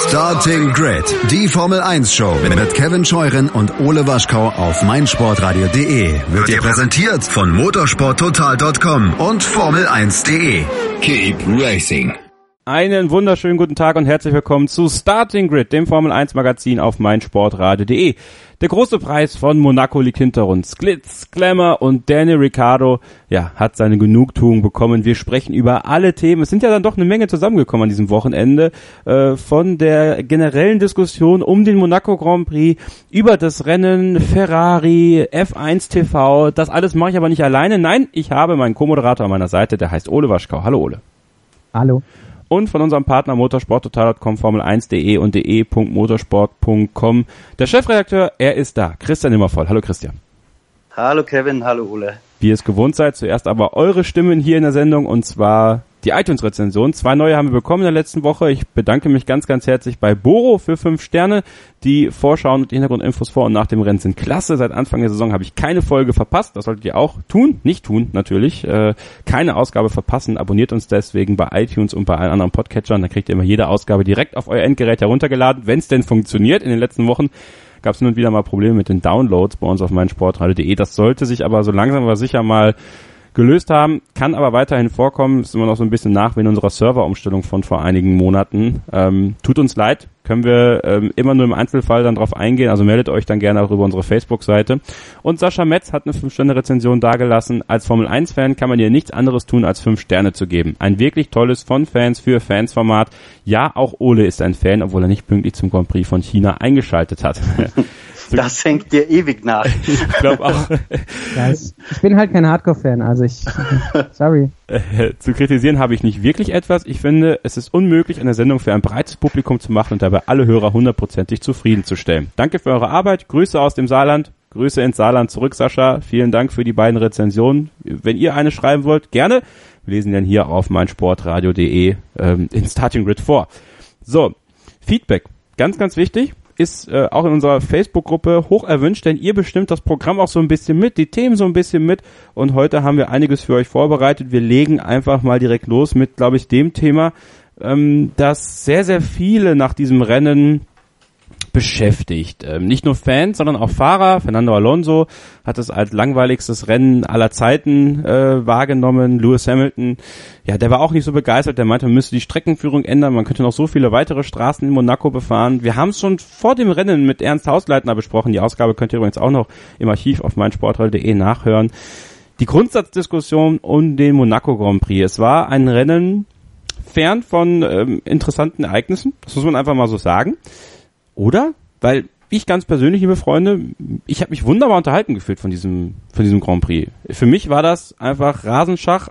Starting Grid, die Formel 1 Show mit Kevin Scheuren und Ole Waschkau auf meinsportradio.de wird dir präsentiert von motorsporttotal.com und formel1.de. Keep racing. Einen wunderschönen guten Tag und herzlich willkommen zu Starting Grid, dem Formel 1 Magazin auf meinsportradio.de. Der große Preis von Monaco liegt hinter uns. Glitz, Glamour und Daniel Ricciardo, hat seine Genugtuung bekommen. Wir sprechen über alle Themen. Es sind ja dann doch eine Menge zusammengekommen an diesem Wochenende. Von der generellen Diskussion um den Monaco Grand Prix, über das Rennen, Ferrari, F1 TV. Das alles mache ich aber nicht alleine. Nein, ich habe meinen Co-Moderator an meiner Seite, der heißt Ole Waschkau. Hallo Ole. Hallo. Und von unserem Partner motorsporttotal.com, formel1.de und de.motorsport.com. Der Chefredakteur, er ist da, Christian Immervoll. Hallo Christian. Hallo Kevin, hallo Ole. Wie ihr es gewohnt seid, zuerst aber eure Stimmen hier in der Sendung, und zwar die iTunes-Rezension. 2 neue haben wir bekommen in der letzten Woche. Ich bedanke mich ganz, ganz herzlich bei Boro für 5 Sterne. Die Vorschauen und die Hintergrundinfos vor und nach dem Rennen sind klasse. Seit Anfang der Saison habe ich keine Folge verpasst. Das solltet ihr auch tun. Nicht tun, natürlich. Keine Ausgabe verpassen. Abonniert uns deswegen bei iTunes und bei allen anderen Podcatchern. Dann kriegt ihr immer jede Ausgabe direkt auf euer Endgerät heruntergeladen, wenn es denn funktioniert. In den letzten Wochen gab es nun und wieder mal Probleme mit den Downloads bei uns auf meinsportradio.de. Das sollte sich aber so langsam aber sicher mal gelöst haben, kann aber weiterhin vorkommen, ist immer noch so ein bisschen nach wie in unserer Serverumstellung von vor einigen Monaten. Tut uns leid, können wir immer nur im Einzelfall dann drauf eingehen, also meldet euch dann gerne auch über unsere Facebook-Seite. Und Sascha Metz hat eine 5-Sterne-Rezension dagelassen. Als Formel-1-Fan kann man dir nichts anderes tun, als 5 Sterne zu geben. Ein wirklich tolles von Fans für Fans-Format. Ja, auch Ole ist ein Fan, obwohl er nicht pünktlich zum Grand Prix von China eingeschaltet hat. Das hängt dir ewig nach. Ich glaube auch. Ich bin halt kein Hardcore-Fan, also sorry. Zu kritisieren habe ich nicht wirklich etwas. Ich finde, es ist unmöglich, eine Sendung für ein breites Publikum zu machen und dabei alle Hörer 100%ig zufriedenzustellen. Danke für eure Arbeit. Grüße aus dem Saarland. Grüße ins Saarland zurück, Sascha. Vielen Dank für die beiden Rezensionen. Wenn ihr eine schreiben wollt, gerne. Wir lesen dann hier auf meinsportradio.de in Starting Grid vor. So, Feedback. Ganz, ganz wichtig. Ist auch in unserer Facebook-Gruppe hoch erwünscht, denn ihr bestimmt das Programm auch so ein bisschen mit, die Themen so ein bisschen mit, und heute haben wir einiges für euch vorbereitet. Wir legen einfach mal direkt los mit, glaube ich, dem Thema, das sehr, sehr viele nach diesem Rennen beschäftigt. Nicht nur Fans, sondern auch Fahrer. Fernando Alonso hat es als langweiligstes Rennen aller Zeiten wahrgenommen. Lewis Hamilton, der war auch nicht so begeistert. Der meinte, man müsste die Streckenführung ändern. Man könnte noch so viele weitere Straßen in Monaco befahren. Wir haben es schon vor dem Rennen mit Ernst Hausleitner besprochen. Die Ausgabe könnt ihr übrigens auch noch im Archiv auf meinsportradio.de nachhören. Die Grundsatzdiskussion um den Monaco Grand Prix. Es war ein Rennen fern von interessanten Ereignissen. Das muss man einfach mal so sagen. Oder? Weil ich ganz persönlich, liebe Freunde, ich habe mich wunderbar unterhalten gefühlt von diesem Grand Prix. Für mich war das einfach Straßenschach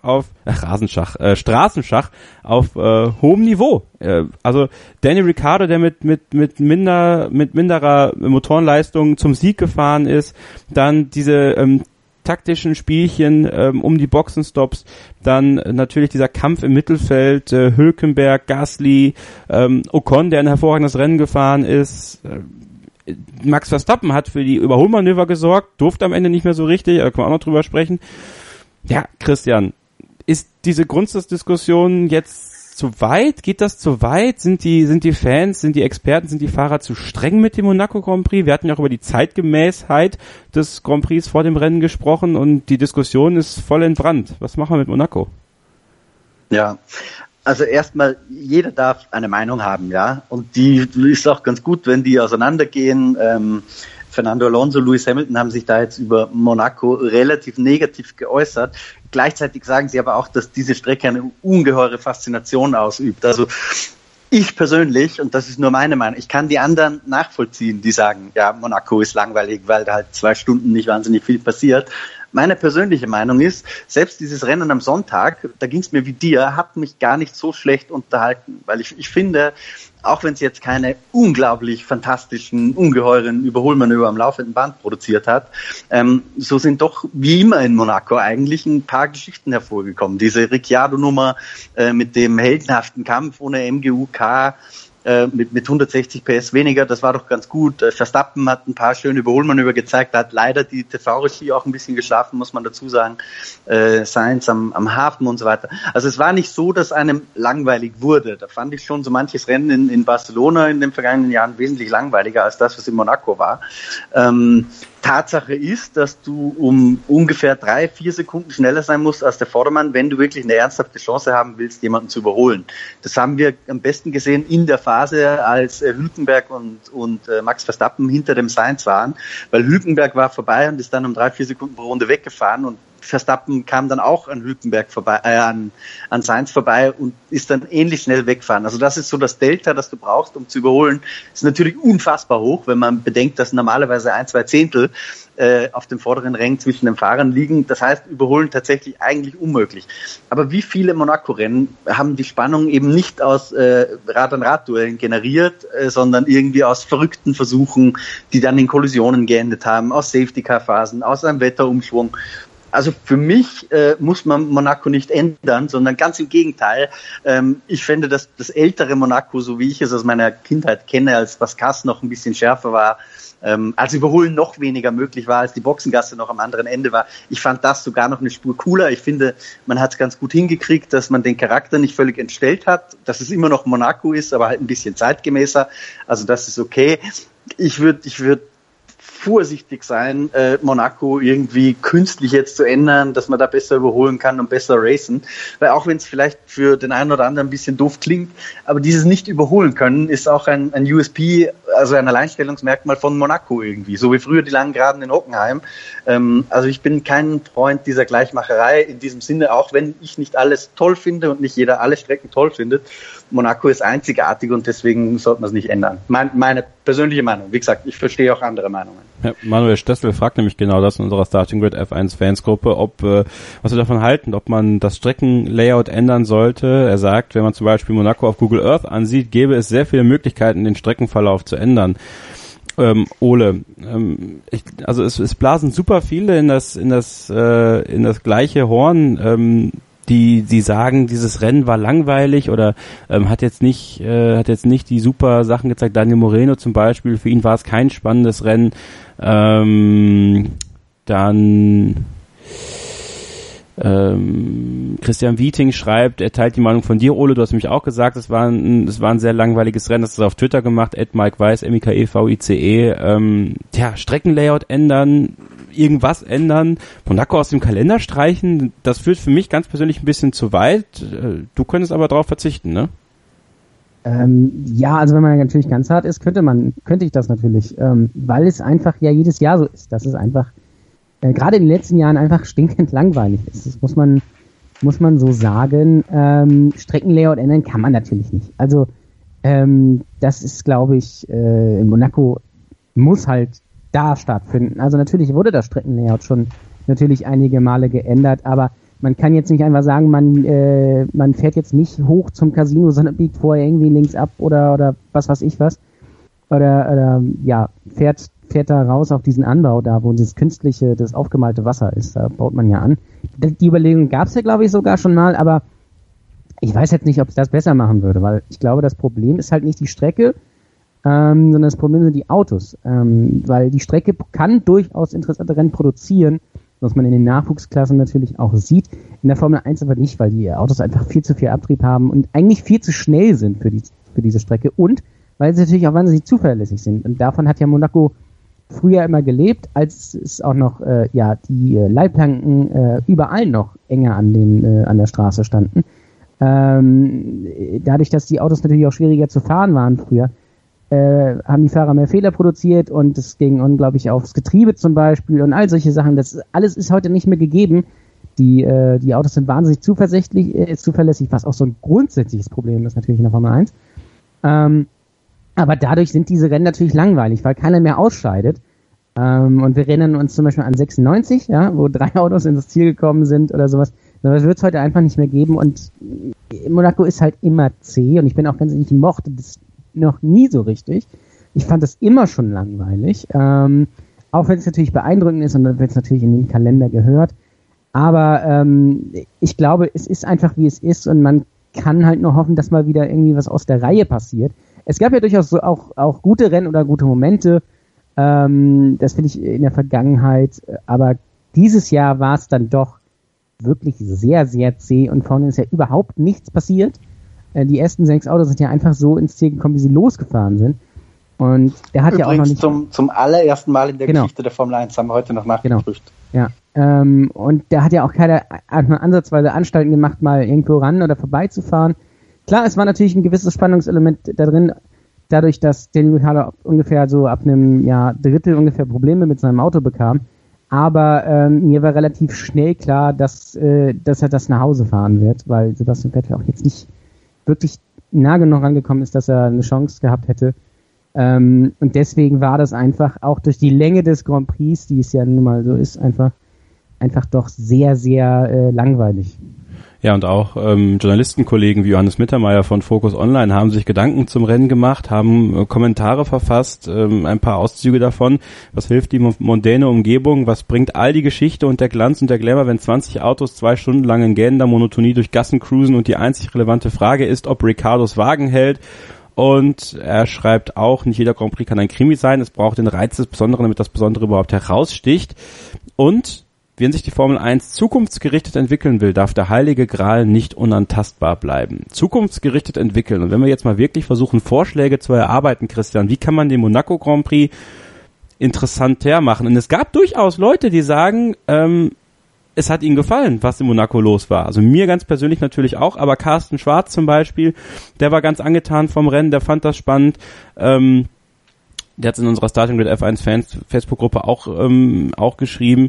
auf hohem Niveau. Also Daniel Ricciardo, der mit minderer Motorenleistung zum Sieg gefahren ist, dann diese taktischen Spielchen um die Boxenstops, dann natürlich dieser Kampf im Mittelfeld, Hülkenberg, Gasly, Ocon, der ein hervorragendes Rennen gefahren ist, Max Verstappen hat für die Überholmanöver gesorgt, durfte am Ende nicht mehr so richtig, da können wir auch noch drüber sprechen. Ja, Christian, ist diese Grundsatzdiskussion jetzt zu weit? Geht das zu weit? Sind die Fans, sind die Experten, sind die Fahrer zu streng mit dem Monaco Grand Prix? Wir hatten ja auch über die Zeitgemäßheit des Grand Prix vor dem Rennen gesprochen und die Diskussion ist voll entbrannt. Was machen wir mit Monaco? Ja, also erstmal, jeder darf eine Meinung haben, ja, und die ist auch ganz gut, wenn die auseinandergehen. Fernando Alonso, Lewis Hamilton haben sich da jetzt über Monaco relativ negativ geäußert. Gleichzeitig sagen sie aber auch, dass diese Strecke eine ungeheure Faszination ausübt. Also ich persönlich, und das ist nur meine Meinung, ich kann die anderen nachvollziehen, die sagen, ja, Monaco ist langweilig, weil da halt 2 Stunden nicht wahnsinnig viel passiert. Meine persönliche Meinung ist, selbst dieses Rennen am Sonntag, da ging es mir wie dir, hat mich gar nicht so schlecht unterhalten, weil ich finde, auch wenn es jetzt keine unglaublich fantastischen, ungeheuren Überholmanöver am laufenden Band produziert hat, so sind doch wie immer in Monaco eigentlich ein paar Geschichten hervorgekommen. Diese Ricciardo-Nummer mit dem heldenhaften Kampf ohne MGUK, mit 160 PS weniger, das war doch ganz gut. Verstappen hat ein paar schöne Überholmanöver gezeigt, da hat leider die TV-Regie auch ein bisschen geschlafen, muss man dazu sagen. Sainz am Hafen und so weiter. Also es war nicht so, dass einem langweilig wurde. Da fand ich schon so manches Rennen in Barcelona in den vergangenen Jahren wesentlich langweiliger als das, was in Monaco war. Tatsache ist, dass du um ungefähr 3-4 Sekunden schneller sein musst als der Vordermann, wenn du wirklich eine ernsthafte Chance haben willst, jemanden zu überholen. Das haben wir am besten gesehen in der Phase, als Hülkenberg und Max Verstappen hinter dem Sainz waren, weil Hülkenberg war vorbei und ist dann um 3-4 Sekunden pro Runde weggefahren und Verstappen kam dann auch an Hülkenberg vorbei, an Sainz vorbei und ist dann ähnlich schnell weggefahren. Also das ist so das Delta, das du brauchst, um zu überholen. Ist natürlich unfassbar hoch, wenn man bedenkt, dass normalerweise 1-2 Zehntel auf dem vorderen Rängen zwischen den Fahrern liegen. Das heißt, überholen tatsächlich eigentlich unmöglich. Aber wie viele Monaco-Rennen haben die Spannung eben nicht aus Rad-an-Rad-Duellen generiert, sondern irgendwie aus verrückten Versuchen, die dann in Kollisionen geendet haben, aus Safety-Car-Phasen, aus einem Wetterumschwung. Also für mich muss man Monaco nicht ändern, sondern ganz im Gegenteil. Ich finde, dass das ältere Monaco, so wie ich es aus meiner Kindheit kenne, als Pascas noch ein bisschen schärfer war, als Überholen noch weniger möglich war, als die Boxengasse noch am anderen Ende war. Ich fand das sogar noch eine Spur cooler. Ich finde, man hat es ganz gut hingekriegt, dass man den Charakter nicht völlig entstellt hat, dass es immer noch Monaco ist, aber halt ein bisschen zeitgemäßer. Also das ist okay. Ich würde vorsichtig sein, Monaco irgendwie künstlich jetzt zu ändern, dass man da besser überholen kann und besser racen. Weil auch wenn es vielleicht für den einen oder anderen ein bisschen doof klingt, aber dieses nicht überholen können ist auch ein USP, also ein Alleinstellungsmerkmal von Monaco irgendwie. So wie früher die langen Geraden in Hockenheim. Also ich bin kein Freund dieser Gleichmacherei in diesem Sinne, auch wenn ich nicht alles toll finde und nicht jeder alle Strecken toll findet. Monaco ist einzigartig und deswegen sollte man es nicht ändern. Meine persönliche Meinung. Wie gesagt, ich verstehe auch andere Meinungen. Ja, Manuel Stössel fragt nämlich genau das in unserer Starting Grid F1 Fansgruppe, was wir davon halten, ob man das Streckenlayout ändern sollte. Er sagt, wenn man zum Beispiel Monaco auf Google Earth ansieht, gäbe es sehr viele Möglichkeiten, den Streckenverlauf zu ändern. Ole, also es blasen super viele in das gleiche Horn, die sagen, dieses Rennen war langweilig oder hat jetzt nicht die super Sachen gezeigt. Daniel Moreno zum Beispiel, für ihn war es kein spannendes Rennen. Dann Christian Wieting schreibt, er teilt die Meinung von dir, Ole, du hast nämlich auch gesagt, es war ein sehr langweiliges Rennen, das ist auf Twitter gemacht, @Mike Weiss, MIKEVICE, Streckenlayout ändern, irgendwas ändern, Monaco aus dem Kalender streichen, das führt für mich ganz persönlich ein bisschen zu weit, du könntest aber darauf verzichten, ne? Ja, also wenn man natürlich ganz hart ist, könnte ich das natürlich, weil es einfach ja jedes Jahr so ist, dass es einfach gerade in den letzten Jahren einfach stinkend langweilig ist. Das muss man so sagen. Streckenlayout ändern kann man natürlich nicht. Also das ist, glaube ich, in Monaco muss halt da stattfinden. Also natürlich wurde das Streckenlayout schon natürlich einige Male geändert, aber man kann jetzt nicht einfach sagen, man fährt jetzt nicht hoch zum Casino, sondern biegt vorher irgendwie links ab oder was weiß ich was. Oder fährt da raus auf diesen Anbau da, wo das aufgemalte Wasser ist, da baut man ja an. Die Überlegung gab es ja, glaube ich, sogar schon mal, aber ich weiß jetzt nicht, ob es das besser machen würde, weil ich glaube, das Problem ist halt nicht die Strecke, sondern das Problem sind die Autos, weil die Strecke kann durchaus interessante Rennen produzieren, was man in den Nachwuchsklassen natürlich auch sieht, in der Formel 1 aber nicht, weil die Autos einfach viel zu viel Abtrieb haben und eigentlich viel zu schnell sind für diese Strecke und weil sie natürlich auch wahnsinnig zuverlässig sind. Und davon hat ja Monaco früher immer gelebt, als es auch noch die Leitplanken überall noch enger an der Straße standen. Dadurch, dass die Autos natürlich auch schwieriger zu fahren waren früher, haben die Fahrer mehr Fehler produziert und es ging unglaublich aufs Getriebe zum Beispiel und all solche Sachen. Das alles ist heute nicht mehr gegeben. Die Autos sind wahnsinnig zuverlässig, was auch so ein grundsätzliches Problem ist natürlich in der Formel 1. Aber dadurch sind diese Rennen natürlich langweilig, weil keiner mehr ausscheidet. Und wir erinnern uns zum Beispiel an 96, wo 3 Autos ins Ziel gekommen sind oder sowas. Das wird es heute einfach nicht mehr geben. Und Monaco ist halt immer zäh. Und ich bin auch ganz ehrlich, ich mochte das noch nie so richtig. Ich fand das immer schon langweilig. Auch wenn es natürlich beeindruckend ist und wenn es natürlich in den Kalender gehört. Aber ich glaube, es ist einfach wie es ist und man kann halt nur hoffen, dass mal wieder irgendwie was aus der Reihe passiert. Es gab ja durchaus so auch gute Rennen oder gute Momente, das finde ich in der Vergangenheit, aber dieses Jahr war es dann doch wirklich sehr, sehr zäh und vorne ist ja überhaupt nichts passiert. Die ersten 6 Autos sind ja einfach so ins Ziel gekommen, wie sie losgefahren sind. Und der hat übrigens ja auch noch nicht... Zum allerersten Mal in der Geschichte der Formel 1 haben wir heute noch nachgeprüft. Genau. Ja. Und der hat ja auch keine ansatzweise Anstalten gemacht, mal irgendwo ran oder vorbeizufahren. Klar, es war natürlich ein gewisses Spannungselement da drin, dadurch, dass Daniel Ricciardo ungefähr so ab einem Drittel ungefähr Probleme mit seinem Auto bekam. Aber mir war relativ schnell klar, dass er das nach Hause fahren wird, weil Sebastian Vettel auch jetzt nicht wirklich nah genug rangekommen ist, dass er eine Chance gehabt hätte. Und deswegen war das einfach auch durch die Länge des Grand Prix, die es ja nun mal so ist, einfach doch sehr, sehr langweilig. Ja, und auch Journalistenkollegen wie Johannes Mittermeier von Focus Online haben sich Gedanken zum Rennen gemacht, haben Kommentare verfasst, ein paar Auszüge davon. Was hilft die mondäne Umgebung? Was bringt all die Geschichte und der Glanz und der Glamour, wenn 20 Autos 2 Stunden lang in gähnender Monotonie durch Gassen cruisen und die einzig relevante Frage ist, ob Ricciardos Wagen hält? Und er schreibt auch, nicht jeder Grand Prix kann ein Krimi sein, es braucht den Reiz des Besonderen, damit das Besondere überhaupt heraussticht. Und wenn sich die Formel 1 zukunftsgerichtet entwickeln will, darf der heilige Gral nicht unantastbar bleiben. Zukunftsgerichtet entwickeln. Und wenn wir jetzt mal wirklich versuchen, Vorschläge zu erarbeiten, Christian, wie kann man den Monaco Grand Prix interessanter machen? Und es gab durchaus Leute, die sagen, es hat ihnen gefallen, was in Monaco los war. Also mir ganz persönlich natürlich auch, aber Carsten Schwarz zum Beispiel, der war ganz angetan vom Rennen, der fand das spannend. Der hat es in unserer Starting Grid F1 Fans Facebook-Gruppe auch geschrieben.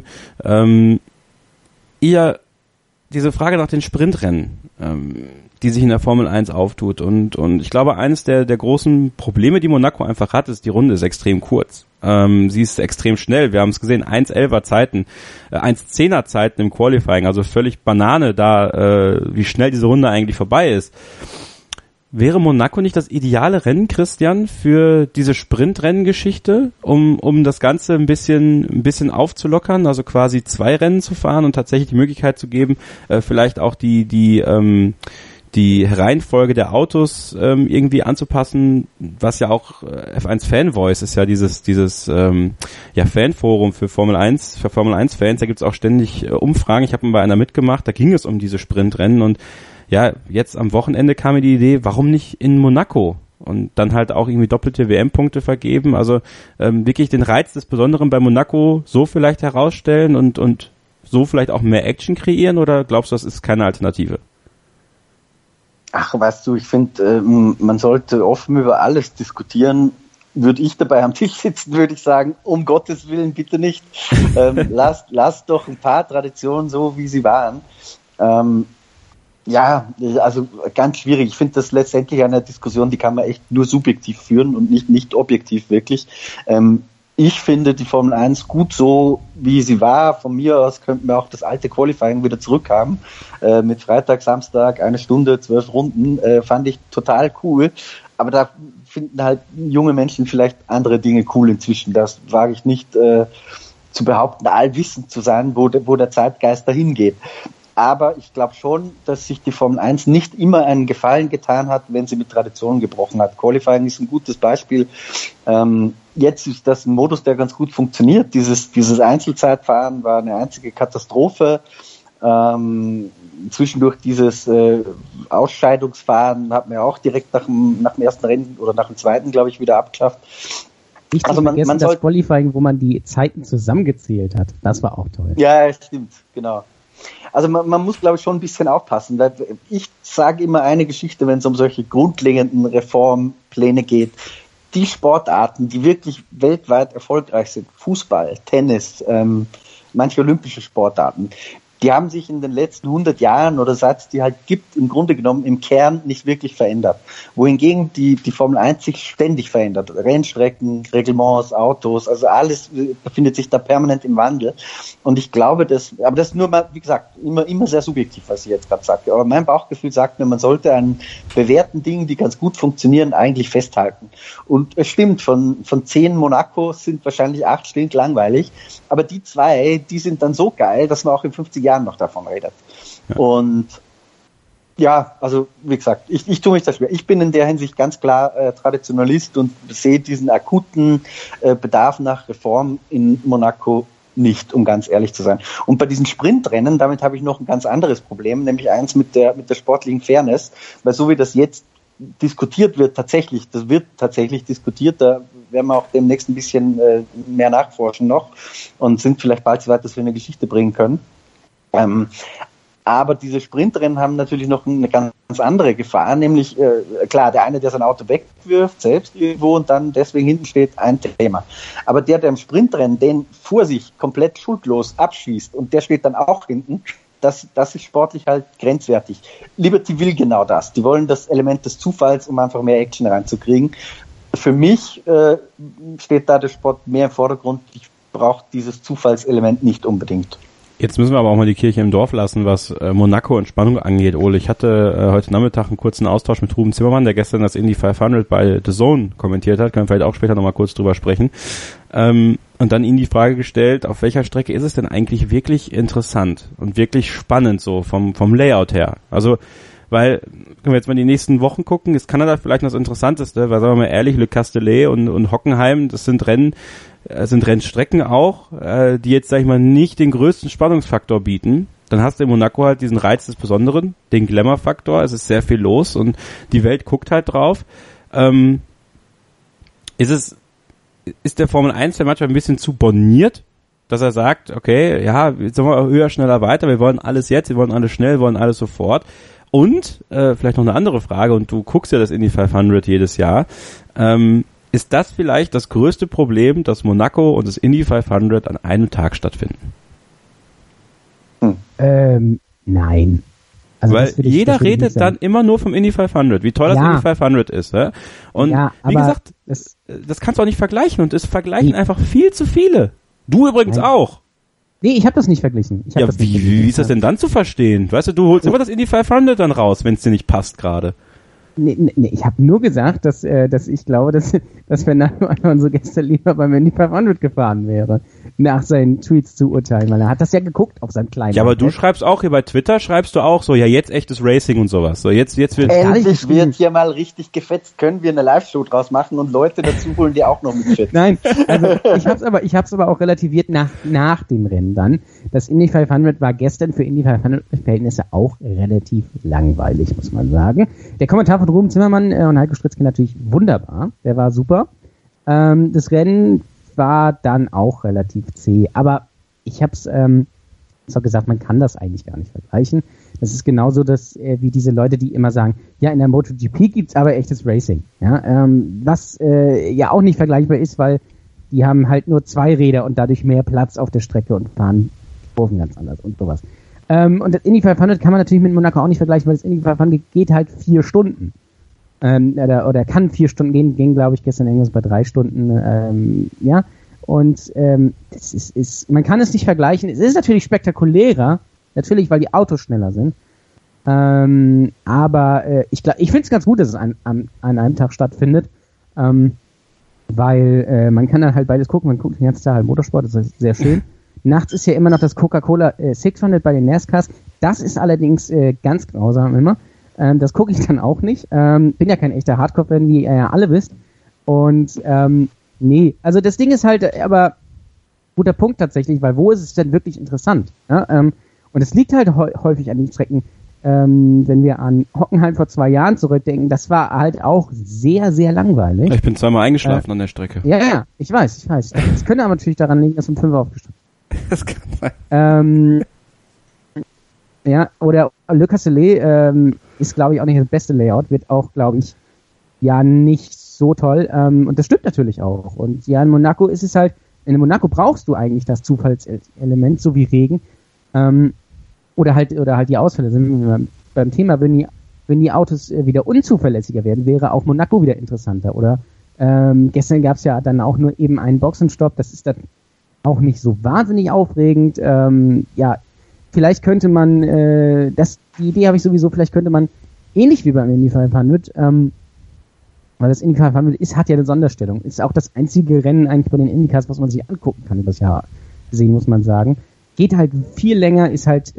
Diese Frage nach den Sprintrennen, die sich in der Formel 1 auftut und ich glaube, eines der großen Probleme, die Monaco einfach hat, ist, die Runde ist extrem kurz. Sie ist extrem schnell. Wir haben es gesehen, 1:11er Zeiten, 1:10er Zeiten im Qualifying, also völlig Banane da, wie schnell diese Runde eigentlich vorbei ist. Wäre Monaco nicht das ideale Rennen, Christian, für diese Sprintrennen-Geschichte, um das Ganze ein bisschen aufzulockern, also quasi 2 Rennen zu fahren und tatsächlich die Möglichkeit zu geben, vielleicht auch die Reihenfolge der Autos irgendwie anzupassen, was ja auch F1 Fanvoice ist ja dieses Fanforum für Formel 1 Fans, da gibt's auch ständig Umfragen. Ich habe mal bei einer mitgemacht, da ging es um diese Sprintrennen und ja, jetzt am Wochenende kam mir die Idee, warum nicht in Monaco? Und dann halt auch irgendwie doppelte WM-Punkte vergeben. Also wirklich den Reiz des Besonderen bei Monaco so vielleicht herausstellen und so vielleicht auch mehr Action kreieren? Oder glaubst du, das ist keine Alternative? Ach, weißt du, ich finde, man sollte offen über alles diskutieren. Würde ich dabei am Tisch sitzen, würde ich sagen, um Gottes Willen bitte nicht. Lasst doch ein paar Traditionen so, wie sie waren. Ja, also ganz schwierig. Ich finde das letztendlich eine Diskussion, die kann man echt nur subjektiv führen und nicht objektiv wirklich. Ich finde die Formel 1 gut so, wie sie war. Von mir aus könnten wir auch das alte Qualifying wieder zurückhaben. Mit Freitag, Samstag, 1 Stunde, 12 Runden. Fand ich total cool. Aber da finden halt junge Menschen vielleicht andere Dinge cool inzwischen. Das wage ich nicht zu behaupten, allwissend zu sein, wo der Zeitgeist dahin geht. Aber ich glaube schon, dass sich die Formel 1 nicht immer einen Gefallen getan hat, wenn sie mit Traditionen gebrochen hat. Qualifying ist ein gutes Beispiel. Jetzt ist das ein Modus, der ganz gut funktioniert. Dieses Einzelzeitfahren war eine einzige Katastrophe. Zwischendurch dieses Ausscheidungsfahren hat man ja auch direkt nach dem ersten Rennen oder nach dem zweiten, glaube ich, wieder abgeschafft. Richtig, also man das Qualifying, wo man die Zeiten zusammengezählt hat. Das war auch toll. Ja, stimmt, genau. Also man muss, glaube ich, schon ein bisschen aufpassen, weil ich sage immer eine Geschichte, wenn es um solche grundlegenden Reformpläne geht. Die Sportarten, die wirklich weltweit erfolgreich sind, Fußball, Tennis, manche olympische Sportarten, die haben sich in den letzten 100 Jahren oder seit es die halt gibt, im Grunde genommen im Kern nicht wirklich verändert. Wohingegen die Formel 1 sich ständig verändert. Rennstrecken, Reglements, Autos, also alles befindet sich da permanent im Wandel. Und ich glaube, aber das ist nur mal, wie gesagt, immer sehr subjektiv, was ich jetzt gerade sage. Aber mein Bauchgefühl sagt mir, man sollte an bewährten Dingen, die ganz gut funktionieren, eigentlich festhalten. Und es stimmt, von 10 Monaco sind wahrscheinlich 8 stinklangweilig. Aber die 2, die sind dann so geil, dass man auch in 50 Jahren noch davon redet. Ja. Und Ja, also wie gesagt, ich tue mich da schwer. Ich bin in der Hinsicht ganz klar Traditionalist und sehe diesen akuten Bedarf nach Reform in Monaco nicht, um ganz ehrlich zu sein. Und bei diesen Sprintrennen, damit habe ich noch ein ganz anderes Problem, nämlich eins mit der sportlichen Fairness, weil so wie das jetzt diskutiert wird, das wird tatsächlich diskutiert, da werden wir auch demnächst ein bisschen mehr nachforschen noch und sind vielleicht bald so weit, dass wir eine Geschichte bringen können. Aber diese Sprintrennen haben natürlich noch eine ganz andere Gefahr, nämlich, klar, der eine, der sein Auto wegwirft, selbst irgendwo und dann deswegen hinten steht, ein Thema. Aber der im Sprintrennen den vor sich komplett schuldlos abschießt und der steht dann auch hinten, das ist sportlich halt grenzwertig. Liberty will genau das. Die wollen das Element des Zufalls, um einfach mehr Action reinzukriegen. Für mich steht da der Sport mehr im Vordergrund. Ich brauche dieses Zufallselement nicht unbedingt. Jetzt müssen wir aber auch mal die Kirche im Dorf lassen, was Monaco und Spannung angeht. Ole, ich hatte heute Nachmittag einen kurzen Austausch mit Ruben Zimmermann, der gestern das Indy 500 bei The Zone kommentiert hat. Können wir vielleicht auch später nochmal kurz drüber sprechen. Und dann ihm die Frage gestellt, auf welcher Strecke ist es denn eigentlich wirklich interessant und wirklich spannend so vom Layout her? Also, weil, können wir jetzt mal die nächsten Wochen gucken, ist Kanada vielleicht noch das Interessanteste, weil, sagen wir mal ehrlich, Le Castellet und Hockenheim, das sind Rennstrecken auch, die jetzt, sag ich mal, nicht den größten Spannungsfaktor bieten. Dann hast du in Monaco halt diesen Reiz des Besonderen, den Glamour-Faktor, es ist sehr viel los und die Welt guckt halt drauf. Ist der Formel 1 ja manchmal ein bisschen zu borniert, dass er sagt, okay, ja, jetzt sollen wir höher, schneller, weiter, wir wollen alles jetzt, wir wollen alles schnell, wir wollen alles sofort. Und, vielleicht noch eine andere Frage, und du guckst ja das Indy 500 jedes Jahr, ist das vielleicht das größte Problem, dass Monaco und das Indy 500 an einem Tag stattfinden? Nein. Also weil jeder redet dann immer nur vom Indy 500, wie toll das Indy 500 ist. Ja? Und wie gesagt, das kannst du auch nicht vergleichen und es vergleichen einfach viel zu viele. Du übrigens auch. Nee, ich habe das nicht verglichen. Wie ist das denn dann zu verstehen? Weißt du holst immer das Indy 500 dann raus, wenn es dir nicht passt gerade. Nee, ich habe nur gesagt, dass ich glaube, dass Fernando Alonso gestern lieber beim Indy 500 gefahren wäre, nach seinen Tweets zu urteilen, weil er hat das ja geguckt auf seinem kleinen. Ja, aber du schreibst auch hier bei Twitter, schreibst du auch so, ja, jetzt echtes Racing und sowas. So, jetzt wird endlich wird hier mal richtig gefetzt. Können wir eine Live-Show draus machen und Leute dazu holen, die auch noch mitfetzen? Nein, also ich hab's aber auch relativiert nach dem Rennen dann. Das Indy 500 war gestern für Indy 500 Verhältnisse auch relativ langweilig, muss man sagen. Der Kommentar von Ruben Zimmermann und Heiko Stritzke natürlich wunderbar. Der war super. Das Rennen war dann auch relativ zäh. Aber ich habe es auch gesagt, man kann das eigentlich gar nicht vergleichen. Das ist genauso wie diese Leute, die immer sagen, ja, in der MotoGP gibt's aber echtes Racing. Ja, was ja auch nicht vergleichbar ist, weil die haben halt nur 2 Räder und dadurch mehr Platz auf der Strecke und fahren Kurven ganz anders und sowas. Und das Indy 500 kann man natürlich mit Monaco auch nicht vergleichen, weil das Indy 500 geht halt 4 Stunden. Oder kann 4 Stunden gehen, ging glaube ich gestern irgendwas bei 3 Stunden, ja. Und das ist, man kann es nicht vergleichen. Es ist natürlich spektakulärer, natürlich, weil die Autos schneller sind. Aber ich finde es ganz gut, dass es an einem Tag stattfindet, weil man kann dann halt beides gucken. Man guckt den ganzen Tag halt Motorsport, das ist sehr schön. Nachts ist ja immer noch das Coca-Cola 600 bei den NASCARs. Das ist allerdings ganz grausam immer. Das gucke ich dann auch nicht. Bin ja kein echter Hardcore-Fan, wie ihr ja alle wisst. Und nee, also das Ding ist halt, aber guter Punkt tatsächlich, weil wo ist es denn wirklich interessant? Ja? Und es liegt halt häufig an den Strecken, wenn wir an Hockenheim vor 2 Jahren zurückdenken, das war halt auch sehr, sehr langweilig. Ich bin zweimal eingeschlafen an der Strecke. Ja, ich weiß. Das könnte aber natürlich daran liegen, dass um 5 Uhr aufgestanden. Das kann sein. Ja, oder Le Castellet ist, glaube ich, auch nicht das beste Layout, wird auch, glaube ich, ja nicht so toll. Und das stimmt natürlich auch. Und ja, in Monaco ist es halt, in Monaco brauchst du eigentlich das Zufallselement, so wie Regen. Oder halt die Ausfälle. Sind wir beim Thema, wenn die Autos wieder unzuverlässiger werden, wäre auch Monaco wieder interessanter. Oder gestern gab es ja dann auch nur eben einen Boxenstopp. Das ist dann auch nicht so wahnsinnig aufregend. Ja, vielleicht könnte man, die Idee habe ich sowieso, vielleicht könnte man, ähnlich wie beim Indy 500, weil das Indy 500 hat ja eine Sonderstellung, ist auch das einzige Rennen eigentlich bei den Indycars, was man sich angucken kann über das Jahr gesehen, muss man sagen. Geht halt viel länger, ist halt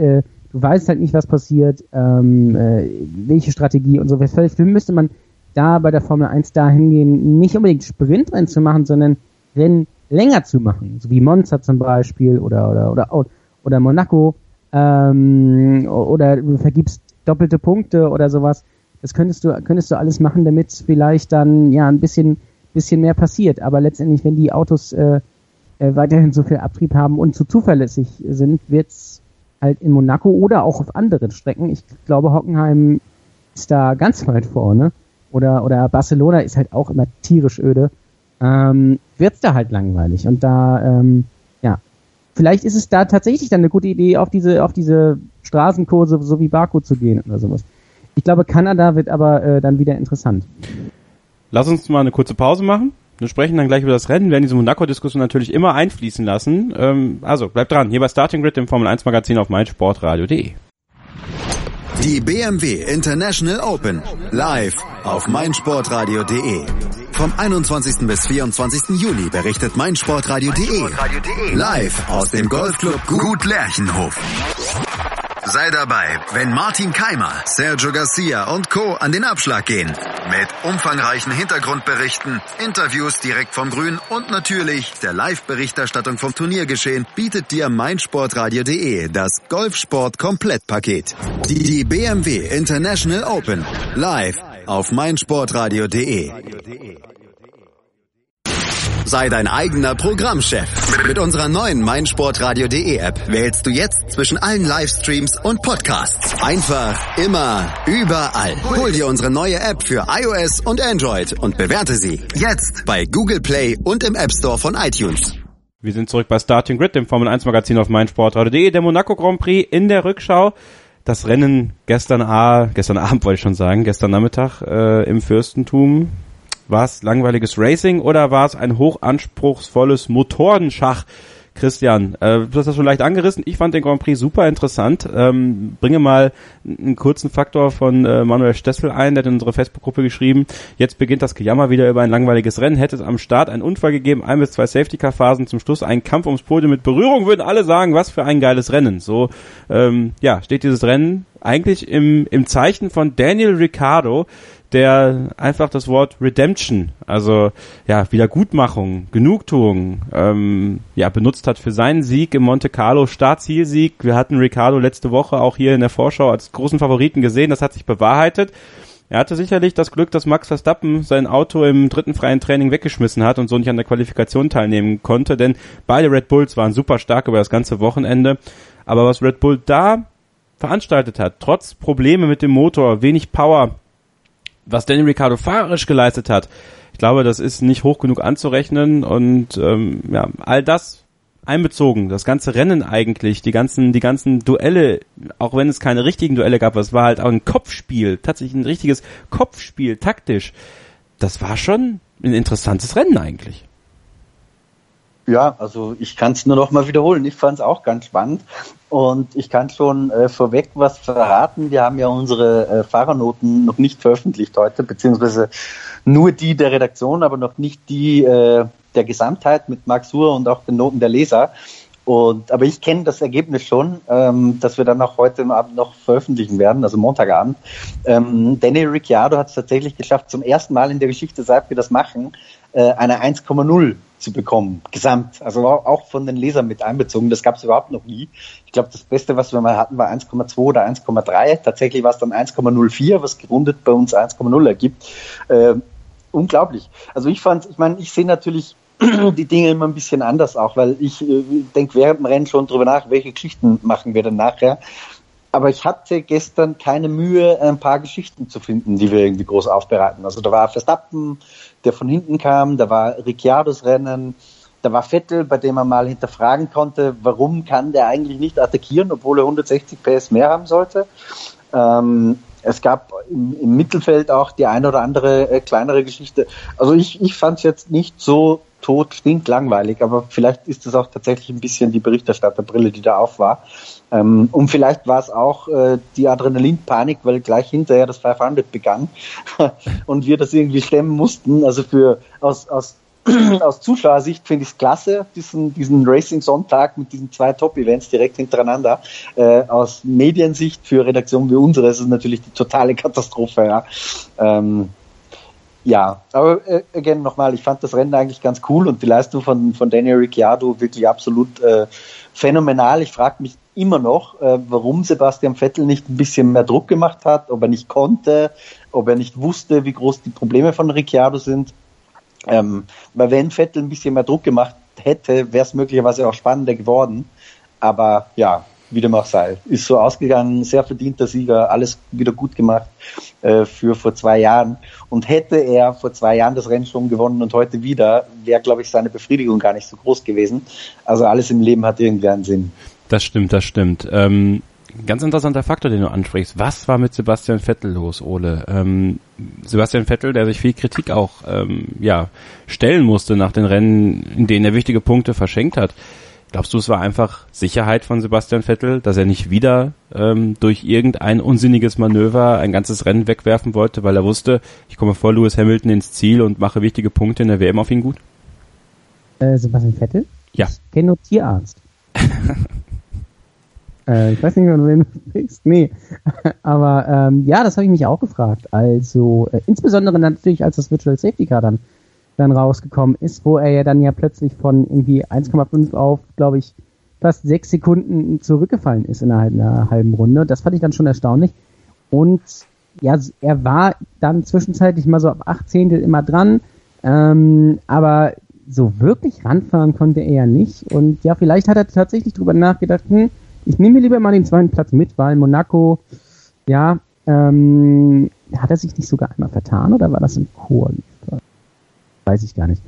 du weißt halt nicht, was passiert, welche Strategie und so. Vielleicht müsste man da bei der Formel 1 dahin gehen, nicht unbedingt Sprintrennen zu machen, sondern Rennen länger zu machen, so wie Monza zum Beispiel oder Monaco, oder du vergibst doppelte Punkte oder sowas. Das könntest du alles machen, damit vielleicht dann ja ein bisschen mehr passiert. Aber letztendlich, wenn die Autos weiterhin so viel Abtrieb haben und zu zuverlässig sind, wird's halt in Monaco oder auch auf anderen Strecken. Ich glaube, Hockenheim ist da ganz weit vorne. Oder Barcelona ist halt auch immer tierisch öde. Wird's da halt langweilig. Und da, vielleicht ist es da tatsächlich dann eine gute Idee, auf diese Straßenkurse so wie Baku zu gehen oder sowas. Ich glaube, Kanada wird aber dann wieder interessant. Lass uns mal eine kurze Pause machen. Wir sprechen dann gleich über das Rennen, werden diese Monaco-Diskussion natürlich immer einfließen lassen. Also bleibt dran, hier bei Starting Grid, dem Formel-1-Magazin auf meinsportradio.de. Die BMW International Open, live auf meinsportradio.de. Vom 21. bis 24. Juli berichtet meinsportradio.de live aus dem Golfclub Gut Lerchenhof. Sei dabei, wenn Martin Keimer, Sergio Garcia und Co. an den Abschlag gehen. Mit umfangreichen Hintergrundberichten, Interviews direkt vom Grün und natürlich der Live-Berichterstattung vom Turniergeschehen bietet dir meinsportradio.de das Golfsport-Komplettpaket. Die BMW International Open, live auf meinsportradio.de. Sei dein eigener Programmchef. Mit unserer neuen meinsportradio.de App wählst du jetzt zwischen allen Livestreams und Podcasts. Einfach, immer, überall. Hol dir unsere neue App für iOS und Android und bewerte sie jetzt bei Google Play und im App Store von iTunes. Wir sind zurück bei Starting Grid, dem Formel-1-Magazin auf meinsportradio.de. Der Monaco Grand Prix in der Rückschau. Das Rennen gestern Abend wollte ich schon sagen, gestern Nachmittag im Fürstentum. War es langweiliges Racing oder war es ein hochanspruchsvolles Motorenschach? Christian, du hast das schon leicht angerissen. Ich fand den Grand Prix super interessant. Bringe mal einen kurzen Faktor von Manuel Stessel ein, der hat in unsere Facebook-Gruppe geschrieben, jetzt beginnt das Gejammer wieder über ein langweiliges Rennen. Hätte es am Start einen Unfall gegeben, 1 bis 2 Safety-Car-Phasen, zum Schluss einen Kampf ums Podium mit Berührung, würden alle sagen, was für ein geiles Rennen. So steht dieses Rennen eigentlich im Zeichen von Daniel Ricciardo, der einfach das Wort Redemption, also Wiedergutmachung, Genugtuung, benutzt hat für seinen Sieg im Monte Carlo, Start-Zielsieg. Wir hatten Ricciardo letzte Woche auch hier in der Vorschau als großen Favoriten gesehen, das hat sich bewahrheitet. Er hatte sicherlich das Glück, dass Max Verstappen sein Auto im dritten freien Training weggeschmissen hat und so nicht an der Qualifikation teilnehmen konnte, denn beide Red Bulls waren super stark über das ganze Wochenende. Aber was Red Bull da veranstaltet hat, trotz Probleme mit dem Motor, wenig Power, was Daniel Ricciardo fahrerisch geleistet hat, ich glaube, das ist nicht hoch genug anzurechnen und all das einbezogen, das ganze Rennen eigentlich, die ganzen Duelle, auch wenn es keine richtigen Duelle gab, es war halt auch ein Kopfspiel, tatsächlich ein richtiges Kopfspiel, taktisch. Das war schon ein interessantes Rennen eigentlich. Ja, also ich kann es nur noch mal wiederholen. Ich fand es auch ganz spannend und ich kann schon vorweg was verraten. Wir haben ja unsere Fahrernoten noch nicht veröffentlicht heute, beziehungsweise nur die der Redaktion, aber noch nicht die der Gesamtheit mit Max Suhr und auch den Noten der Leser. Aber ich kenne das Ergebnis schon, dass wir dann auch heute Abend noch veröffentlichen werden, also Montagabend. Daniel Ricciardo hat es tatsächlich geschafft, zum ersten Mal in der Geschichte, seit wir das machen, eine 1,0 zu bekommen, gesamt. Also auch von den Lesern mit einbezogen. Das gab es überhaupt noch nie. Ich glaube, das Beste, was wir mal hatten, war 1,2 oder 1,3. Tatsächlich war es dann 1,04, was gerundet bei uns 1,0 ergibt. Unglaublich. Also ich sehe natürlich die Dinge immer ein bisschen anders auch, weil ich denke während dem Rennen schon drüber nach, welche Geschichten machen wir dann nachher. Aber ich hatte gestern keine Mühe, ein paar Geschichten zu finden, die wir irgendwie groß aufbereiten. Also da war Verstappen, der von hinten kam, da war Ricciardos Rennen, da war Vettel, bei dem man mal hinterfragen konnte, warum kann der eigentlich nicht attackieren, obwohl er 160 PS mehr haben sollte. Es gab im Mittelfeld auch die eine oder andere kleinere Geschichte. Also ich fand es jetzt nicht so stinklangweilig, aber vielleicht ist es auch tatsächlich ein bisschen die Berichterstatterbrille, die da auf war. Und vielleicht war es auch die Adrenalinpanik, weil gleich hinterher das 500 begann und wir das irgendwie stemmen mussten. Also aus aus Zuschauersicht finde ich es klasse, diesen Racing-Sonntag mit diesen 2 Top-Events direkt hintereinander. Aus Mediensicht für Redaktionen wie unsere ist es natürlich die totale Katastrophe. Ja, aber again nochmal, ich fand das Rennen eigentlich ganz cool und die Leistung von Daniel Ricciardo wirklich absolut phänomenal. Ich frage mich immer noch, warum Sebastian Vettel nicht ein bisschen mehr Druck gemacht hat, ob er nicht konnte, ob er nicht wusste, wie groß die Probleme von Ricciardo sind. Weil wenn Vettel ein bisschen mehr Druck gemacht hätte, wäre es möglicherweise auch spannender geworden. Aber ja, wie dem auch sei, ist so ausgegangen, sehr verdienter Sieger, alles wieder gut gemacht für vor 2 Jahren. Und hätte er vor 2 Jahren das Rennen schon gewonnen und heute wieder, wäre, glaube ich, seine Befriedigung gar nicht so groß gewesen. Also alles im Leben hat irgendwie einen Sinn. Das stimmt. Ganz interessanter Faktor, den du ansprichst. Was war mit Sebastian Vettel los, Ole? Sebastian Vettel, der sich viel Kritik auch stellen musste nach den Rennen, in denen er wichtige Punkte verschenkt hat. Glaubst du, es war einfach Sicherheit von Sebastian Vettel, dass er nicht wieder durch irgendein unsinniges Manöver ein ganzes Rennen wegwerfen wollte, weil er wusste, ich komme vor Lewis Hamilton ins Ziel und mache wichtige Punkte in der WM auf ihn gut? Sebastian Vettel? Ja. Ich kenne nur Tierarzt. Ich weiß nicht, wenn du wen sprichst. Nee. Aber das habe ich mich auch gefragt. Also insbesondere natürlich, als das Virtual Safety Car dann rausgekommen ist, wo er ja dann plötzlich von irgendwie 1,5 auf, glaube ich, fast 6 Sekunden zurückgefallen ist innerhalb einer halben Runde. Das fand ich dann schon erstaunlich. Und ja, er war dann zwischenzeitlich mal so ab 8 Zehntel immer dran, aber so wirklich ranfahren konnte er ja nicht. Und ja, vielleicht hat er tatsächlich drüber nachgedacht, ich nehme mir lieber mal den 2. Platz mit, weil Monaco, hat er sich nicht sogar einmal vertan oder war das im Quali? Weiß ich gar nicht.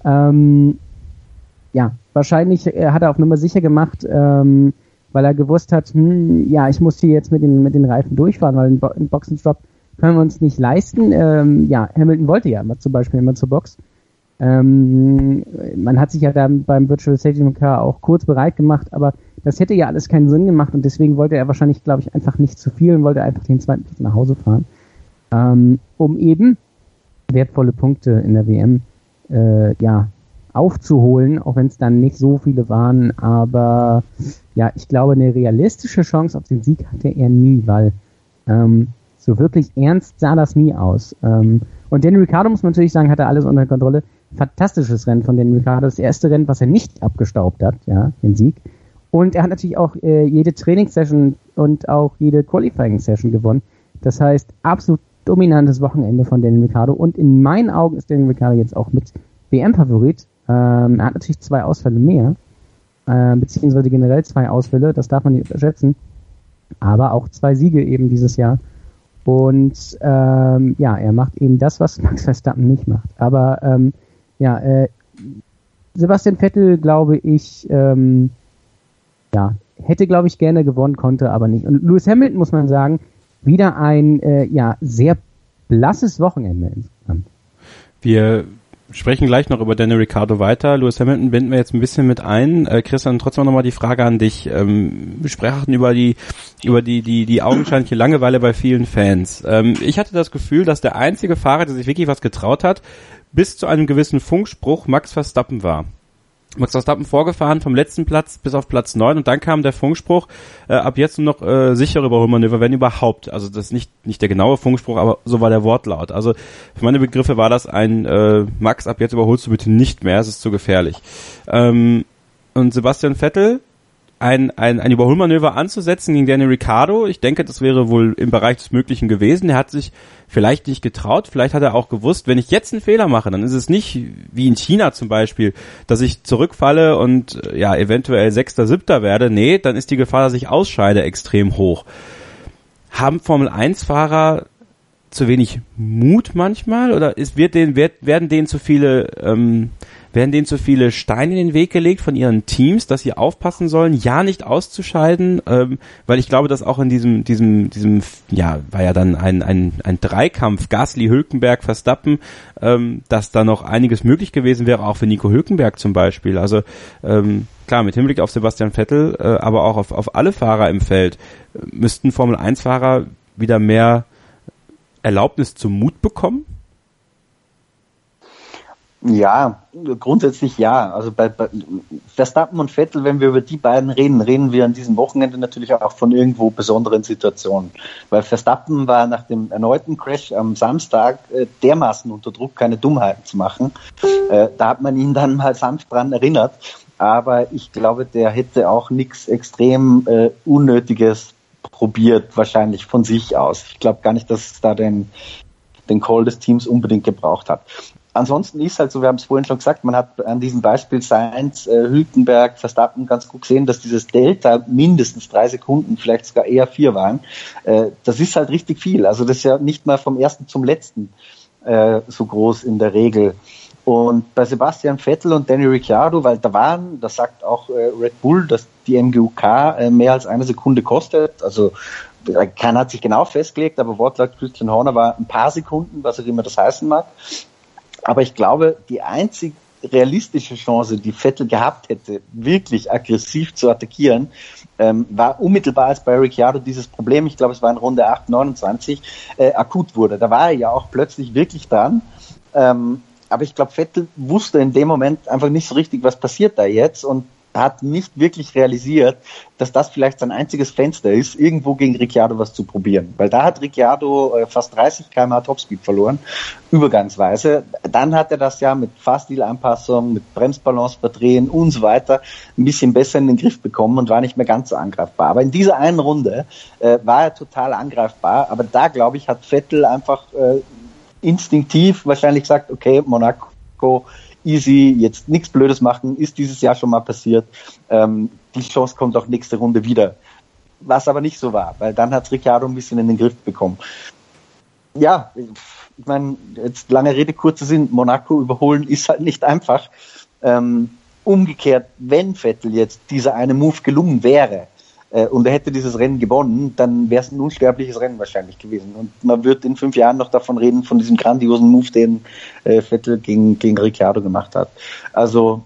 Wahrscheinlich hat er auf Nummer sicher gemacht, weil er gewusst hat, ich muss hier jetzt mit den Reifen durchfahren, weil einen Boxenstopp können wir uns nicht leisten. Hamilton wollte ja zum Beispiel immer zur Box. Man hat sich ja dann beim Virtual Safety Car auch kurz bereit gemacht, aber das hätte ja alles keinen Sinn gemacht und deswegen wollte er wahrscheinlich, glaube ich, einfach nicht zu viel und wollte einfach den 2. Platz nach Hause fahren, um eben wertvolle Punkte in der WM aufzuholen, auch wenn es dann nicht so viele waren, aber ja, ich glaube, eine realistische Chance auf den Sieg hatte er nie, weil so wirklich ernst sah das nie aus. Und Daniel Ricciardo, muss man natürlich sagen, hatte alles unter Kontrolle. Fantastisches Rennen von Daniel Ricciardo, das erste Rennen, was er nicht abgestaubt hat, den Sieg. Und er hat natürlich auch jede Trainingssession und auch jede Qualifying-Session gewonnen. Das heißt, absolut dominantes Wochenende von Daniel Ricciardo. Und in meinen Augen ist Daniel Ricciardo jetzt auch mit WM-Favorit. Er hat natürlich 2 Ausfälle mehr, beziehungsweise generell 2 Ausfälle, das darf man nicht unterschätzen. Aber auch 2 Siege eben dieses Jahr. Und er macht eben das, was Max Verstappen nicht macht. Aber Sebastian Vettel, glaube ich, hätte, glaube ich, gerne gewonnen, konnte aber nicht. Und Lewis Hamilton, muss man sagen, wieder ein sehr blasses Wochenende insgesamt. Wir sprechen gleich noch über Daniel Ricciardo weiter. Lewis Hamilton binden wir jetzt ein bisschen mit ein. Christian, trotzdem nochmal die Frage an dich. Wir sprachen über die augenscheinliche Langeweile bei vielen Fans. Ich hatte das Gefühl, dass der einzige Fahrer, der sich wirklich was getraut hat, bis zu einem gewissen Funkspruch Max Verstappen war. Max Verstappen vorgefahren vom letzten Platz bis auf Platz 9 und dann kam der Funkspruch, ab jetzt nur noch sichere Überholmanöver, wenn überhaupt. Also das ist nicht der genaue Funkspruch, aber so war der Wortlaut. Also für meine Begriffe war das ein Max, ab jetzt überholst du bitte nicht mehr, es ist zu gefährlich. Und Sebastian Vettel, ein Überholmanöver anzusetzen gegen Daniel Ricciardo, ich denke, das wäre wohl im Bereich des Möglichen gewesen. Er hat sich vielleicht nicht getraut, vielleicht hat er auch gewusst, wenn ich jetzt einen Fehler mache, dann ist es nicht wie in China zum Beispiel, dass ich zurückfalle und eventuell 6., 7. werde. Nee, dann ist die Gefahr, dass ich ausscheide, extrem hoch. Haben Formel-1-Fahrer zu wenig Mut manchmal oder werden denen zu viele Steine in den Weg gelegt von ihren Teams, dass sie aufpassen sollen, ja nicht auszuscheiden, weil ich glaube, dass auch in diesem war ja dann ein Dreikampf, Gasly, Hülkenberg, Verstappen, dass da noch einiges möglich gewesen wäre, auch für Nico Hülkenberg zum Beispiel. Also klar, mit Hinblick auf Sebastian Vettel, aber auch auf alle Fahrer im Feld, müssten Formel-1-Fahrer wieder mehr Erlaubnis zum Mut bekommen? Ja, grundsätzlich ja. Also bei Verstappen und Vettel, wenn wir über die beiden reden wir an diesem Wochenende natürlich auch von irgendwo besonderen Situationen. Weil Verstappen war nach dem erneuten Crash am Samstag dermaßen unter Druck, keine Dummheiten zu machen. Da hat man ihn dann mal sanft dran erinnert. Aber ich glaube, der hätte auch nichts extrem Unnötiges probiert, wahrscheinlich von sich aus. Ich glaube gar nicht, dass es da den Call des Teams unbedingt gebraucht hat. Ansonsten ist halt so, wir haben es vorhin schon gesagt, man hat an diesem Beispiel Sainz, Hülkenberg, Verstappen ganz gut gesehen, dass dieses Delta mindestens 3 Sekunden, vielleicht sogar eher 4 waren. Das ist halt richtig viel. Also das ist ja nicht mal vom ersten zum letzten so groß in der Regel. Und bei Sebastian Vettel und Danny Ricciardo, weil das sagt auch Red Bull, dass die MGUK mehr als 1 Sekunde kostet. Also keiner hat sich genau festgelegt, aber Wortlaut Christian Horner war ein paar Sekunden, was auch immer das heißen mag. Aber ich glaube, die einzig realistische Chance, die Vettel gehabt hätte, wirklich aggressiv zu attackieren, war unmittelbar, als bei Ricciardo dieses Problem, ich glaube, es war in Runde 8:29, akut wurde. Da war er ja auch plötzlich wirklich dran. Aber ich glaube, Vettel wusste in dem Moment einfach nicht so richtig, was passiert da jetzt, und hat nicht wirklich realisiert, dass das vielleicht sein einziges Fenster ist, irgendwo gegen Ricciardo was zu probieren. Weil da hat Ricciardo fast 30 km/h Topspeed verloren, übergangsweise. Dann hat er das ja mit Fahrstil-Anpassung, mit Bremsbalance verdrehen und so weiter ein bisschen besser in den Griff bekommen und war nicht mehr ganz so angreifbar. Aber in dieser einen Runde war er total angreifbar. Aber da, glaube ich, hat Vettel einfach instinktiv wahrscheinlich gesagt, okay, Monaco, easy, jetzt nichts Blödes machen, ist dieses Jahr schon mal passiert. Die Chance kommt auch nächste Runde wieder. Was aber nicht so war, weil dann hat Ricciardo ein bisschen in den Griff bekommen. Ja, ich meine, jetzt lange Rede, kurzer Sinn, Monaco überholen ist halt nicht einfach. Umgekehrt, wenn Vettel jetzt dieser eine Move gelungen wäre, und er hätte dieses Rennen gewonnen, dann wäre es ein unsterbliches Rennen wahrscheinlich gewesen. Und man wird in 5 Jahren noch davon reden, von diesem grandiosen Move, den Vettel gegen Ricciardo gemacht hat. Also,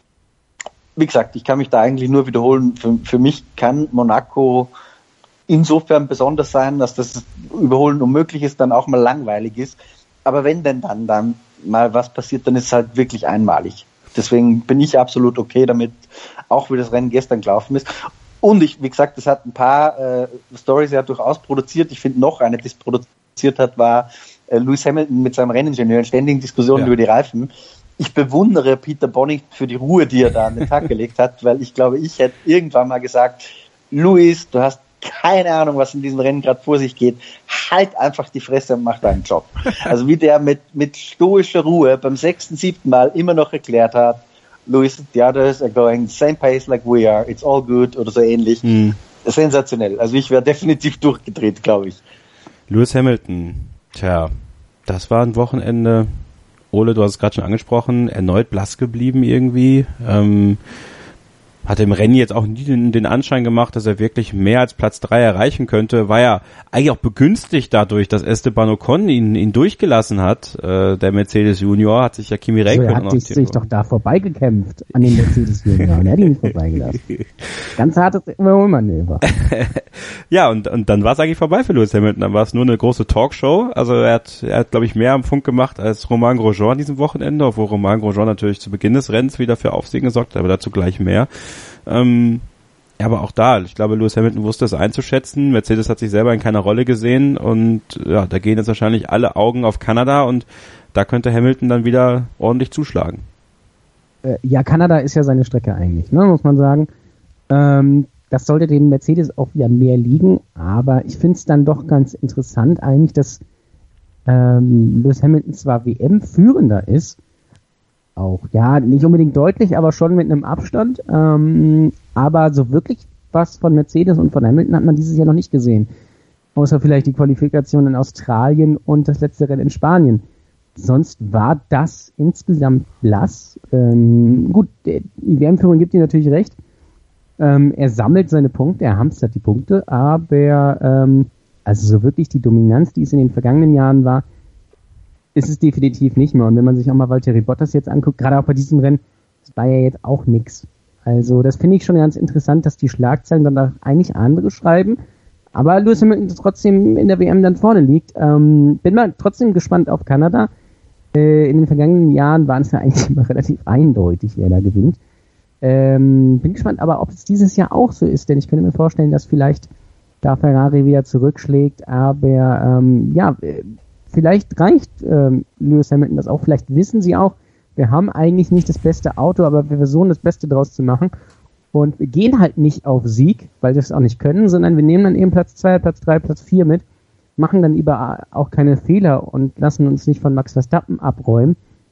wie gesagt, ich kann mich da eigentlich nur wiederholen. Für mich kann Monaco insofern besonders sein, dass das Überholen unmöglich ist, dann auch mal langweilig ist. Aber wenn denn dann mal was passiert, dann ist es halt wirklich einmalig. Deswegen bin ich absolut okay damit, auch wie das Rennen gestern gelaufen ist. Und wie gesagt, das hat ein paar Storys ja durchaus produziert. Ich finde, noch eine, die es produziert hat, war Lewis Hamilton mit seinem Renningenieur in ständigen Diskussionen über die Reifen. Ich bewundere Peter Bonning für die Ruhe, die er da an den Tag gelegt hat, weil ich glaube, ich hätte irgendwann mal gesagt, Lewis, du hast keine Ahnung, was in diesem Rennen gerade vor sich geht. Halt einfach die Fresse und mach deinen Job. Also wie der mit stoischer Ruhe beim 6., 7. Mal immer noch erklärt hat, Lewis, the others are going the same pace like we are, it's all good oder so ähnlich. Sensationell. Also ich wäre definitiv durchgedreht, glaube ich. Lewis Hamilton, tja, das war ein Wochenende. Ole, du hast es gerade schon angesprochen, erneut blass geblieben irgendwie. Hat im Rennen jetzt auch nie den Anschein gemacht, dass er wirklich mehr als Platz 3 erreichen könnte. War ja eigentlich auch begünstigt dadurch, dass Esteban Ocon ihn durchgelassen hat. Der Mercedes Junior hat sich ja Kimi Räikkönen noch... Er hat sich doch da vorbeigekämpft an den Mercedes Junior und er hat ihn nicht vorbeigelassen. Ganz hartes Überholmanöver. Ja, und dann war es eigentlich vorbei für Lewis Hamilton. Dann war es nur eine große Talkshow. Also er hat glaube ich, mehr am Funk gemacht als Romain Grosjean an diesem Wochenende, obwohl Romain Grosjean natürlich zu Beginn des Rennens wieder für Aufsehen gesorgt hat, aber dazu gleich mehr. Aber auch da, ich glaube, Lewis Hamilton wusste es einzuschätzen. Mercedes hat sich selber in keiner Rolle gesehen und ja, da gehen jetzt wahrscheinlich alle Augen auf Kanada und da könnte Hamilton dann wieder ordentlich zuschlagen. Ja, Kanada ist ja seine Strecke eigentlich, ne, muss man sagen. Das sollte dem Mercedes auch wieder mehr liegen, aber ich finde es dann doch ganz interessant eigentlich, dass Lewis Hamilton zwar WM-Führender ist, auch, ja, nicht unbedingt deutlich, aber schon mit einem Abstand. Aber so wirklich was von Mercedes und von Hamilton hat man dieses Jahr noch nicht gesehen. Außer vielleicht die Qualifikation in Australien und das letzte Rennen in Spanien. Sonst war das insgesamt blass. Gut, die WM-Führung gibt ihm natürlich recht. Er sammelt seine Punkte, er hamstert die Punkte, aber also so wirklich die Dominanz, die es in den vergangenen Jahren war, ist es definitiv nicht mehr. Und wenn man sich auch mal Valtteri Bottas jetzt anguckt, gerade auch bei diesem Rennen, das war ja jetzt auch nix. Also das finde ich schon ganz interessant, dass die Schlagzeilen dann da eigentlich andere schreiben. Aber Lewis Hamilton trotzdem in der WM dann vorne liegt. Bin mal trotzdem gespannt auf Kanada. In den vergangenen Jahren waren es ja eigentlich immer relativ eindeutig, wer da gewinnt. Bin gespannt, aber ob es dieses Jahr auch so ist, denn ich könnte mir vorstellen, dass vielleicht da Ferrari wieder zurückschlägt, aber vielleicht reicht Lewis Hamilton das auch, vielleicht wissen sie auch, wir haben eigentlich nicht das beste Auto, aber wir versuchen das Beste draus zu machen und wir gehen halt nicht auf Sieg, weil wir es auch nicht können, sondern wir nehmen dann eben Platz 2, Platz 3, Platz 4 mit, machen dann überall auch keine Fehler und lassen uns nicht von Max Verstappen abräumen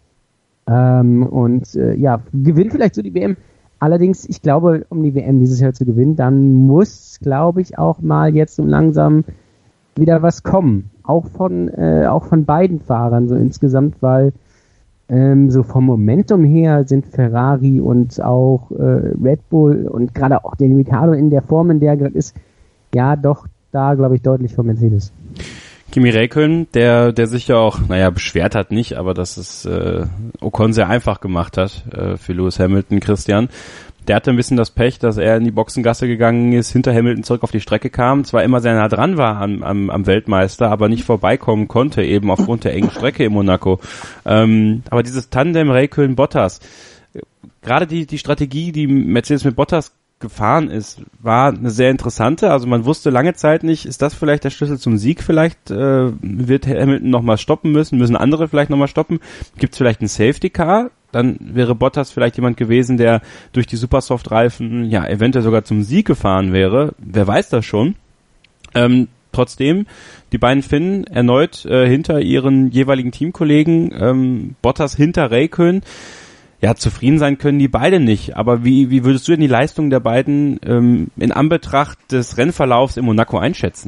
gewinnen vielleicht so die WM. Allerdings, ich glaube, um die WM dieses Jahr zu gewinnen, dann muss, glaube ich, auch mal jetzt so langsam wieder was kommen. Auch von beiden Fahrern so insgesamt, weil so vom Momentum her sind Ferrari und auch Red Bull und gerade auch den Ricciardo in der Form, in der er gerade ist, ja doch da, glaube ich, deutlich vor Mercedes. Kimi Räikkönen, der sich ja auch, beschwert hat nicht, aber dass es Ocon sehr einfach gemacht hat für Lewis Hamilton, Christian. Der hatte ein bisschen das Pech, dass er in die Boxengasse gegangen ist, hinter Hamilton zurück auf die Strecke kam, zwar immer sehr nah dran war am Weltmeister, aber nicht vorbeikommen konnte, eben aufgrund der engen Strecke in Monaco. Aber dieses Tandem Räikkönen-Bottas, gerade die Strategie, die Mercedes mit Bottas gefahren ist, war eine sehr interessante. Also man wusste lange Zeit nicht, ist das vielleicht der Schlüssel zum Sieg? Vielleicht wird Hamilton nochmal stoppen müssen andere vielleicht nochmal stoppen. Gibt es vielleicht einen Safety Car? Dann wäre Bottas vielleicht jemand gewesen, der durch die Supersoft-Reifen eventuell sogar zum Sieg gefahren wäre. Wer weiß das schon? Trotzdem, die beiden Finnen erneut hinter ihren jeweiligen Teamkollegen, Bottas hinter Räikkönen. Ja, zufrieden sein können die beide nicht. Aber wie würdest du denn die Leistung der beiden in Anbetracht des Rennverlaufs in Monaco einschätzen?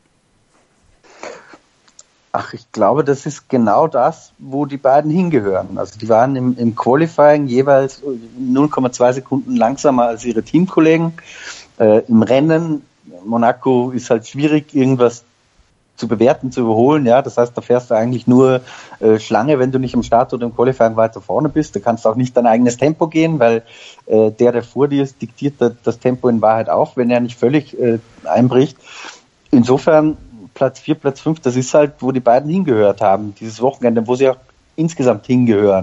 Ach, ich glaube, das ist genau das, wo die beiden hingehören. Also die waren im Qualifying jeweils 0,2 Sekunden langsamer als ihre Teamkollegen. Im Rennen, Monaco ist halt schwierig, irgendwas zu bewerten, zu überholen. Ja, das heißt, da fährst du eigentlich nur Schlange, wenn du nicht im Start oder im Qualifying weiter vorne bist. Du kannst auch nicht dein eigenes Tempo gehen, weil der vor dir ist, diktiert das Tempo in Wahrheit auf, wenn er nicht völlig einbricht. Insofern Platz 4, Platz 5, das ist halt, wo die beiden hingehört haben, dieses Wochenende, wo sie auch insgesamt hingehören.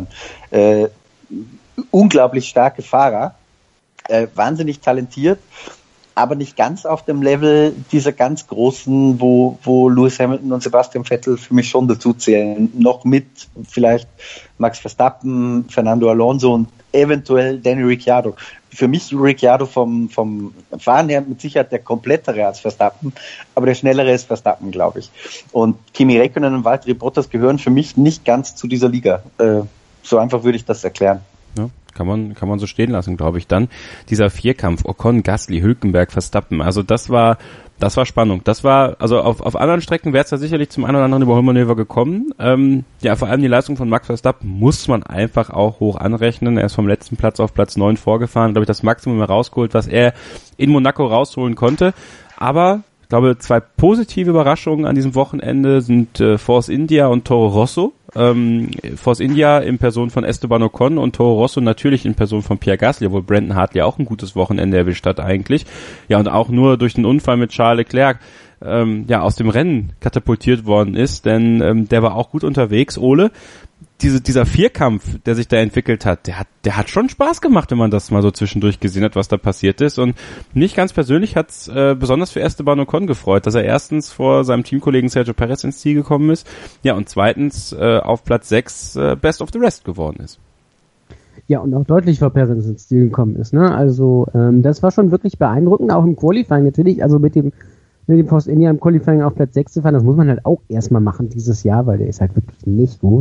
Unglaublich starke Fahrer, wahnsinnig talentiert, aber nicht ganz auf dem Level dieser ganz Großen, wo Lewis Hamilton und Sebastian Vettel für mich schon dazu zählen. Noch mit vielleicht Max Verstappen, Fernando Alonso und eventuell Danny Ricciardo. Für mich Ricciardo vom Fahren her mit Sicherheit der komplettere als Verstappen, aber der schnellere ist Verstappen, glaube ich. Und Kimi Räikkönen und Valtteri Bottas gehören für mich nicht ganz zu dieser Liga. So einfach würde ich das erklären. Ja, kann man so stehen lassen, glaube ich. Dann dieser Vierkampf, Ocon, Gasly, Hülkenberg, Verstappen. Also das war Spannung. Das war, also auf anderen Strecken wäre es da sicherlich zum einen oder anderen Überholmanöver gekommen. Vor allem die Leistung von Max Verstappen muss man einfach auch hoch anrechnen. Er ist vom letzten Platz auf Platz 9 vorgefahren, glaube ich, das Maximum herausgeholt, was er in Monaco rausholen konnte. Aber ich glaube, zwei positive Überraschungen an diesem Wochenende sind Force India und Toro Rosso. Force India in Person von Esteban Ocon und Toro Rosso natürlich in Person von Pierre Gasly, obwohl Brandon Hartley auch ein gutes Wochenende erwischt hat eigentlich. Ja, und auch nur durch den Unfall mit Charles Leclerc aus dem Rennen katapultiert worden ist, denn der war auch gut unterwegs. Ole, dieser Vierkampf, der sich da entwickelt hat, der hat schon Spaß gemacht, wenn man das mal so zwischendurch gesehen hat, was da passiert ist. Und mich ganz persönlich hat's besonders für Esteban Ocon gefreut, dass er erstens vor seinem Teamkollegen Sergio Perez ins Ziel gekommen ist, ja, und zweitens auf Platz 6 Best of the Rest geworden ist. Ja, und auch deutlich vor Perez ins Ziel gekommen ist, ne? Also das war schon wirklich beeindruckend, auch im Qualifying natürlich, also mit dem Force India im Qualifying auf Platz 6 zu fahren, das muss man halt auch erstmal machen dieses Jahr, weil der ist halt wirklich nicht gut.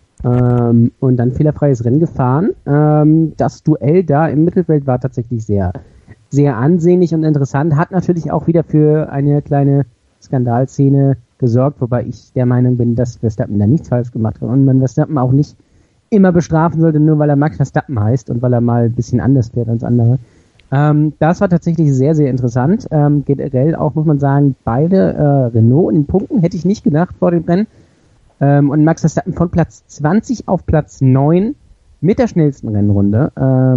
Und dann fehlerfreies Rennen gefahren. Das Duell da im Mittelfeld war tatsächlich sehr, sehr ansehnlich und interessant, hat natürlich auch wieder für eine kleine Skandalszene gesorgt, wobei ich der Meinung bin, dass Verstappen da nichts falsch gemacht hat und man Verstappen auch nicht immer bestrafen sollte, nur weil er Max Verstappen heißt und weil er mal ein bisschen anders fährt als andere. Das war tatsächlich sehr, sehr interessant. Generell auch, muss man sagen, beide Renault in den Punkten, hätte ich nicht gedacht vor dem Rennen. Und Max Verstappen von Platz 20 auf Platz 9 mit der schnellsten Rennrunde.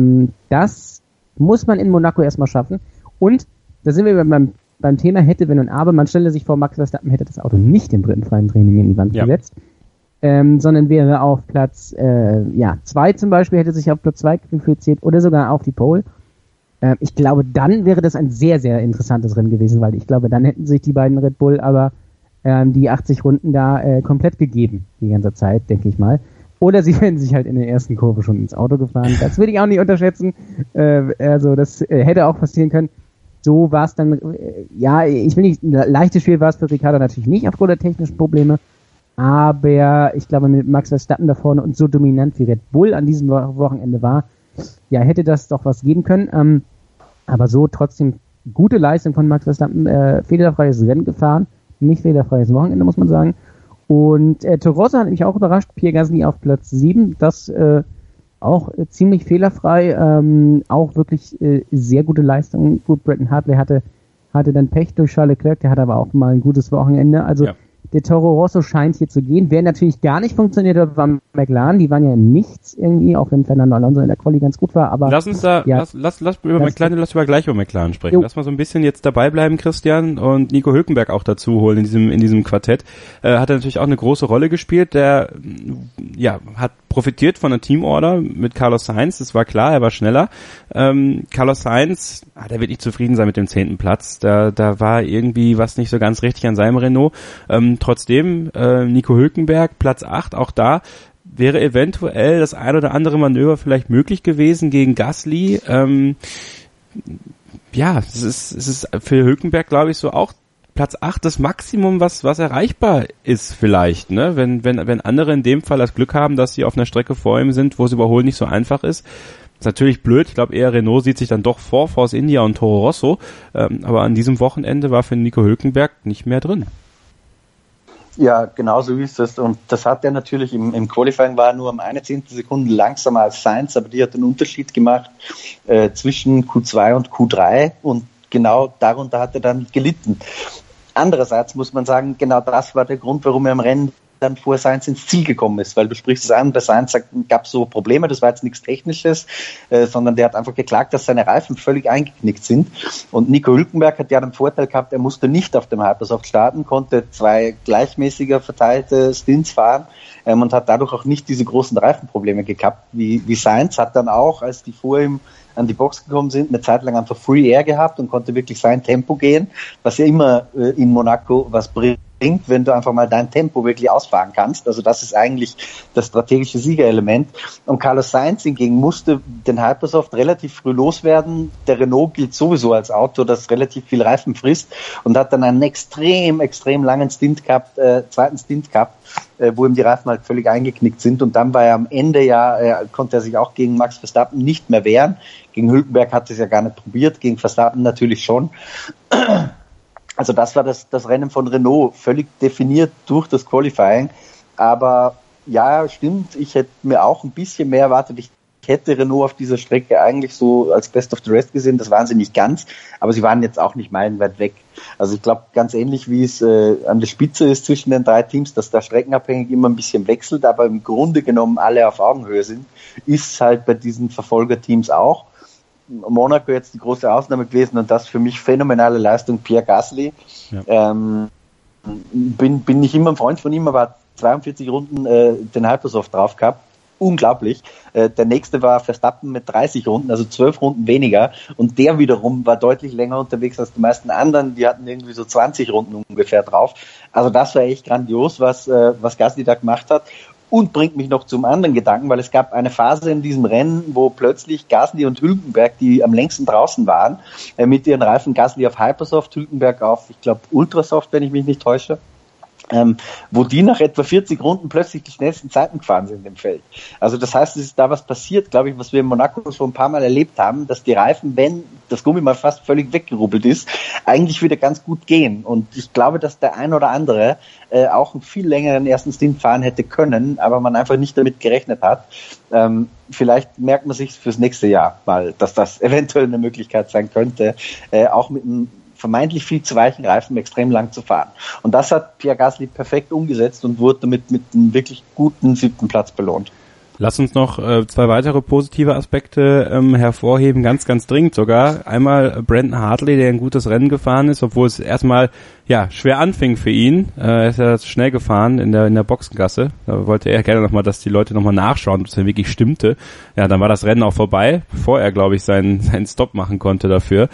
Das muss man in Monaco erstmal schaffen. Und da sind wir beim Thema hätte, wenn und aber. Man stelle sich vor, Max Verstappen hätte das Auto nicht im dritten freien Training in die Wand gesetzt. sondern wäre auf Platz 2 zum Beispiel, hätte sich auf Platz 2 qualifiziert oder sogar auf die Pole. Ich glaube, dann wäre das ein sehr, sehr interessantes Rennen gewesen, weil ich glaube, dann hätten sich die beiden Red Bull aber die 80 Runden da komplett gegeben, die ganze Zeit, denke ich mal. Oder sie hätten sich halt in der ersten Kurve schon ins Auto gefahren. Das würde ich auch nicht unterschätzen. Also das hätte auch passieren können. So war es dann, ich will nicht, ein leichtes Spiel war es für Ricciardo natürlich nicht aufgrund der technischen Probleme. Aber ich glaube, mit Max Verstappen da vorne und so dominant wie Red Bull an diesem Wochenende war, hätte das doch was geben können. Aber so trotzdem gute Leistung von Max Verstappen, fehlerfreies Rennen gefahren, nicht fehlerfreies Wochenende, muss man sagen. Und Toro Rosso hat mich auch überrascht, Pierre Gasly auf Platz 7, das auch ziemlich fehlerfrei, auch wirklich sehr gute Leistung. Gut, Bretton Hartley hatte dann Pech durch Charles Leclerc, der hatte aber auch mal ein gutes Wochenende, also der Toro Rosso scheint hier zu gehen. Wer natürlich gar nicht funktioniert hat, war McLaren. Die waren ja im Nichts irgendwie, auch wenn Fernando Alonso in der Quali ganz gut war. Aber lass uns da, lass über McLaren, lass über gleich über McLaren sprechen. Lass mal so ein bisschen jetzt dabei bleiben, Christian, und Nico Hülkenberg auch dazu holen in diesem Quartett. Hat er natürlich auch eine große Rolle gespielt. Der, hat profitiert von der Teamorder mit Carlos Sainz. Das war klar, er war schneller. Carlos Sainz, der wird nicht zufrieden sein mit dem 10. Platz. Da war irgendwie was nicht so ganz richtig an seinem Renault. Trotzdem, Nico Hülkenberg, Platz 8, auch da wäre eventuell das ein oder andere Manöver vielleicht möglich gewesen gegen Gasly. Es ist für Hülkenberg, glaube ich, so auch Platz 8 das Maximum, was erreichbar ist vielleicht, ne? Wenn andere in dem Fall das Glück haben, dass sie auf einer Strecke vor ihm sind, wo es überholen nicht so einfach ist. Ist natürlich blöd, ich glaube eher Renault sieht sich dann doch vor Force India und Toro Rosso, aber an diesem Wochenende war für Nico Hülkenberg nicht mehr drin. Ja, genau so ist es. Und das hat er natürlich im Qualifying, war er nur um 1/10 Sekunde langsamer als Sainz, aber die hat den Unterschied gemacht zwischen Q2 und Q3 und genau darunter hat er dann gelitten. Andererseits muss man sagen, genau das war der Grund, warum er im Rennen dann vor Sainz ins Ziel gekommen ist, weil du sprichst es an, bei Sainz gab es so Probleme, das war jetzt nichts Technisches, sondern der hat einfach geklagt, dass seine Reifen völlig eingeknickt sind und Nico Hülkenberg hat ja den Vorteil gehabt, er musste nicht auf dem Hypersoft starten, konnte 2 gleichmäßiger verteilte Stints fahren und hat dadurch auch nicht diese großen Reifenprobleme gehabt, wie Sainz hat dann auch, als die vor ihm an die Box gekommen sind, eine Zeit lang einfach Free Air gehabt und konnte wirklich sein Tempo gehen, was ja immer in Monaco was bringt, wenn du einfach mal dein Tempo wirklich ausfahren kannst. Also das ist eigentlich das strategische Siegerelement. Und Carlos Sainz hingegen musste den Hypersoft relativ früh loswerden. Der Renault gilt sowieso als Auto, das relativ viel Reifen frisst und hat dann einen extrem langen zweiten Stint gehabt, wo ihm die Reifen halt völlig eingeknickt sind. Und dann war er am Ende konnte er sich auch gegen Max Verstappen nicht mehr wehren. Gegen Hülkenberg hat es ja gar nicht probiert, gegen Verstappen natürlich schon. Also das war das Rennen von Renault, völlig definiert durch das Qualifying. Aber ja, stimmt, ich hätte mir auch ein bisschen mehr erwartet. Ich hätte Renault auf dieser Strecke eigentlich so als Best of the Rest gesehen. Das waren sie nicht ganz, aber sie waren jetzt auch nicht meilenweit weg. Also ich glaube, ganz ähnlich wie es an der Spitze ist zwischen den 3 Teams, dass da streckenabhängig immer ein bisschen wechselt, aber im Grunde genommen alle auf Augenhöhe sind, ist halt bei diesen Verfolgerteams auch. Monaco jetzt die große Ausnahme gewesen und das für mich phänomenale Leistung Pierre Gasly. Ja. Bin nicht immer ein Freund von ihm, aber hat 42 Runden den Hypersoft drauf gehabt. Unglaublich. Der nächste war Verstappen mit 30 Runden, also 12 Runden weniger und der wiederum war deutlich länger unterwegs als die meisten anderen, die hatten irgendwie so 20 Runden ungefähr drauf. Also das war echt grandios, was Gasly da gemacht hat. Und bringt mich noch zum anderen Gedanken, weil es gab eine Phase in diesem Rennen, wo plötzlich Gasly und Hülkenberg, die am längsten draußen waren, mit ihren Reifen, Gasly auf Hypersoft, Hülkenberg auf, ich glaube, Ultrasoft, wenn ich mich nicht täusche, wo die nach etwa 40 Runden plötzlich die schnellsten Zeiten gefahren sind im Feld. Also das heißt, es ist da was passiert, glaube ich, was wir in Monaco schon ein paar Mal erlebt haben, dass die Reifen, wenn das Gummi mal fast völlig weggerubbelt ist, eigentlich wieder ganz gut gehen. Und ich glaube, dass der ein oder andere auch einen viel längeren ersten Stint fahren hätte können, aber man einfach nicht damit gerechnet hat. Vielleicht merkt man sich fürs nächste Jahr mal, dass das eventuell eine Möglichkeit sein könnte, auch mit einem vermeintlich viel zu weichen Reifen extrem lang zu fahren. Und das hat Pierre Gasly perfekt umgesetzt und wurde damit mit einem wirklich guten 7. Platz belohnt. Lass uns noch 2 weitere positive Aspekte hervorheben, ganz, ganz dringend sogar. Einmal Brandon Hartley, der ein gutes Rennen gefahren ist, obwohl es erstmal schwer anfing für ihn. Er ist ja schnell gefahren in der Boxengasse. Da wollte er gerne nochmal, dass die Leute nochmal nachschauen, ob es denn wirklich stimmte. Ja, dann war das Rennen auch vorbei, bevor er, glaube ich, seinen Stop machen konnte dafür.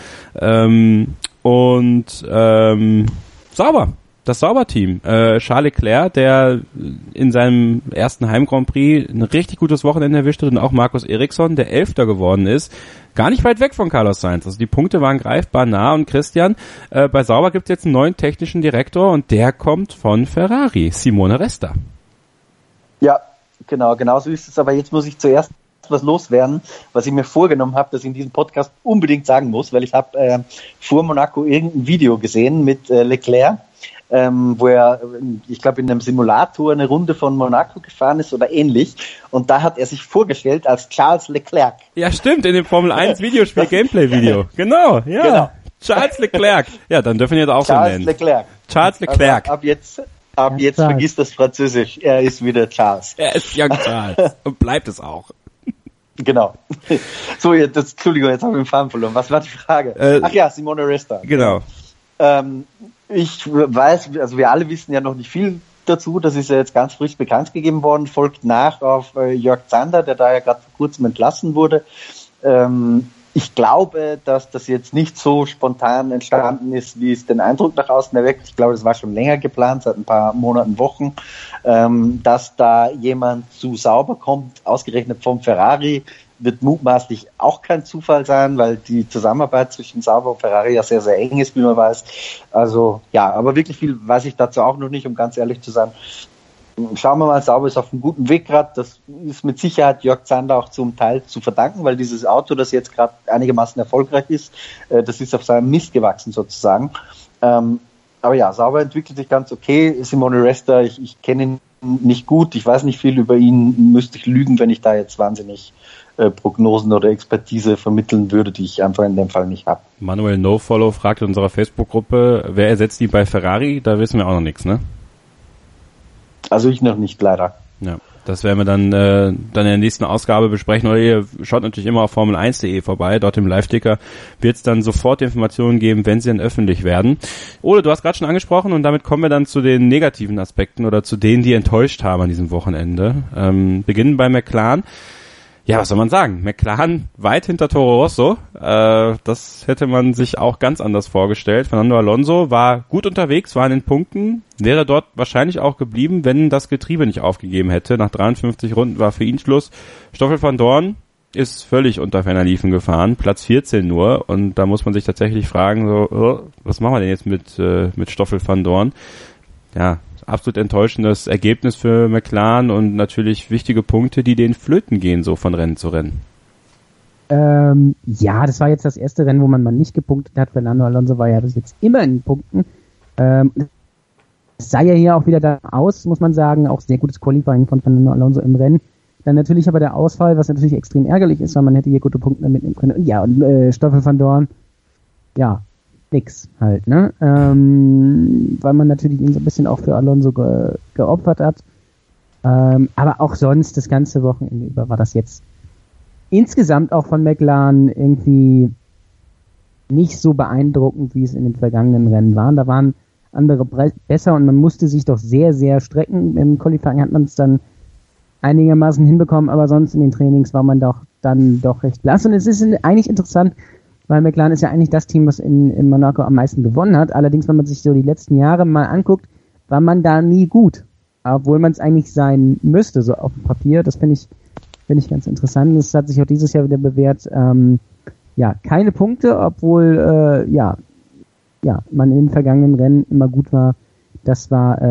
Sauber. Das Sauberteam. Charles Leclerc, der in seinem ersten Heim-Grand Prix ein richtig gutes Wochenende erwischt hat, und auch Markus Ericsson, der 11. geworden ist. Gar nicht weit weg von Carlos Sainz. Also die Punkte waren greifbar nah. Und Christian, bei Sauber gibt es jetzt einen neuen technischen Direktor und der kommt von Ferrari, Simone Resta. Ja, genau so ist es. Aber jetzt muss ich zuerst was loswerden, was ich mir vorgenommen habe, dass ich in diesem Podcast unbedingt sagen muss, weil ich habe vor Monaco irgendein Video gesehen mit Leclerc, wo er, ich glaube, in einem Simulator eine Runde von Monaco gefahren ist oder ähnlich. Und da hat er sich vorgestellt als Charles Leclerc. Ja, stimmt, in dem Formel 1 Videospiel, Gameplay-Video. Genau. Charles Leclerc. Ja, dann dürfen wir jetzt auch so nennen. Charles Leclerc. Also ab jetzt vergiss das Französisch. Er ist wieder Charles. Er ist Young Charles. Und bleibt es auch. Genau. So, Entschuldigung, jetzt habe ich den Faden verloren. Was war die Frage? Simone Resta. Genau. Ich weiß, also wir alle wissen ja noch nicht viel dazu, das ist ja jetzt ganz frisch bekannt gegeben worden, folgt nach auf Jörg Zander, der da ja gerade vor kurzem entlassen wurde. Ich glaube, dass das jetzt nicht so spontan entstanden ist, wie es den Eindruck nach außen erweckt. Ich glaube, das war schon länger geplant, seit ein paar Monaten, Wochen, dass da jemand zu Sauber kommt, ausgerechnet vom Ferrari, wird mutmaßlich auch kein Zufall sein, weil die Zusammenarbeit zwischen Sauber und Ferrari ja sehr, sehr eng ist, wie man weiß. Also ja, aber wirklich viel weiß ich dazu auch noch nicht, um ganz ehrlich zu sein. Schauen wir mal, Sauber ist auf einem guten Weg gerade. Das ist mit Sicherheit Jörg Zander auch zum Teil zu verdanken, weil dieses Auto, das jetzt gerade einigermaßen erfolgreich ist, das ist auf seinem Mist gewachsen sozusagen. Aber ja, Sauber entwickelt sich ganz okay. Simone Resta, ich kenne ihn nicht gut, ich weiß nicht viel über ihn, müsste ich lügen, wenn ich da jetzt wahnsinnig Prognosen oder Expertise vermitteln würde, die ich einfach in dem Fall nicht habe. Manuel NoFollow fragt in unserer Facebook-Gruppe, wer ersetzt ihn bei Ferrari? Da wissen wir auch noch nichts, ne? Also ich noch nicht, leider. Ja, das werden wir dann in der nächsten Ausgabe besprechen. Oder ihr schaut natürlich immer auf Formel1.de vorbei. Dort im Live-Ticker wird es dann sofort Informationen geben, wenn sie dann öffentlich werden. Ole, du hast gerade schon angesprochen und damit kommen wir dann zu den negativen Aspekten oder zu denen, die enttäuscht haben an diesem Wochenende. Beginnen bei McLaren. Ja, was soll man sagen? McLaren weit hinter Toro Rosso. Das hätte man sich auch ganz anders vorgestellt. Fernando Alonso war gut unterwegs, war in den Punkten, wäre dort wahrscheinlich auch geblieben, wenn das Getriebe nicht aufgegeben hätte. Nach 53 Runden war für ihn Schluss. Stoffel van Dorn ist völlig unter ferner Liefen gefahren, Platz 14 nur. Und da muss man sich tatsächlich fragen, was machen wir denn jetzt mit Stoffel van Dorn? Ja, absolut enttäuschendes Ergebnis für McLaren und natürlich wichtige Punkte, die denen flöten gehen, so von Rennen zu Rennen. Ja, das war jetzt das erste Rennen, wo man mal nicht gepunktet hat. Fernando Alonso war ja bis jetzt immer in Punkten. Es sah ja hier auch wieder da aus, muss man sagen, auch sehr gutes Qualifying von Fernando Alonso im Rennen. Dann natürlich aber der Ausfall, was natürlich extrem ärgerlich ist, weil man hätte hier gute Punkte mitnehmen können. Und ja, und Stoffel van Dorn, ja, nix halt, ne? Weil man natürlich ihn so ein bisschen auch für Alonso geopfert hat. Aber auch sonst, das ganze Wochenende über, war das jetzt insgesamt auch von McLaren irgendwie nicht so beeindruckend, wie es in den vergangenen Rennen waren. Da waren andere besser und man musste sich doch sehr, sehr strecken. Im Qualifying hat man es dann einigermaßen hinbekommen, aber sonst in den Trainings war man dann doch recht blass. Und es ist eigentlich interessant, weil McLaren ist ja eigentlich das Team, was in Monaco am meisten gewonnen hat. Allerdings, wenn man sich so die letzten Jahre mal anguckt, war man da nie gut. Obwohl man es eigentlich sein müsste, so auf dem Papier. Das finde ich ganz interessant. Das hat sich auch dieses Jahr wieder bewährt. Keine Punkte, obwohl, man in den vergangenen Rennen immer gut war. Das war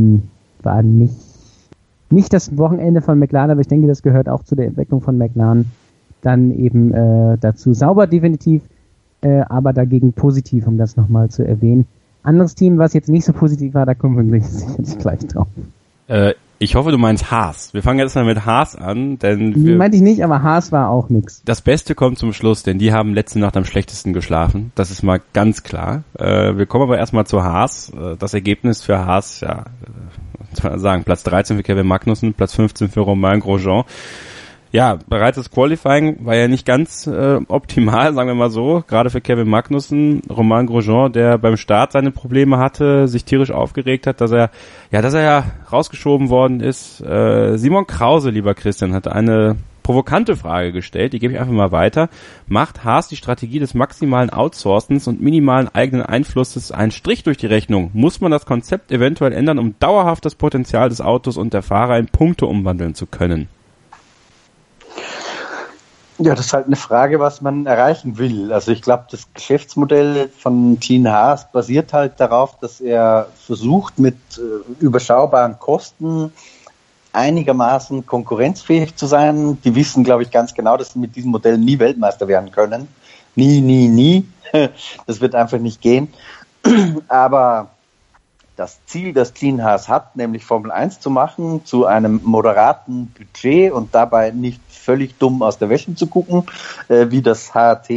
nicht das Wochenende von McLaren, aber ich denke, das gehört auch zu der Entwicklung von McLaren dann eben dazu. Sauber definitiv, aber dagegen positiv, um das nochmal zu erwähnen. Anderes Team, was jetzt nicht so positiv war, da kommen wir sicherlich gleich drauf. Ich hoffe, du meinst Haas. Wir fangen jetzt mal mit Haas an, denn... Meinte ich nicht, aber Haas war auch nix. Das Beste kommt zum Schluss, denn die haben letzte Nacht am schlechtesten geschlafen. Das ist mal ganz klar. Wir kommen aber erstmal zu Haas. Das Ergebnis für Haas, was soll man sagen, Platz 13 für Kevin Magnussen, Platz 15 für Romain Grosjean. Ja, bereits das Qualifying war ja nicht ganz optimal, sagen wir mal so, gerade für Kevin Magnussen. Romain Grosjean, der beim Start seine Probleme hatte, sich tierisch aufgeregt hat, dass er rausgeschoben worden ist. Simon Krause, lieber Christian, hat eine provokante Frage gestellt, die gebe ich einfach mal weiter. Macht Haas die Strategie des maximalen Outsourcens und minimalen eigenen Einflusses einen Strich durch die Rechnung? Muss man das Konzept eventuell ändern, um dauerhaft das Potenzial des Autos und der Fahrer in Punkte umwandeln zu können? Ja, das ist halt eine Frage, was man erreichen will. Also ich glaube, das Geschäftsmodell von Gene Haas basiert halt darauf, dass er versucht, mit überschaubaren Kosten einigermaßen konkurrenzfähig zu sein. Die wissen, glaube ich, ganz genau, dass sie mit diesem Modell nie Weltmeister werden können. Nie. Das wird einfach nicht gehen. Aber das Ziel, das Gene Haas hat, nämlich Formel 1 zu machen, zu einem moderaten Budget und dabei nicht völlig dumm aus der Wäsche zu gucken, wie das HRT,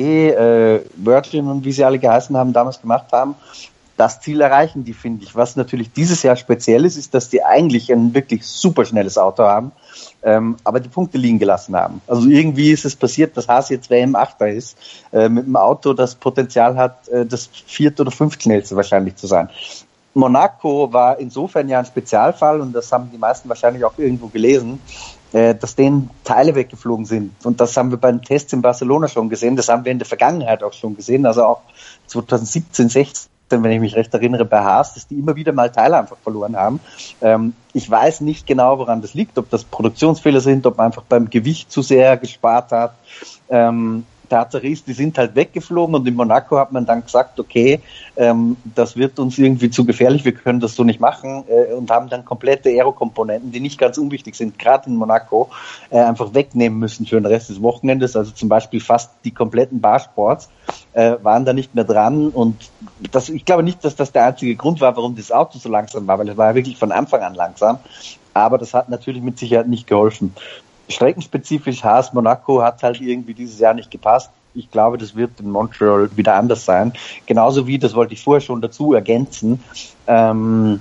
Virgin und wie sie alle geheißen haben, damals gemacht haben. Das Ziel erreichen die, finde ich. Was natürlich dieses Jahr speziell ist, dass die eigentlich ein wirklich super schnelles Auto haben, aber die Punkte liegen gelassen haben. Also irgendwie ist es passiert, dass Haas jetzt WM-Achter ist, mit einem Auto, das Potenzial hat, das 4. oder 5. schnellste wahrscheinlich zu sein. Monaco war insofern ja ein Spezialfall und das haben die meisten wahrscheinlich auch irgendwo gelesen, dass denen Teile weggeflogen sind. Und das haben wir beim Test in Barcelona schon gesehen, das haben wir in der Vergangenheit auch schon gesehen, also auch 2017, 16, wenn ich mich recht erinnere, bei Haas, dass die immer wieder mal Teile einfach verloren haben. Ich weiß nicht genau, woran das liegt, ob das Produktionsfehler sind, ob man einfach beim Gewicht zu sehr gespart hat. Tatsache ist, die sind halt weggeflogen und in Monaco hat man dann gesagt, okay, das wird uns irgendwie zu gefährlich, wir können das so nicht machen und haben dann komplette Aerokomponenten, die nicht ganz unwichtig sind, gerade in Monaco, einfach wegnehmen müssen für den Rest des Wochenendes. Also zum Beispiel fast die kompletten Barsports waren da nicht mehr dran und ich glaube nicht, dass das der einzige Grund war, warum das Auto so langsam war, weil es war ja wirklich von Anfang an langsam, aber das hat natürlich mit Sicherheit nicht geholfen. Streckenspezifisch Haas Monaco hat halt irgendwie dieses Jahr nicht gepasst. Ich glaube, das wird in Montreal wieder anders sein. Genauso wie, das wollte ich vorher schon dazu ergänzen, weil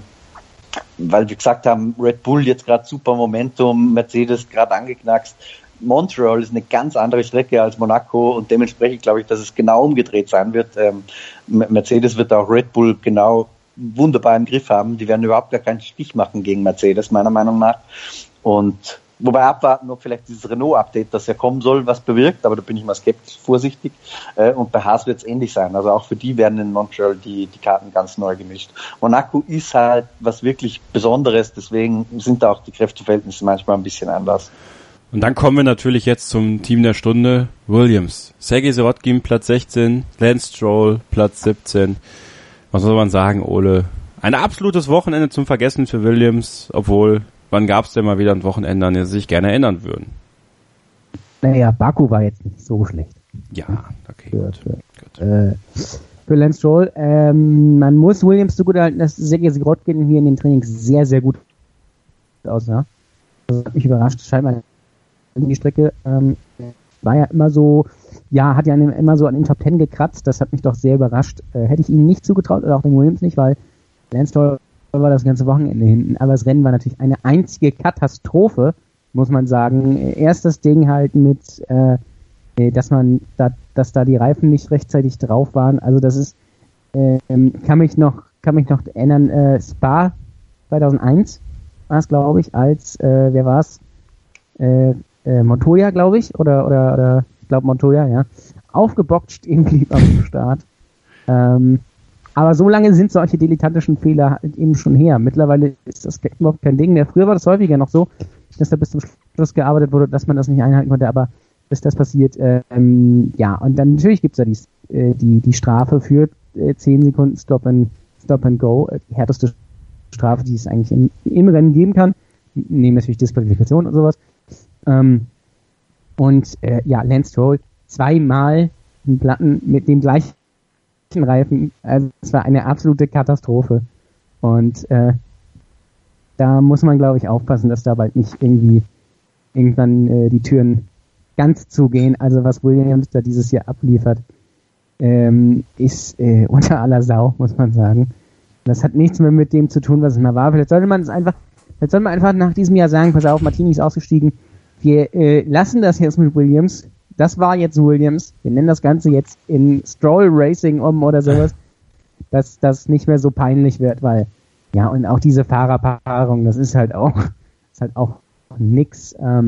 wir gesagt haben, Red Bull jetzt gerade super Momentum, Mercedes gerade angeknackst. Montreal ist eine ganz andere Strecke als Monaco und dementsprechend glaube ich, dass es genau umgedreht sein wird. Mercedes wird auch Red Bull genau wunderbar im Griff haben. Die werden überhaupt gar keinen Stich machen gegen Mercedes, meiner Meinung nach. Und wobei abwarten, ob vielleicht dieses Renault-Update, das ja kommen soll, was bewirkt, aber da bin ich mal skeptisch, vorsichtig. Und bei Haas wird es ähnlich sein. Also auch für die werden in Montreal die Karten ganz neu gemischt. Monaco ist halt was wirklich Besonderes, deswegen sind da auch die Kräfteverhältnisse manchmal ein bisschen anders. Und dann kommen wir natürlich jetzt zum Team der Stunde, Williams. Sergej Sirotkin, Platz 16, Lance Stroll, Platz 17. Was soll man sagen, Ole? Ein absolutes Wochenende zum Vergessen für Williams, obwohl... Wann gab es denn mal wieder ein Wochenende, an das sie sich gerne erinnern würden? Naja, Baku war jetzt nicht so schlecht. Ja, okay, gut. Für Lance Stroll, man muss Williams zugutehalten, dass Sergej Sirotkin hier in den Trainings sehr, sehr gut aussah. Das hat mich überrascht. Scheinbar die Strecke war ja immer so, hat ja immer so an den Top 10 gekratzt. Das hat mich doch sehr überrascht. Hätte ich ihm nicht zugetraut, oder auch den Williams nicht, weil Lance Stroll war das ganze Wochenende hinten, aber das Rennen war natürlich eine einzige Katastrophe, muss man sagen. Erst das Ding halt mit, dass da die Reifen nicht rechtzeitig drauf waren. Also das ist, kann mich noch erinnern, Spa 2001 war es, glaube ich, als wer war es? Montoya, glaube ich, oder ich glaube Montoya, ja, aufgebockt stehen blieb am Start. Aber so lange sind solche dilettantischen Fehler halt eben schon her. Mittlerweile ist das überhaupt kein Ding mehr. Früher war das häufiger noch so, dass da bis zum Schluss gearbeitet wurde, dass man das nicht einhalten konnte, aber bis das passiert, und dann natürlich gibt's da die Strafe für 10 Sekunden Stop and Go, die härteste Strafe, die es eigentlich im Rennen geben kann, neben natürlich Disqualifikation und sowas. Lance Stroll 2-mal einen Platten mit dem gleichen Reifen, also es war eine absolute Katastrophe. Und da muss man, glaube ich, aufpassen, dass da bald nicht irgendwann die Türen ganz zugehen. Also was Williams da dieses Jahr abliefert, ist unter aller Sau, muss man sagen. Das hat nichts mehr mit dem zu tun, was es mal war. Vielleicht sollte man es einfach Jetzt soll man einfach nach diesem Jahr sagen, pass auf, Martini ist ausgestiegen, wir lassen das jetzt mit Williams, das war jetzt Williams, wir nennen das Ganze jetzt in Stroll Racing oder sowas, dass das nicht mehr so peinlich wird, weil, ja, und auch diese Fahrerpaarung, das ist halt auch nix, ja,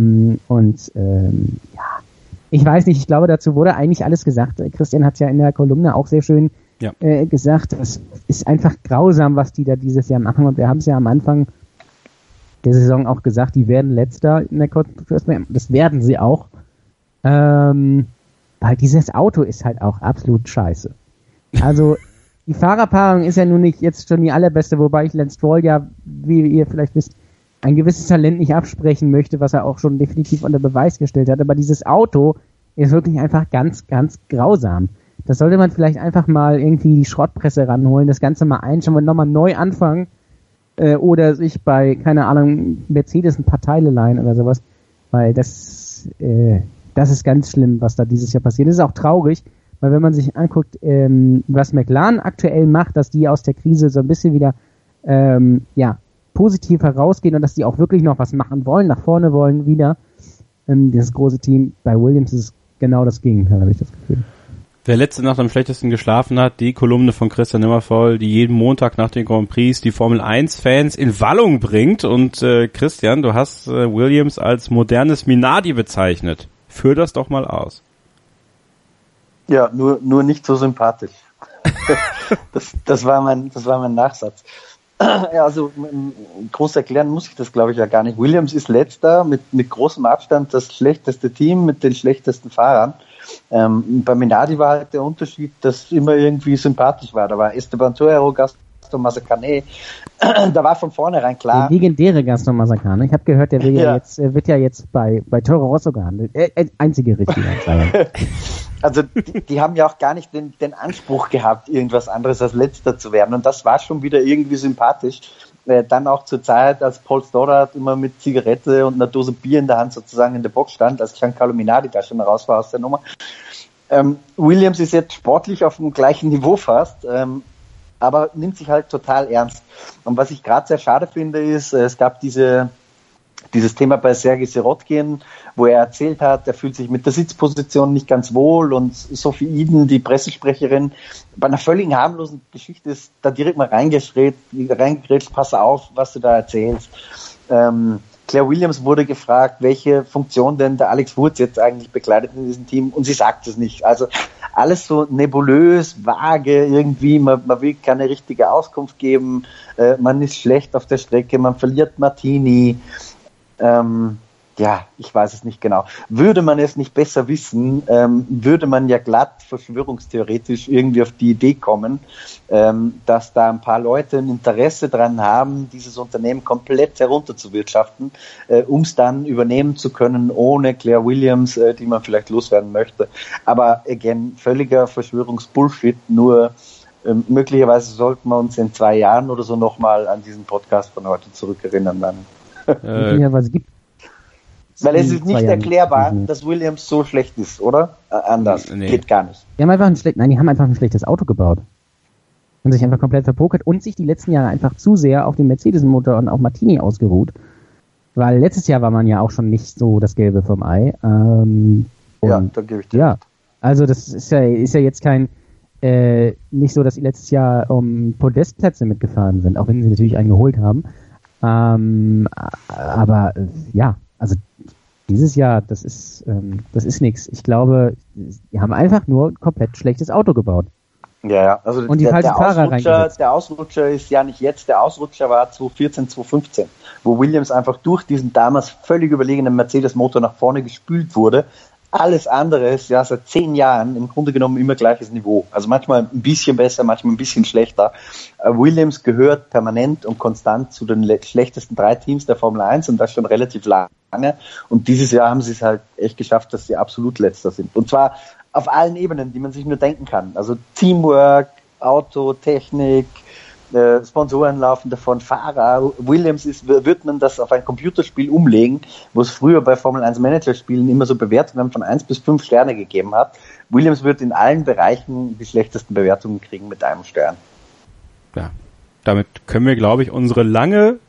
ich weiß nicht, ich glaube, dazu wurde eigentlich alles gesagt. Christian hat es ja in der Kolumne auch sehr schön gesagt, das ist einfach grausam, was die da dieses Jahr machen, und wir haben es ja am Anfang der Saison auch gesagt, die werden Letzter in der Konstrukteurswertung, das werden sie auch, weil dieses Auto ist halt auch absolut scheiße. Also die Fahrerpaarung ist ja nun nicht jetzt schon die allerbeste, wobei ich Lance Stroll ja, wie ihr vielleicht wisst, ein gewisses Talent nicht absprechen möchte, was er auch schon definitiv unter Beweis gestellt hat, aber dieses Auto ist wirklich einfach ganz, ganz grausam. Das sollte man vielleicht einfach mal irgendwie die Schrottpresse ranholen, das Ganze mal einschauen und nochmal neu anfangen, oder sich bei, keine Ahnung, Mercedes ein paar Teile leihen oder sowas, weil das ist ganz schlimm, was da dieses Jahr passiert. Das ist auch traurig, weil wenn man sich anguckt, was McLaren aktuell macht, dass die aus der Krise so ein bisschen wieder, positiv herausgehen und dass die auch wirklich noch was machen wollen, nach vorne wollen wieder, das große Team bei Williams ist genau das Gegenteil, habe ich das Gefühl. Wer letzte Nacht am schlechtesten geschlafen hat, die Kolumne von Christian Nimmervoll, die jeden Montag nach den Grand Prix die Formel-1-Fans in Wallung bringt. Und Christian, du hast Williams als modernes Minardi bezeichnet. Führ das doch mal aus. Ja, nur nicht so sympathisch. das war mein Nachsatz. Ja, also groß erklären muss ich das, glaube ich, ja gar nicht. Williams ist Letzter, mit großem Abstand das schlechteste Team mit den schlechtesten Fahrern. Bei Minardi war halt der Unterschied, dass immer irgendwie sympathisch war. Da war Esteban Torero, Gaston Mazzacane, da war von vornherein klar. Der legendäre Gaston Mazzacane. Ich habe gehört, der wird ja jetzt bei Toro Rosso gehandelt. Einzige richtige Entscheidung. Also die haben ja auch gar nicht den Anspruch gehabt, irgendwas anderes als Letzter zu werden. Und das war schon wieder irgendwie sympathisch. Dann auch zur Zeit, als Paul Stoddart immer mit Zigarette und einer Dose Bier in der Hand sozusagen in der Box stand, als Giancarlo Minardi da schon raus war aus der Nummer. Williams ist jetzt sportlich auf dem gleichen Niveau fast, aber nimmt sich halt total ernst. Und was ich gerade sehr schade finde, ist, es gab dieses Thema bei Sergei Sirotkin, wo er erzählt hat, er fühlt sich mit der Sitzposition nicht ganz wohl, und Sophie Eden, die Pressesprecherin, bei einer völlig harmlosen Geschichte ist da direkt mal reingegrätscht, pass auf, was du da erzählst. Claire Williams wurde gefragt, welche Funktion denn der Alex Wurz jetzt eigentlich bekleidet in diesem Team, und sie sagt es nicht. Also alles so nebulös, vage irgendwie, man will keine richtige Auskunft geben, man ist schlecht auf der Strecke, man verliert Martini. Ja, ich weiß es nicht genau. Würde man es nicht besser wissen, würde man ja glatt verschwörungstheoretisch irgendwie auf die Idee kommen, dass da ein paar Leute ein Interesse dran haben, dieses Unternehmen komplett herunterzuwirtschaften, um es dann übernehmen zu können, ohne Claire Williams, die man vielleicht loswerden möchte. Aber again, völliger Verschwörungsbullshit, nur möglicherweise sollten wir uns in 2 Jahren oder so nochmal an diesen Podcast von heute zurückerinnern werden. Weil es ist nicht erklärbar, dass Williams so schlecht ist, oder? Anders. Nee. Geht gar nicht. Die haben einfach ein schlechtes Auto gebaut. Und sich einfach komplett verpokert und sich die letzten Jahre einfach zu sehr auf den Mercedes-Motor und auf Martini ausgeruht. Weil letztes Jahr war man ja auch schon nicht so das Gelbe vom Ei. Ja, da gebe ich dir recht. Also das ist ja jetzt kein nicht so, dass sie letztes Jahr um Podestplätze mitgefahren sind, auch wenn sie natürlich einen geholt haben. Aber ja, also dieses Jahr, das ist nichts. Ich glaube, die haben einfach nur ein komplett schlechtes Auto gebaut. Ja, also und der Ausrutscher ist ja nicht jetzt, der Ausrutscher war 2014, 2015, wo Williams einfach durch diesen damals völlig überlegenen Mercedes-Motor nach vorne gespült wurde. Alles andere ist ja seit 10 Jahren im Grunde genommen immer gleiches Niveau. Also manchmal ein bisschen besser, manchmal ein bisschen schlechter. Williams gehört permanent und konstant zu den schlechtesten 3 Teams der Formel 1 und das schon relativ lange. Und dieses Jahr haben sie es halt echt geschafft, dass sie absolut Letzter sind. Und zwar auf allen Ebenen, die man sich nur denken kann. Also Teamwork, Auto, Technik, Sponsoren laufen davon, Fahrer. Williams wird man das auf ein Computerspiel umlegen, wo es früher bei Formel 1 Managerspielen immer so Bewertungen von 1 bis 5 Sterne gegeben hat. Williams wird in allen Bereichen die schlechtesten Bewertungen kriegen mit einem Stern. Ja, damit können wir, glaube ich, unsere lange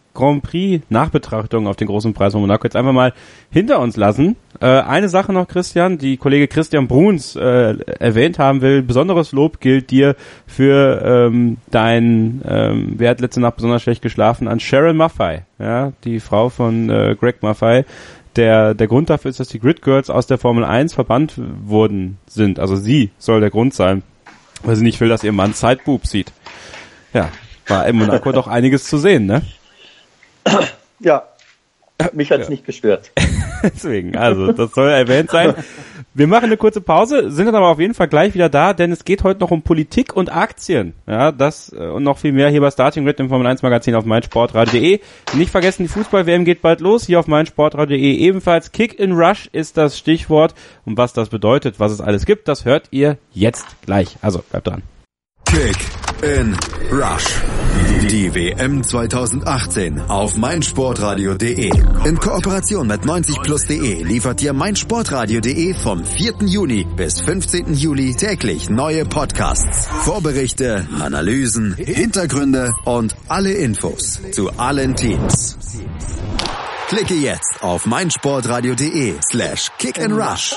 Grand Prix Nachbetrachtung auf den großen Preis von Monaco jetzt einfach mal hinter uns lassen. Eine Sache noch, Christian, die Kollege Christian Bruns erwähnt haben will. Besonderes Lob gilt dir für wer hat letzte Nacht besonders schlecht geschlafen, an Sharon Maffei, ja, die Frau von Greg Maffei. Der Grund dafür ist, dass die Grid Girls aus der Formel 1 verbannt sind. Also sie soll der Grund sein, weil sie nicht will, dass ihr Mann Sideboob sieht. Ja, war in Monaco doch einiges zu sehen, ne? Ja, mich hat's nicht gestört. Deswegen, also das soll erwähnt sein. Wir machen eine kurze Pause, sind dann aber auf jeden Fall gleich wieder da, denn es geht heute noch um Politik und Aktien. Ja, das und noch viel mehr hier bei Starting Grid im Formel 1 Magazin auf meinsportradio.de. Nicht vergessen, die Fußball-WM geht bald los, hier auf meinsportradio.de ebenfalls. Kick in Rush ist das Stichwort. Und was das bedeutet, was es alles gibt, das hört ihr jetzt gleich. Also, bleibt dran. Kick in Rush. Die WM 2018 auf meinsportradio.de. In Kooperation mit 90plus.de liefert dir meinsportradio.de vom 4. Juni bis 15. Juli täglich neue Podcasts, Vorberichte, Analysen, Hintergründe und alle Infos zu allen Teams. Klicke jetzt auf meinsportradio.de/kickandrush.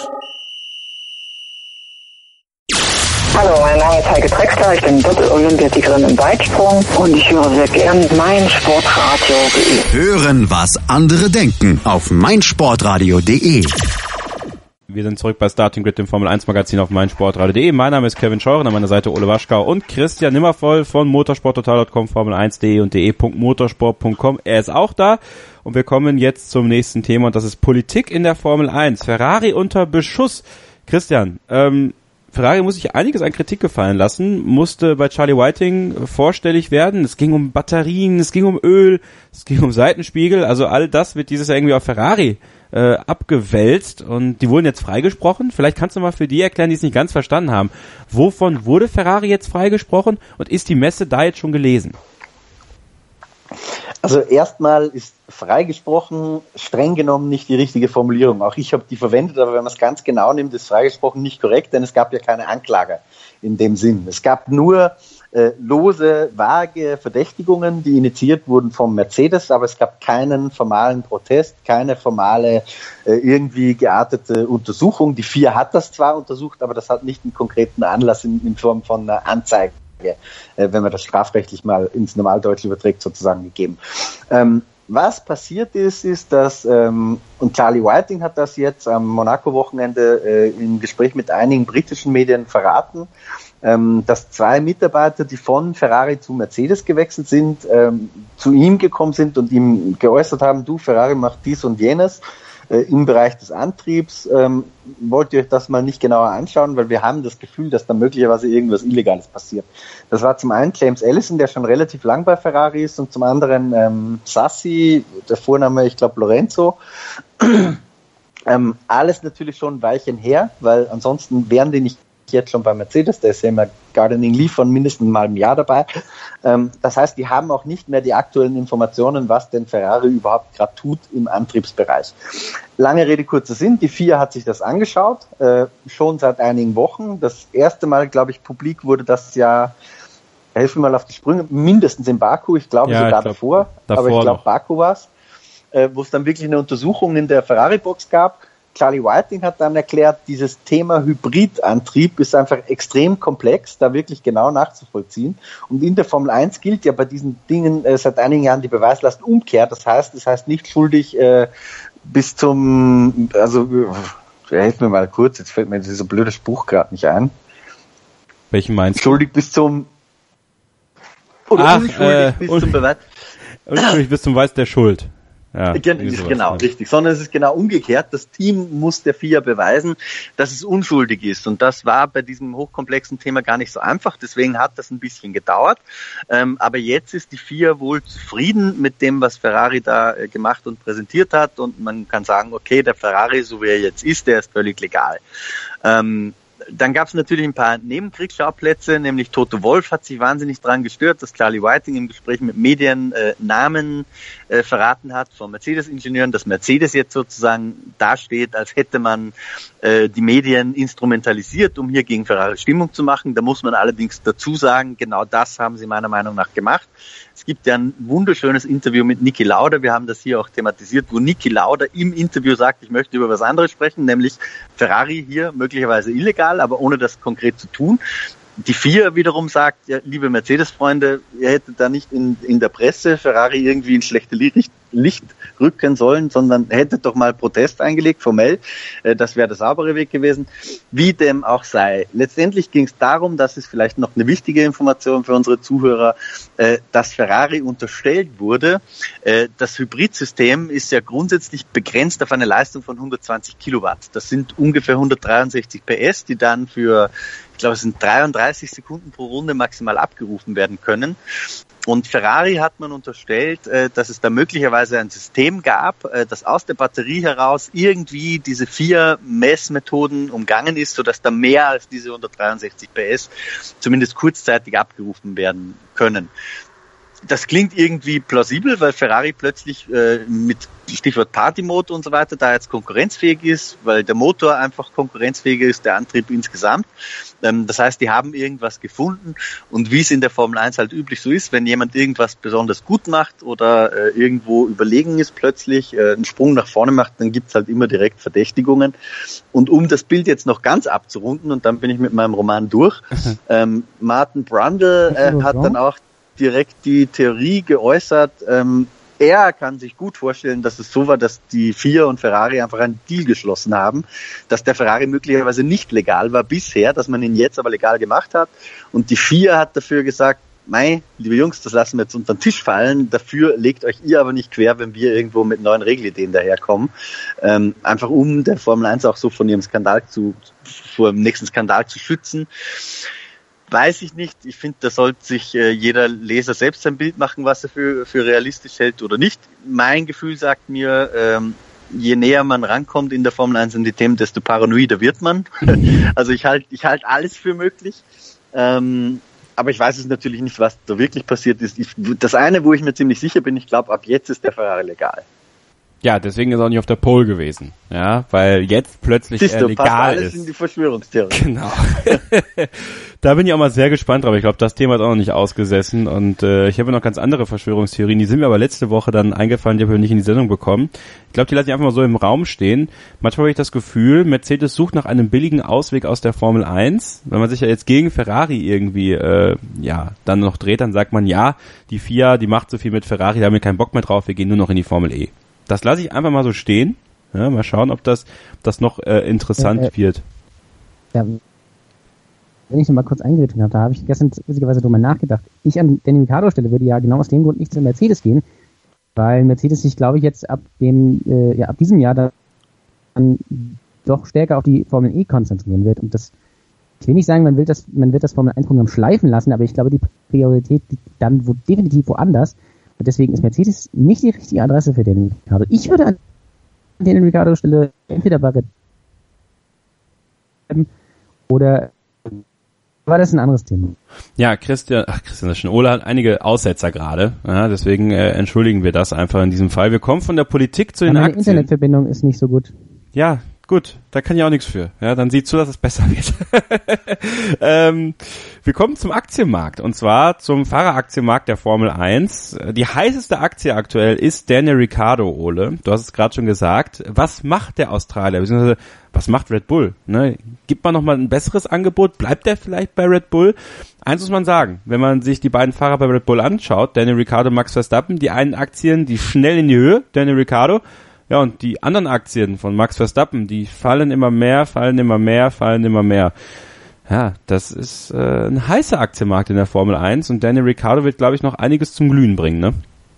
Hallo, mein Name ist Heike Drexler, ich bin Doppel-Olympiasiegerin im Weitsprung und ich höre sehr gern meinsportradio.de. Hören, was andere denken auf meinsportradio.de. Wir sind zurück bei Starting Grid, dem Formel 1 Magazin auf meinsportradio.de. Mein Name ist Kevin Scheuren, an meiner Seite Ole Waschkau und Christian Nimmervoll von motorsporttotal.com, Formel1.de und de.motorsport.com. Er ist auch da und wir kommen jetzt zum nächsten Thema und das ist Politik in der Formel 1. Ferrari unter Beschuss. Christian, Ferrari muss sich einiges an Kritik gefallen lassen, musste bei Charlie Whiting vorstellig werden. Es ging um Batterien, es ging um Öl, es ging um Seitenspiegel. Also all das wird dieses Jahr irgendwie auf Ferrari abgewälzt und die wurden jetzt freigesprochen. Vielleicht kannst du mal für die erklären, die es nicht ganz verstanden haben. Wovon wurde Ferrari jetzt freigesprochen und ist die Messe da jetzt schon gelesen? Also erstmal ist freigesprochen streng genommen nicht die richtige Formulierung. Auch ich habe die verwendet, aber wenn man es ganz genau nimmt, ist freigesprochen nicht korrekt, denn es gab ja keine Anklage in dem Sinn. Es gab nur lose, vage Verdächtigungen, die initiiert wurden vom Mercedes, aber es gab keinen formalen Protest, keine formale irgendwie geartete Untersuchung. Die FIA hat das zwar untersucht, aber das hat nicht einen konkreten Anlass in Form von einer Anzeige, wenn man das strafrechtlich mal ins Normaldeutsch überträgt, sozusagen gegeben. Was passiert ist, dass, und Charlie Whiting hat das jetzt am Monaco-Wochenende im Gespräch mit einigen britischen Medien verraten, dass 2 Mitarbeiter, die von Ferrari zu Mercedes gewechselt sind, zu ihm gekommen sind und ihm geäußert haben, du, Ferrari macht dies und jenes im Bereich des Antriebs. Wollt ihr euch das mal nicht genauer anschauen, weil wir haben das Gefühl, dass da möglicherweise irgendwas Illegales passiert. Das war zum einen James Allison, der schon relativ lang bei Ferrari ist, und zum anderen Sassi, der Vorname, ich glaube Lorenzo. Alles natürlich schon ein Weilchen her, weil ansonsten wären die nicht jetzt schon bei Mercedes, da ist ja immer Gardening Leaf von mindestens mal einem Jahr dabei. Das heißt, die haben auch nicht mehr die aktuellen Informationen, was denn Ferrari überhaupt gerade tut im Antriebsbereich. Lange Rede, kurzer Sinn, die FIA hat sich das angeschaut, schon seit einigen Wochen. Das erste Mal, glaube ich, publik wurde das ja, helfen wir mal auf die Sprünge, mindestens in Baku, ich glaube sogar davor, aber ich glaube Baku war es, wo es dann wirklich eine Untersuchung in der Ferrari-Box gab. Charlie Whiting hat dann erklärt, dieses Thema Hybridantrieb ist einfach extrem komplex, da wirklich genau nachzuvollziehen. Und in der Formel 1 gilt ja bei diesen Dingen seit einigen Jahren die Beweislast umkehrt. Das heißt nicht schuldig bis zum, also helf mir mal kurz, jetzt fällt mir dieser blöde Spruch gerade nicht ein. Welchen meinst du? Schuldig bis zum, oder unschuldig bis zum Beweis. Unschuldig bis zum Beweis der Schuld. Ja, genau, richtig. Sondern es ist genau umgekehrt. Das Team muss der FIA beweisen, dass es unschuldig ist. Und das war bei diesem hochkomplexen Thema gar nicht so einfach. Deswegen hat das ein bisschen gedauert. Aber jetzt ist die FIA wohl zufrieden mit dem, was Ferrari da gemacht und präsentiert hat. Und man kann sagen, okay, der Ferrari, so wie er jetzt ist, der ist völlig legal. Dann gab es natürlich ein paar Nebenkriegsschauplätze, nämlich Toto Wolff hat sich wahnsinnig daran gestört, dass Charlie Whiting im Gespräch mit Medien Namen verraten hat von Mercedes-Ingenieuren, dass Mercedes jetzt sozusagen dasteht, als hätte man die Medien instrumentalisiert, um hier gegen Ferrari Stimmung zu machen. Da muss man allerdings dazu sagen, genau das haben sie meiner Meinung nach gemacht. Es gibt ja ein wunderschönes Interview mit Niki Lauda, wir haben das hier auch thematisiert, wo Niki Lauda im Interview sagt, ich möchte über was anderes sprechen, nämlich Ferrari hier möglicherweise illegal, aber ohne das konkret zu tun. Die FIA wiederum sagt, ja, liebe Mercedes-Freunde, ihr hättet da nicht in der Presse Ferrari irgendwie in schlechte Licht rücken sollen, sondern hättet doch mal Protest eingelegt, formell. Das wäre der saubere Weg gewesen. Wie dem auch sei. Letztendlich ging es darum, das ist vielleicht noch eine wichtige Information für unsere Zuhörer, dass Ferrari unterstellt wurde. Das Hybridsystem ist ja grundsätzlich begrenzt auf eine Leistung von 120 Kilowatt. Das sind ungefähr 163 PS, die dann für, ich glaube, es sind 33 Sekunden pro Runde maximal abgerufen werden können. Und Ferrari hat man unterstellt, dass es da möglicherweise ein System gab, das aus der Batterie heraus irgendwie diese 4 Messmethoden umgangen ist, sodass da mehr als diese 163 PS zumindest kurzzeitig abgerufen werden können. Das klingt irgendwie plausibel, weil Ferrari plötzlich mit Stichwort Party-Mode und so weiter da jetzt konkurrenzfähig ist, weil der Motor einfach konkurrenzfähiger ist, der Antrieb insgesamt. Das heißt, die haben irgendwas gefunden und wie es in der Formel 1 halt üblich so ist, wenn jemand irgendwas besonders gut macht oder irgendwo überlegen ist plötzlich, einen Sprung nach vorne macht, dann gibt's halt immer direkt Verdächtigungen. Und um das Bild jetzt noch ganz abzurunden, und dann bin ich mit meinem Roman durch, Martin Brundle hat dann auch direkt die Theorie geäußert, er kann sich gut vorstellen, dass es so war, dass die FIA und Ferrari einfach einen Deal geschlossen haben, dass der Ferrari möglicherweise nicht legal war bisher, dass man ihn jetzt aber legal gemacht hat. Und die FIA hat dafür gesagt, mei, liebe Jungs, das lassen wir jetzt unter den Tisch fallen, dafür legt euch ihr aber nicht quer, wenn wir irgendwo mit neuen Regelideen daherkommen. Einfach um der Formel 1 auch so von ihrem vor dem nächsten Skandal zu schützen. Weiß ich nicht. Ich finde, da sollte sich jeder Leser selbst ein Bild machen, was er für realistisch hält oder nicht. Mein Gefühl sagt mir, je näher man rankommt in der Formel 1 an die Themen, desto paranoider wird man. Also ich halte alles für möglich. Aber ich weiß es natürlich nicht, was da wirklich passiert ist. Das eine, wo ich mir ziemlich sicher bin, ich glaube, ab jetzt ist der Ferrari legal. Ja, deswegen ist er auch nicht auf der Pole gewesen. Ja, weil jetzt plötzlich legal passt alles ist. In die Verschwörungstheorie. Genau. Da bin ich auch mal sehr gespannt drauf. Ich glaube, das Thema ist auch noch nicht ausgesessen. Und ich habe noch ganz andere Verschwörungstheorien. Die sind mir aber letzte Woche dann eingefallen, die habe ich nicht in die Sendung bekommen. Ich glaube, die lasse ich einfach mal so im Raum stehen. Manchmal habe ich das Gefühl, Mercedes sucht nach einem billigen Ausweg aus der Formel 1. Wenn man sich ja jetzt gegen Ferrari irgendwie dann noch dreht, dann sagt man, ja, die FIA, die macht so viel mit Ferrari, da haben wir keinen Bock mehr drauf, wir gehen nur noch in die Formel E. Das lasse ich einfach mal so stehen. Ja, mal schauen, ob das noch interessant wird. Ja, wenn ich noch mal kurz eingegriffen habe, da habe ich gestern witzigerweise drüber nachgedacht. Ich an Danny Ricciardo Stelle würde ja genau aus dem Grund nicht zu Mercedes gehen, weil Mercedes sich, glaube ich, jetzt ab diesem Jahr dann doch stärker auf die Formel E konzentrieren wird. Und das, ich will nicht sagen, man wird das Formel 1 Programm schleifen lassen, aber ich glaube, die Priorität liegt dann definitiv woanders. Und deswegen ist Mercedes nicht die richtige Adresse für Danny Ricciardo. Ich würde an Danny Ricciardo Stelle entweder bei Red oder war das ein anderes Thema? Ja, Christian Ole hat einige Aussetzer gerade, ja, deswegen entschuldigen wir das einfach in diesem Fall. Wir kommen von der Politik zu den Aktien. Meine Internetverbindung ist nicht so gut. Ja, gut, da kann ich auch nichts für. Ja, dann sieh zu, dass es besser wird. Wir kommen zum Aktienmarkt und zwar zum Fahreraktienmarkt der Formel 1. Die heißeste Aktie aktuell ist Daniel Ricciardo, Ole. Du hast es gerade schon gesagt. Was macht der Australier? Beziehungsweise was macht Red Bull? Ne? Gibt man nochmal ein besseres Angebot? Bleibt der vielleicht bei Red Bull? Eins muss man sagen, wenn man sich die beiden Fahrer bei Red Bull anschaut, Daniel Ricciardo, Max Verstappen, die einen Aktien, die schnell in die Höhe, Daniel Ricciardo, ja, und die anderen Aktien von Max Verstappen, die fallen immer mehr. Ja, das ist ein heißer Aktienmarkt in der Formel 1 und Daniel Ricciardo wird, glaube ich, noch einiges zum Glühen bringen, ne?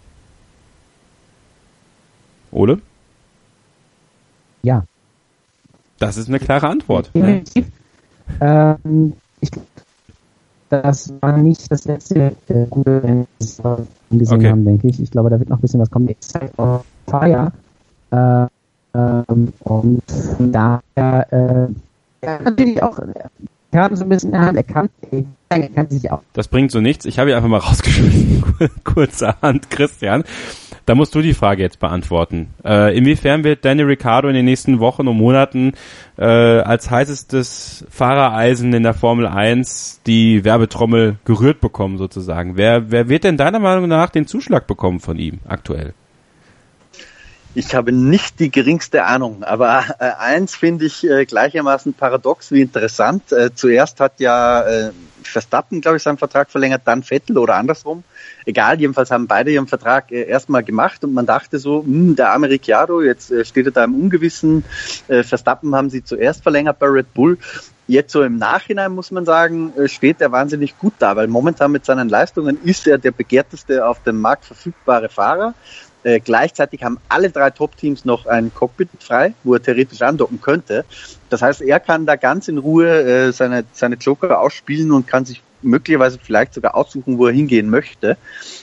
Ole? Ja. Das ist eine klare Antwort. Definitiv. Ich glaube, das war nicht das letzte gute Rennen, das wir gesehen haben, denke ich. Ich glaube, da wird noch ein bisschen was kommen. Fire. Und von daher natürlich auch so ein bisschen erkannt sich auch. Das bringt so nichts. Ich habe ihn einfach mal rausgeschmissen. Kurzerhand, Christian. Da musst du die Frage jetzt beantworten. Inwiefern wird Daniel Ricciardo in den nächsten Wochen und Monaten als heißestes Fahrereisen in der Formel 1 die Werbetrommel gerührt bekommen sozusagen? Wer wird denn deiner Meinung nach den Zuschlag bekommen von ihm aktuell? Ich habe nicht die geringste Ahnung, aber eins finde ich gleichermaßen paradox wie interessant. Zuerst hat ja Verstappen, glaube ich, seinen Vertrag verlängert, dann Vettel oder andersrum. Egal, jedenfalls haben beide ihren Vertrag erstmal gemacht und man dachte so, der arme Ricciardo, jetzt steht er da im Ungewissen. Verstappen haben sie zuerst verlängert bei Red Bull. Jetzt so im Nachhinein muss man sagen, steht er wahnsinnig gut da, weil momentan mit seinen Leistungen ist er der begehrteste auf dem Markt verfügbare Fahrer. Gleichzeitig haben alle 3 Top-Teams noch ein Cockpit frei, wo er theoretisch andocken könnte. Das heißt, er kann da ganz in Ruhe seine Joker ausspielen und kann sich möglicherweise vielleicht sogar aussuchen, wo er hingehen möchte.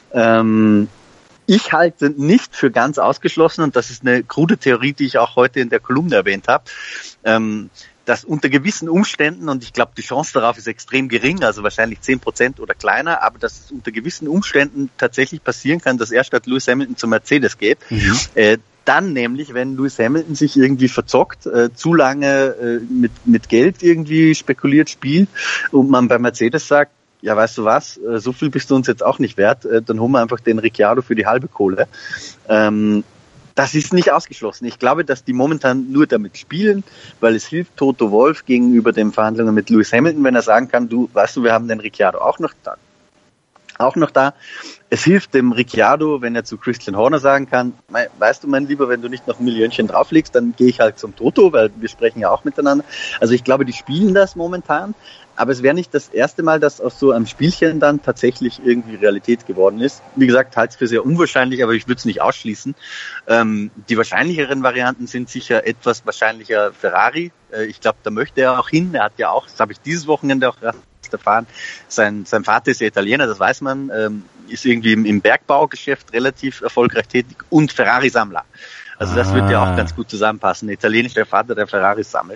Ich halte nicht für ganz ausgeschlossen, und das ist eine krude Theorie, die ich auch heute in der Kolumne erwähnt habe, dass unter gewissen Umständen, und ich glaube, die Chance darauf ist extrem gering, also wahrscheinlich 10% oder kleiner, aber dass es unter gewissen Umständen tatsächlich passieren kann, dass er statt Lewis Hamilton zu Mercedes geht. Dann nämlich, wenn Lewis Hamilton sich irgendwie verzockt, zu lange mit Geld irgendwie spekuliert spielt und man bei Mercedes sagt, ja, weißt du was, so viel bist du uns jetzt auch nicht wert, dann holen wir einfach den Ricciardo für die halbe Kohle. Das ist nicht ausgeschlossen. Ich glaube, dass die momentan nur damit spielen, weil es hilft Toto Wolff gegenüber den Verhandlungen mit Lewis Hamilton, wenn er sagen kann, du, weißt du, wir haben den Ricciardo auch noch da. Es hilft dem Ricciardo, wenn er zu Christian Horner sagen kann, weißt du, mein Lieber, wenn du nicht noch ein Millionchen drauflegst, dann gehe ich halt zum Toto, weil wir sprechen ja auch miteinander. Also ich glaube, die spielen das momentan. Aber es wäre nicht das erste Mal, dass aus so einem Spielchen dann tatsächlich irgendwie Realität geworden ist. Wie gesagt, halte es für sehr unwahrscheinlich, aber ich würde es nicht ausschließen. Die wahrscheinlicheren Varianten sind sicher etwas wahrscheinlicher Ferrari. Ich glaube, da möchte er auch hin. Er hat ja auch, das habe ich dieses Wochenende auch erfahren, sein Vater ist ja Italiener, das weiß man, ist irgendwie im Bergbaugeschäft relativ erfolgreich tätig und Ferrari-Sammler. Also das wird ja auch ganz gut zusammenpassen. Ein italienischer Vater, der Ferraris sammelt.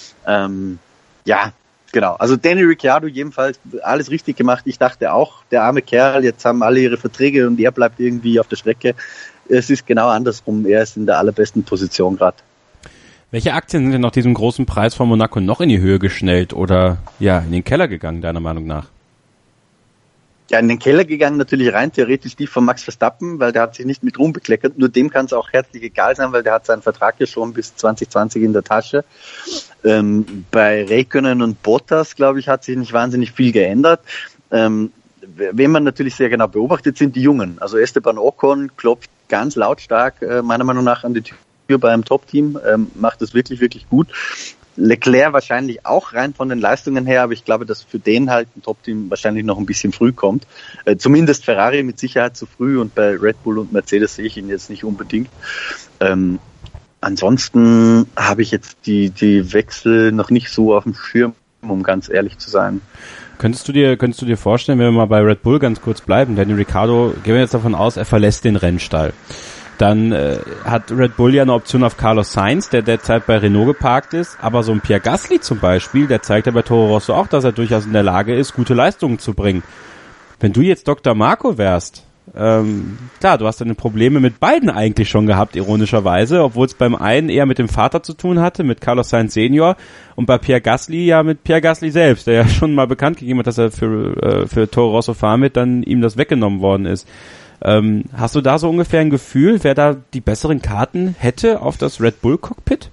Ja, genau. Also Daniel Ricciardo jedenfalls alles richtig gemacht. Ich dachte auch, der arme Kerl, jetzt haben alle ihre Verträge und er bleibt irgendwie auf der Strecke. Es ist genau andersrum. Er ist in der allerbesten Position gerade. Welche Aktien sind denn nach diesem großen Preis von Monaco noch in die Höhe geschnellt oder ja in den Keller gegangen, deiner Meinung nach? Ja, in den Keller gegangen natürlich rein theoretisch die von Max Verstappen, weil der hat sich nicht mit Ruhm bekleckert. Nur dem kann es auch herzlich egal sein, weil der hat seinen Vertrag ja schon bis 2020 in der Tasche. Bei Räikkönen und Bottas, glaube ich, hat sich nicht wahnsinnig viel geändert. Wen man natürlich sehr genau beobachtet, sind die Jungen. Also Esteban Ocon klopft ganz lautstark, meiner Meinung nach, an die Tür beim Top-Team, macht das wirklich, wirklich gut. Leclerc wahrscheinlich auch rein von den Leistungen her, aber ich glaube, dass für den halt ein Top-Team wahrscheinlich noch ein bisschen früh kommt. Zumindest Ferrari mit Sicherheit zu früh und bei Red Bull und Mercedes sehe ich ihn jetzt nicht unbedingt. Ansonsten habe ich jetzt die Wechsel noch nicht so auf dem Schirm, um ganz ehrlich zu sein. Könntest du dir vorstellen, wenn wir mal bei Red Bull ganz kurz bleiben, Daniel Ricciardo, gehen wir jetzt davon aus, er verlässt den Rennstall. Dann hat Red Bull ja eine Option auf Carlos Sainz, der derzeit bei Renault geparkt ist, aber so ein Pierre Gasly zum Beispiel, der zeigt ja bei Toro Rosso auch, dass er durchaus in der Lage ist, gute Leistungen zu bringen. Wenn du jetzt Dr. Marco wärst, klar, du hast deine Probleme mit beiden eigentlich schon gehabt, ironischerweise, obwohl es beim einen eher mit dem Vater zu tun hatte, mit Carlos Sainz Senior, und bei Pierre Gasly ja mit Pierre Gasly selbst, der ja schon mal bekannt gegeben hat, dass er für Toro Rosso fahren wird, dann ihm das weggenommen worden ist. Hast du da so ungefähr ein Gefühl, wer da die besseren Karten hätte auf das Red Bull Cockpit?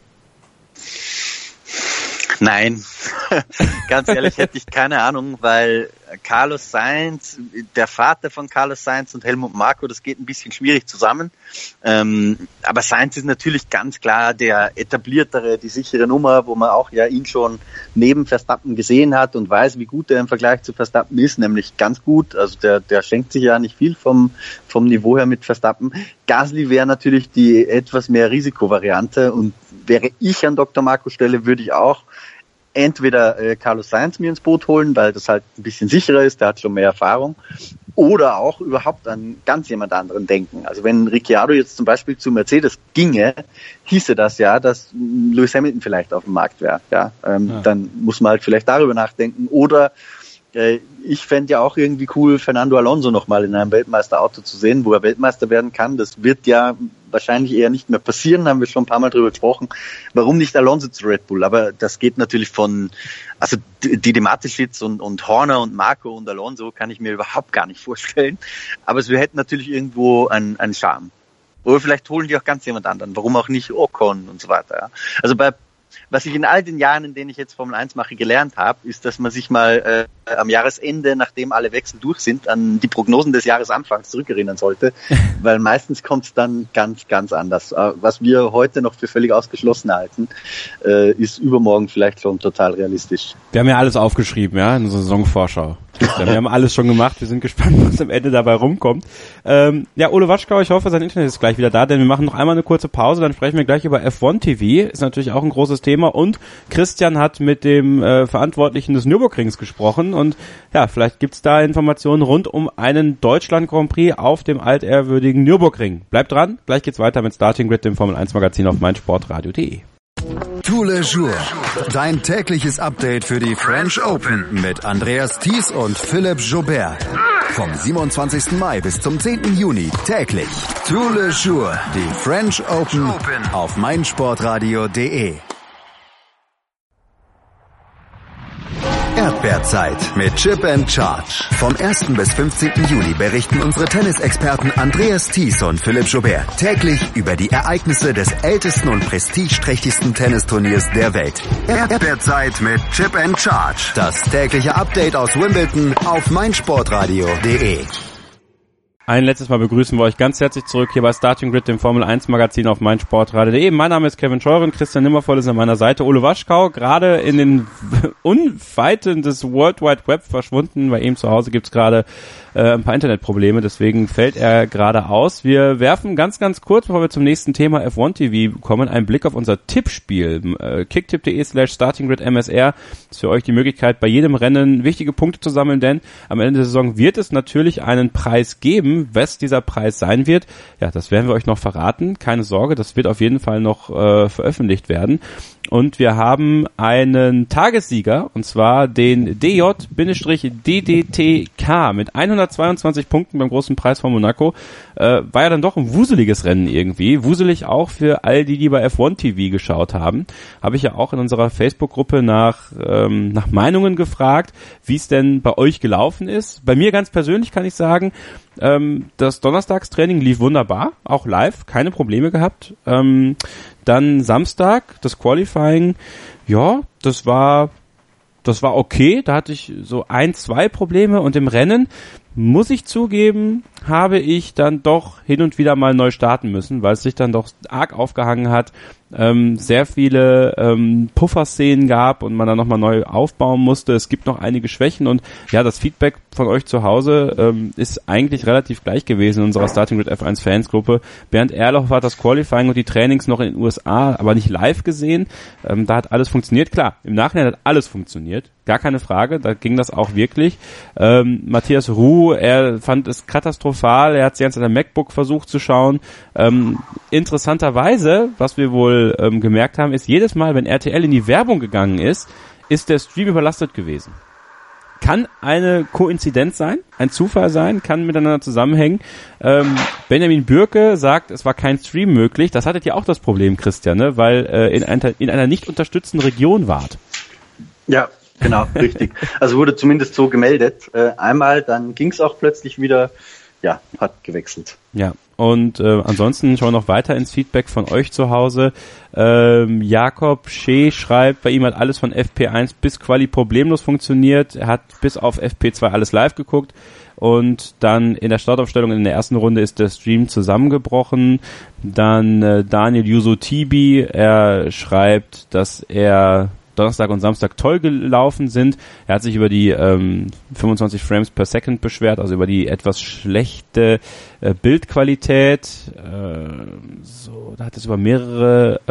Nein, ganz ehrlich hätte ich keine Ahnung, weil Carlos Sainz, der Vater von Carlos Sainz und Helmut Marko, das geht ein bisschen schwierig zusammen. Aber Sainz ist natürlich ganz klar der etabliertere, die sichere Nummer, wo man auch ja ihn schon neben Verstappen gesehen hat und weiß, wie gut er im Vergleich zu Verstappen ist, nämlich ganz gut. Also der schenkt sich ja nicht viel vom Niveau her mit Verstappen. Gasly wäre natürlich die etwas mehr Risikovariante und wäre ich an Dr. Marko Stelle, würde ich auch entweder Carlos Sainz mir ins Boot holen, weil das halt ein bisschen sicherer ist, der hat schon mehr Erfahrung, oder auch überhaupt an ganz jemand anderen denken. Also wenn Ricciardo jetzt zum Beispiel zu Mercedes ginge, hieße das ja, dass Lewis Hamilton vielleicht auf dem Markt wäre. Ja, dann muss man halt vielleicht darüber nachdenken. Oder Ich fände ja auch irgendwie cool, Fernando Alonso nochmal in einem Weltmeisterauto zu sehen, wo er Weltmeister werden kann. Das wird ja wahrscheinlich eher nicht mehr passieren, haben wir schon ein paar Mal drüber gesprochen. Warum nicht Alonso zu Red Bull? Aber das geht natürlich also die Mateschitz und Horner und Marco und Alonso kann ich mir überhaupt gar nicht vorstellen. Aber wir hätten natürlich irgendwo einen Charme. Oder vielleicht holen die auch ganz jemand anderen. Warum auch nicht Ocon und so weiter. Ja. Also was ich in all den Jahren, in denen ich jetzt Formel 1 mache, gelernt habe, ist, dass man sich mal am Jahresende, nachdem alle Wechsel durch sind, an die Prognosen des Jahresanfangs zurückerinnern sollte, weil meistens kommt es dann ganz, ganz anders. Was wir heute noch für völlig ausgeschlossen halten, ist übermorgen vielleicht schon total realistisch. Wir haben ja alles aufgeschrieben, ja, in unserer Saisonvorschau. Wir haben alles schon gemacht, wir sind gespannt, was am Ende dabei rumkommt. Ja, Ole Waschkau, ich hoffe, sein Internet ist gleich wieder da, denn wir machen noch einmal eine kurze Pause, dann sprechen wir gleich über F1 TV, ist natürlich auch ein großes Thema, und Christian hat mit dem Verantwortlichen des Nürburgrings gesprochen, und ja, vielleicht gibt's da Informationen rund um einen Deutschland Grand Prix auf dem altehrwürdigen Nürburgring. Bleibt dran, gleich geht's weiter mit Starting Grid, dem Formel 1 Magazin auf meinsportradio.de. Tous les jours. Dein tägliches Update für die French Open mit Andreas Thies und Philipp Joubert. Vom 27. Mai bis zum 10. Juni täglich. Tous les jours. Die French Open auf meinsportradio.de. Erdbeerzeit mit Chip and Charge. Vom 1. bis 15. Juli berichten unsere Tennisexperten Andreas Thies und Philipp Joubert täglich über die Ereignisse des ältesten und prestigeträchtigsten Tennisturniers der Welt. Erdbeerzeit mit Chip and Charge. Das tägliche Update aus Wimbledon auf meinsportradio.de. Ein letztes Mal begrüßen wir euch ganz herzlich zurück hier bei Starting Grid, dem Formel 1 Magazin auf meinsportradio.de. Mein Name ist Kevin Scheuren, Christian Nimmervoll ist an meiner Seite, Ole Waschkau, gerade in den Unweiten des World Wide Web verschwunden. Bei ihm zu Hause gibt's gerade ein paar Internetprobleme, deswegen fällt er gerade aus. Wir werfen ganz, ganz kurz, bevor wir zum nächsten Thema F1 TV kommen, einen Blick auf unser Tippspiel. kicktipp.de/startinggridmsr ist für euch die Möglichkeit, bei jedem Rennen wichtige Punkte zu sammeln, denn am Ende der Saison wird es natürlich einen Preis geben. Was dieser Preis sein wird, ja, das werden wir euch noch verraten. Keine Sorge, das wird auf jeden Fall noch veröffentlicht werden. Und wir haben einen Tagessieger, und zwar den DJ-DDTK mit 122 Punkten beim großen Preis von Monaco. War ja dann doch ein wuseliges Rennen irgendwie. Wuselig auch für all die bei F1 TV geschaut haben. Habe ich ja auch in unserer Facebook-Gruppe nach Meinungen gefragt, wie es denn bei euch gelaufen ist. Bei mir ganz persönlich kann ich sagen, das Donnerstagstraining lief wunderbar, auch live, keine Probleme gehabt. Dann Samstag, das Qualifying, ja, das war okay, da hatte ich so 1-2 Probleme, und im Rennen, muss ich zugeben, habe ich dann doch hin und wieder mal neu starten müssen, weil es sich dann doch arg aufgehangen hat, sehr viele Pufferszenen gab und man dann nochmal neu aufbauen musste. Es gibt noch einige Schwächen, und ja, das Feedback von euch zu Hause ist eigentlich relativ gleich gewesen in unserer Starting Grid F1 Fansgruppe. Bernd Erloff hat das Qualifying und die Trainings noch in den USA, aber nicht live gesehen. Da hat alles funktioniert. Klar, im Nachhinein hat alles funktioniert. Gar keine Frage, da ging das auch wirklich. Matthias Ruh, er fand es katastrophal, er hat sich an seinem MacBook versucht zu schauen. Interessanterweise, was wir wohl gemerkt haben, ist, jedes Mal, wenn RTL in die Werbung gegangen ist der Stream überlastet gewesen. Kann eine Koinzidenz sein, ein Zufall sein, kann miteinander zusammenhängen. Benjamin Bürke sagt, es war kein Stream möglich. Das hattet ihr auch das Problem, Christian, ne? Weil in einer nicht unterstützten Region wart. Ja, genau, richtig. Also wurde zumindest so gemeldet. Einmal, dann ging es auch plötzlich wieder, ja, hat gewechselt. Ja, und ansonsten schauen wir noch weiter ins Feedback von euch zu Hause. Jakob Schee schreibt, bei ihm hat alles von FP1 bis Quali problemlos funktioniert. Er hat bis auf FP2 alles live geguckt. Und dann in der Startaufstellung in der ersten Runde ist der Stream zusammengebrochen. Dann Daniel Yuso Tibi, er schreibt, dass er Donnerstag und Samstag toll gelaufen sind. Er hat sich über die 25 Frames per Second beschwert, also über die etwas schlechte Bildqualität. Da hat es über mehrere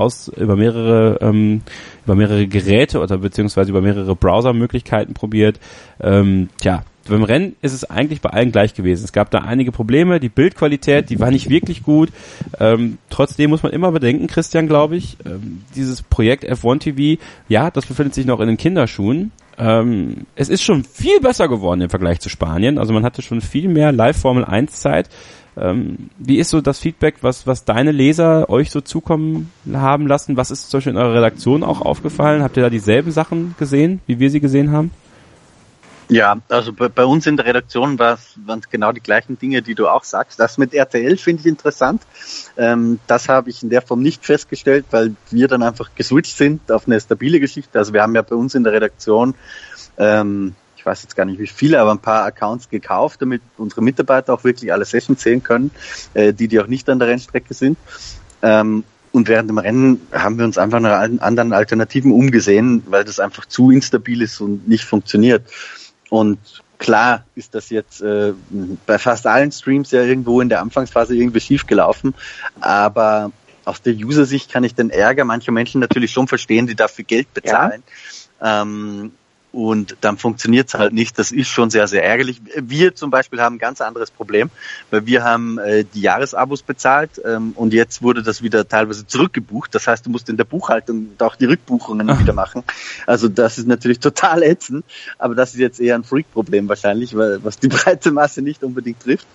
Geräte oder beziehungsweise über mehrere Browsermöglichkeiten probiert. Beim Rennen ist es eigentlich bei allen gleich gewesen. Es gab da einige Probleme. Die Bildqualität, die war nicht wirklich gut. Trotzdem muss man immer bedenken, Christian, glaube ich, dieses Projekt F1 TV, ja, das befindet sich noch in den Kinderschuhen. Es ist schon viel besser geworden im Vergleich zu Spanien. Also man hatte schon viel mehr Live-Formel-1-Zeit. Wie ist so das Feedback, was deine Leser euch so zukommen haben lassen? Was ist zum Beispiel in eurer Redaktion auch aufgefallen? Habt ihr da dieselben Sachen gesehen, wie wir sie gesehen haben? Ja, also bei uns in der Redaktion waren es genau die gleichen Dinge, die du auch sagst. Das mit RTL finde ich interessant. Das habe ich in der Form nicht festgestellt, weil wir dann einfach geswitcht sind auf eine stabile Geschichte. Also wir haben ja bei uns in der Redaktion, ich weiß jetzt gar nicht wie viele, aber ein paar Accounts gekauft, damit unsere Mitarbeiter auch wirklich alle Sessions sehen können, die auch nicht an der Rennstrecke sind. Und während dem Rennen haben wir uns einfach nach anderen Alternativen umgesehen, weil das einfach zu instabil ist und nicht funktioniert. Und klar ist das jetzt bei fast allen Streams ja irgendwo in der Anfangsphase irgendwie schief gelaufen, aber aus der User-Sicht kann ich den Ärger mancher Menschen natürlich schon verstehen, die dafür Geld bezahlen. Ja. Und dann funktioniert es halt nicht. Das ist schon sehr, sehr ärgerlich. Wir zum Beispiel haben ein ganz anderes Problem, weil wir haben die Jahresabos bezahlt und jetzt wurde das wieder teilweise zurückgebucht. Das heißt, du musst in der Buchhaltung auch die Rückbuchungen wieder machen. Also das ist natürlich total ätzend, aber das ist jetzt eher ein Freak-Problem wahrscheinlich, weil was die breite Masse nicht unbedingt trifft.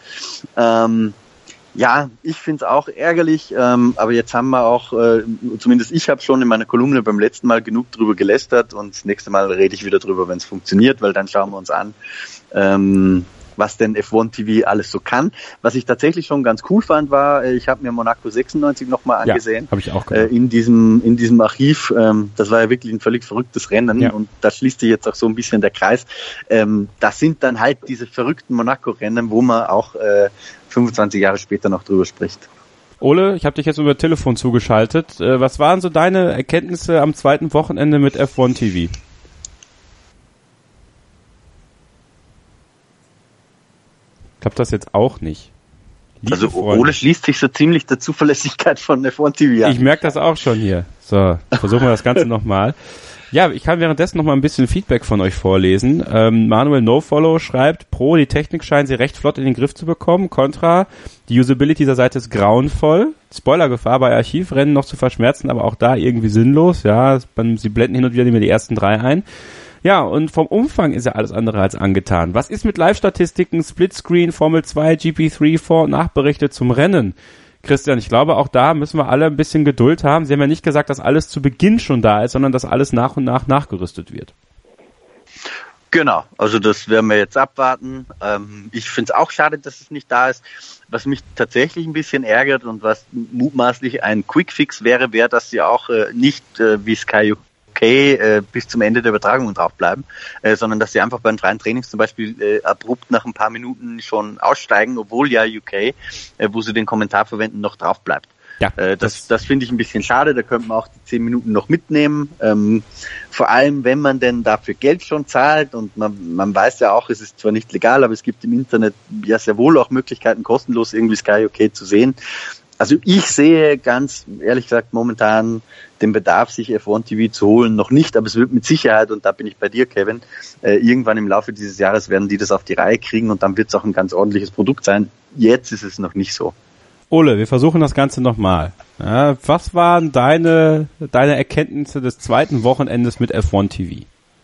Ja, ich finde es auch ärgerlich, aber jetzt haben wir auch, zumindest ich habe schon in meiner Kolumne beim letzten Mal genug drüber gelästert und das nächste Mal rede ich wieder drüber, wenn es funktioniert, weil dann schauen wir uns an, was denn F1 TV alles so kann. Was ich tatsächlich schon ganz cool fand, war, ich habe mir Monaco 96 nochmal angesehen. Ja, habe ich auch gemacht. In diesem Archiv. Das war ja wirklich ein völlig verrücktes Rennen und da schließt sich jetzt auch so ein bisschen der Kreis. Das sind dann halt diese verrückten Monaco-Rennen, wo man auch 25 Jahre später noch drüber spricht. Ole, ich habe dich jetzt über Telefon zugeschaltet. Was waren so deine Erkenntnisse am zweiten Wochenende mit F1 TV? Klappt das jetzt auch nicht? Liebe also Freunde. Ole schließt sich so ziemlich der Zuverlässigkeit von F1 TV an. Ich merke das auch schon hier. So, versuchen wir das Ganze nochmal. Ja, ich kann währenddessen noch mal ein bisschen Feedback von euch vorlesen. Manuel NoFollow schreibt, Pro, die Technik scheinen sie recht flott in den Griff zu bekommen. Contra, die Usability dieser Seite ist grauenvoll. Spoilergefahr bei Archivrennen noch zu verschmerzen, aber auch da irgendwie sinnlos. Ja, sie blenden hin und wieder die ersten 3 ein. Ja, und vom Umfang ist ja alles andere als angetan. Was ist mit Live-Statistiken, Splitscreen, Formel 2, GP3, Vor- und Nachberichte zum Rennen? Christian, ich glaube, auch da müssen wir alle ein bisschen Geduld haben. Sie haben ja nicht gesagt, dass alles zu Beginn schon da ist, sondern dass alles nach und nach nachgerüstet wird. Genau, also das werden wir jetzt abwarten. Ich finde es auch schade, dass es nicht da ist. Was mich tatsächlich ein bisschen ärgert und was mutmaßlich ein Quickfix wäre, dass sie auch nicht wie Sky bis zum Ende der Übertragung draufbleiben, sondern dass sie einfach bei den freien Trainings zum Beispiel abrupt nach ein paar Minuten schon aussteigen, obwohl ja UK, wo sie den Kommentar verwenden, noch drauf bleibt. Ja, das finde ich ein bisschen schade, da könnte man auch die 10 Minuten noch mitnehmen, vor allem wenn man denn dafür Geld schon zahlt und man weiß ja auch, es ist zwar nicht legal, aber es gibt im Internet ja sehr wohl auch Möglichkeiten, kostenlos irgendwie Sky UK zu sehen. Also ich sehe ganz ehrlich gesagt momentan den Bedarf, sich F1 TV zu holen, noch nicht, aber es wird mit Sicherheit, und da bin ich bei dir, Kevin, irgendwann im Laufe dieses Jahres werden die das auf die Reihe kriegen und dann wird es auch ein ganz ordentliches Produkt sein. Jetzt ist es noch nicht so. Ole, wir versuchen das Ganze nochmal. Ja, was waren deine Erkenntnisse des zweiten Wochenendes mit F1 TV?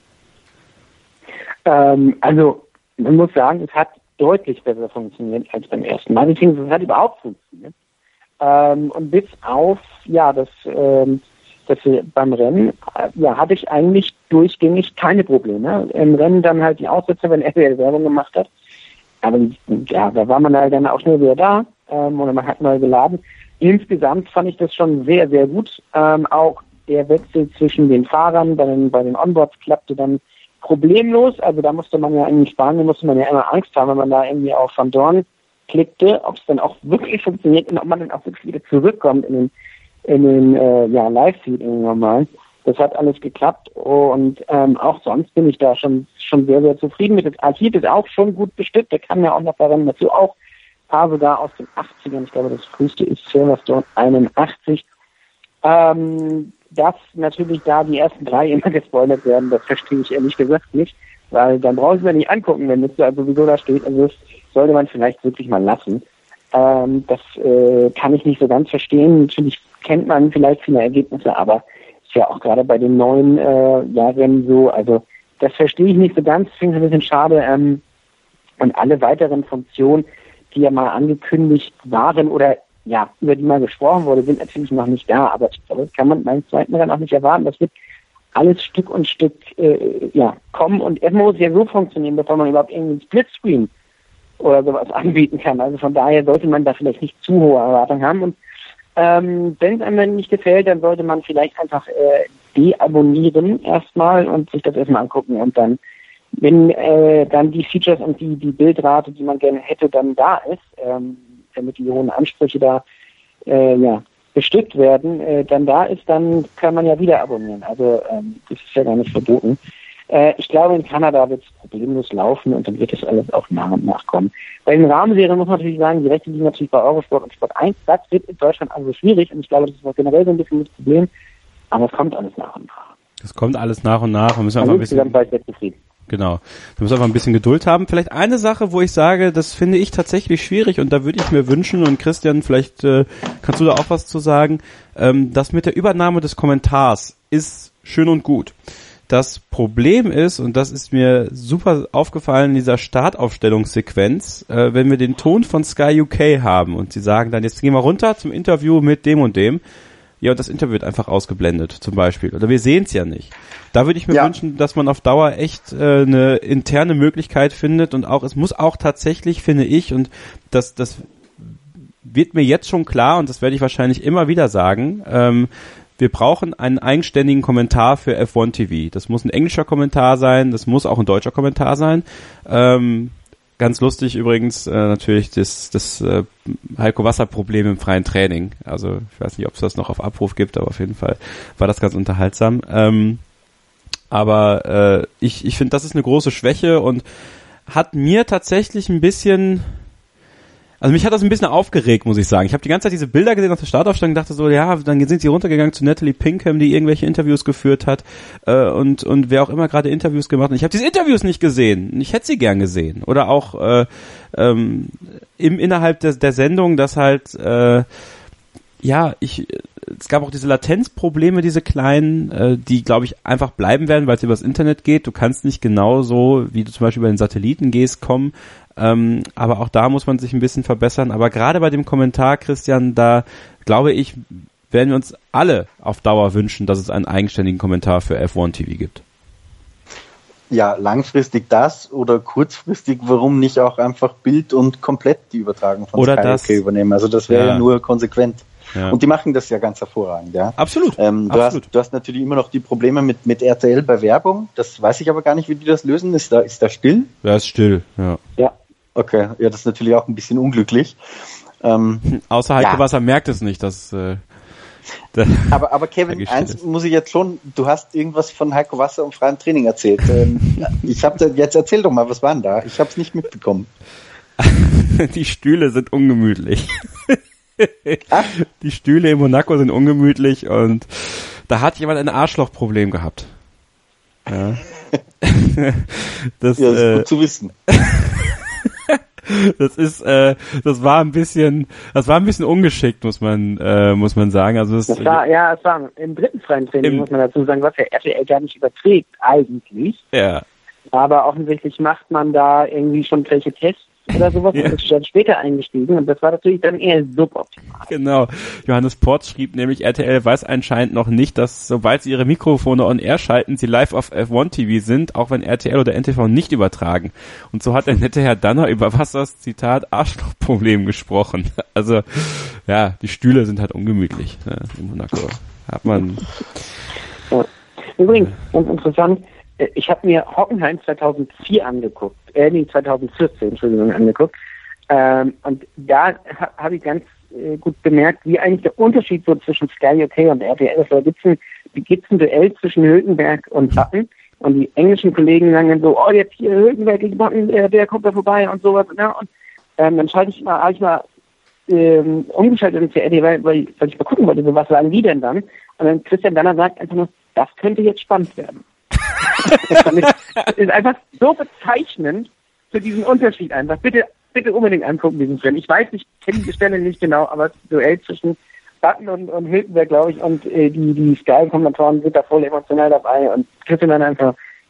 Also, man muss sagen, es hat deutlich besser funktioniert als beim ersten Mal, beziehungsweise es hat überhaupt funktioniert. Und bis auf, dass wir beim Rennen, hatte ich eigentlich durchgängig keine Probleme. Im Rennen dann halt die Aussetzer, wenn RTL Werbung gemacht hat. Aber da war man halt dann auch schnell wieder da oder man hat neu geladen. Insgesamt fand ich das schon sehr, sehr gut. Auch der Wechsel zwischen den Fahrern bei den Onboards klappte dann problemlos. Also da musste man ja in Spanien immer Angst haben, wenn man da irgendwie auf Van Dorn klickte, ob es dann auch wirklich funktioniert und ob man dann auch wirklich wieder zurückkommt in den Live-Feed normal. Das hat alles geklappt und auch sonst bin ich da schon sehr, sehr zufrieden mit. Das Archiv ist auch schon gut bestückt, da kann ja auch noch Rennen dazu, auch ein paar sogar aus den 80ern, ich glaube das früheste ist Silverstone 81. Dass natürlich da die ersten 3 immer gespoilert werden, das verstehe ich ehrlich gesagt nicht, weil dann brauche ich mir nicht angucken, wenn es da sowieso da steht, also das sollte man vielleicht wirklich mal lassen. Das kann ich nicht so ganz verstehen. Natürlich kennt man vielleicht viele Ergebnisse, aber ist ja auch gerade bei den neuen Jahren so, also Das verstehe ich nicht so ganz, finde ich ein bisschen schade. Und alle weiteren Funktionen, die ja mal angekündigt waren oder ja, über die mal gesprochen wurde, sind natürlich noch nicht da. Aber ich glaube, das kann man beim zweiten Rennen auch nicht erwarten. Das wird alles Stück und Stück kommen. Und erstmal muss es ja so funktionieren, bevor man überhaupt irgendwie einen Splitscreen oder sowas anbieten kann. Also von daher sollte man da vielleicht nicht zu hohe Erwartungen haben. Und wenn es einem nicht gefällt, dann sollte man vielleicht einfach deabonnieren erstmal und sich das erstmal angucken. Und dann, wenn dann die Features und die Bildrate, die man gerne hätte, dann da ist, damit die hohen Ansprüche da bestückt werden, dann da ist, dann kann man ja wieder abonnieren. Also das ist ja gar nicht verboten. Ich glaube, in Kanada wird es problemlos laufen und dann wird es alles auch nach und nach kommen. Bei den Rahmenserien muss man natürlich sagen, die Rechte liegen natürlich bei Eurosport und Sport 1. Das wird in Deutschland also schwierig und ich glaube, das ist auch generell so ein bisschen das Problem. Aber es kommt alles nach und nach. Es kommt alles nach und nach. Wir müssen einfach ein bisschen, insgesamt war ich sehr zufrieden. genau. Wir müssen einfach ein bisschen Geduld haben. Vielleicht eine Sache, wo ich sage, das finde ich tatsächlich schwierig und da würde ich mir wünschen, und Christian, vielleicht kannst du da auch was zu sagen, das mit der Übernahme des Kommentars ist schön und gut. Das Problem ist, und das ist mir super aufgefallen in dieser Startaufstellungssequenz, wenn wir den Ton von Sky UK haben und sie sagen dann, jetzt gehen wir runter zum Interview mit dem und dem, ja, und das Interview wird einfach ausgeblendet, zum Beispiel. Oder wir sehen es ja nicht. Da würde ich mir wünschen, dass man auf Dauer echt eine interne Möglichkeit findet und auch, es muss auch tatsächlich, finde ich, und das wird mir jetzt schon klar und das werde ich wahrscheinlich immer wieder sagen, wir brauchen einen eigenständigen Kommentar für F1 TV. Das muss ein englischer Kommentar sein, das muss auch ein deutscher Kommentar sein. Ganz lustig übrigens natürlich das Heiko Wasser-Problem im freien Training. Also ich weiß nicht, ob es das noch auf Abruf gibt, aber auf jeden Fall war das ganz unterhaltsam. Aber ich finde, das ist eine große Schwäche und hat mir tatsächlich ein bisschen... Also mich hat das ein bisschen aufgeregt, muss ich sagen. Ich habe die ganze Zeit diese Bilder gesehen auf der Startaufstellung und dachte so, ja, dann sind sie runtergegangen zu Natalie Pinkham, die irgendwelche Interviews geführt hat und wer auch immer gerade Interviews gemacht hat. Und ich habe diese Interviews nicht gesehen. Ich hätte sie gern gesehen. Oder auch innerhalb der Sendung, dass halt es gab auch diese Latenzprobleme, diese kleinen, die, glaube ich, einfach bleiben werden, weil es übers Internet geht. Du kannst nicht genauso, wie du zum Beispiel bei den Satelliten gehst, kommen. Aber auch da muss man sich ein bisschen verbessern. Aber gerade bei dem Kommentar, Christian, da glaube ich, werden wir uns alle auf Dauer wünschen, dass es einen eigenständigen Kommentar für F1 TV gibt. Ja, langfristig das oder kurzfristig, warum nicht auch einfach Bild und komplett die Übertragung von Sky UK übernehmen? Also das wäre ja nur konsequent. Ja. Und die machen das ja ganz hervorragend, ja. Absolut. Du hast natürlich immer noch die Probleme mit RTL bei Werbung. Das weiß ich aber gar nicht, wie die das lösen. Ist da still? Ja, ist still, ja. Ja. Okay, ja, das ist natürlich auch ein bisschen unglücklich. Außer Heiko Wasser merkt es nicht, dass... Aber Kevin, eins muss ich jetzt schon, du hast irgendwas von Heiko Wasser und freiem Training erzählt. Jetzt erzähl doch mal, was war denn da? Ich habe es nicht mitbekommen. Die Stühle sind ungemütlich. Die Stühle in Monaco sind ungemütlich und da hat jemand ein Arschlochproblem gehabt. Ja. Das ist gut zu wissen. Das war ein bisschen ungeschickt, muss man sagen. Also es war im dritten freien Training, muss man dazu sagen, was ja RTL gar nicht überträgt, eigentlich. Ja. Aber offensichtlich macht man da irgendwie schon welche Tests oder sowas und ist dann später eingestiegen und das war natürlich dann eher suboptimal. Genau. Johannes Porz schrieb nämlich, RTL weiß anscheinend noch nicht, dass sobald sie ihre Mikrofone on air schalten, sie live auf F1 TV sind, auch wenn RTL oder NTV nicht übertragen. Und so hat der nette Herr Danner über Wassers, Zitat, Arschlochproblem gesprochen. Also, ja, die Stühle sind halt ungemütlich, ne, in Monaco. Hat man... Ja. Übrigens, ganz interessant, ich habe mir Hockenheim 2014 angeguckt. Und da habe ich ganz gut bemerkt, wie eigentlich der Unterschied so zwischen Sky UK und RTL ist. Da gibt's ein Duell zwischen Hülkenberg und Button. Und die englischen Kollegen sagen dann so, oh, jetzt hier Hülkenberg gegen Button, der kommt da vorbei und sowas. Ne? Und dann habe ich mal umgeschaltet ins RTL, weil ich mal gucken wollte, so was sagen die denn dann? Und dann Christian Danner sagt einfach nur, das könnte jetzt spannend werden. Das ist einfach so bezeichnend für diesen Unterschied einfach. Bitte unbedingt angucken, diesen Film. Ich weiß nicht, kenne die Stelle nicht genau, aber das Duell zwischen Button und Hülkenberg, glaube ich, und die Sky-Kommentatoren sind da voll emotional dabei und Christian dann einfach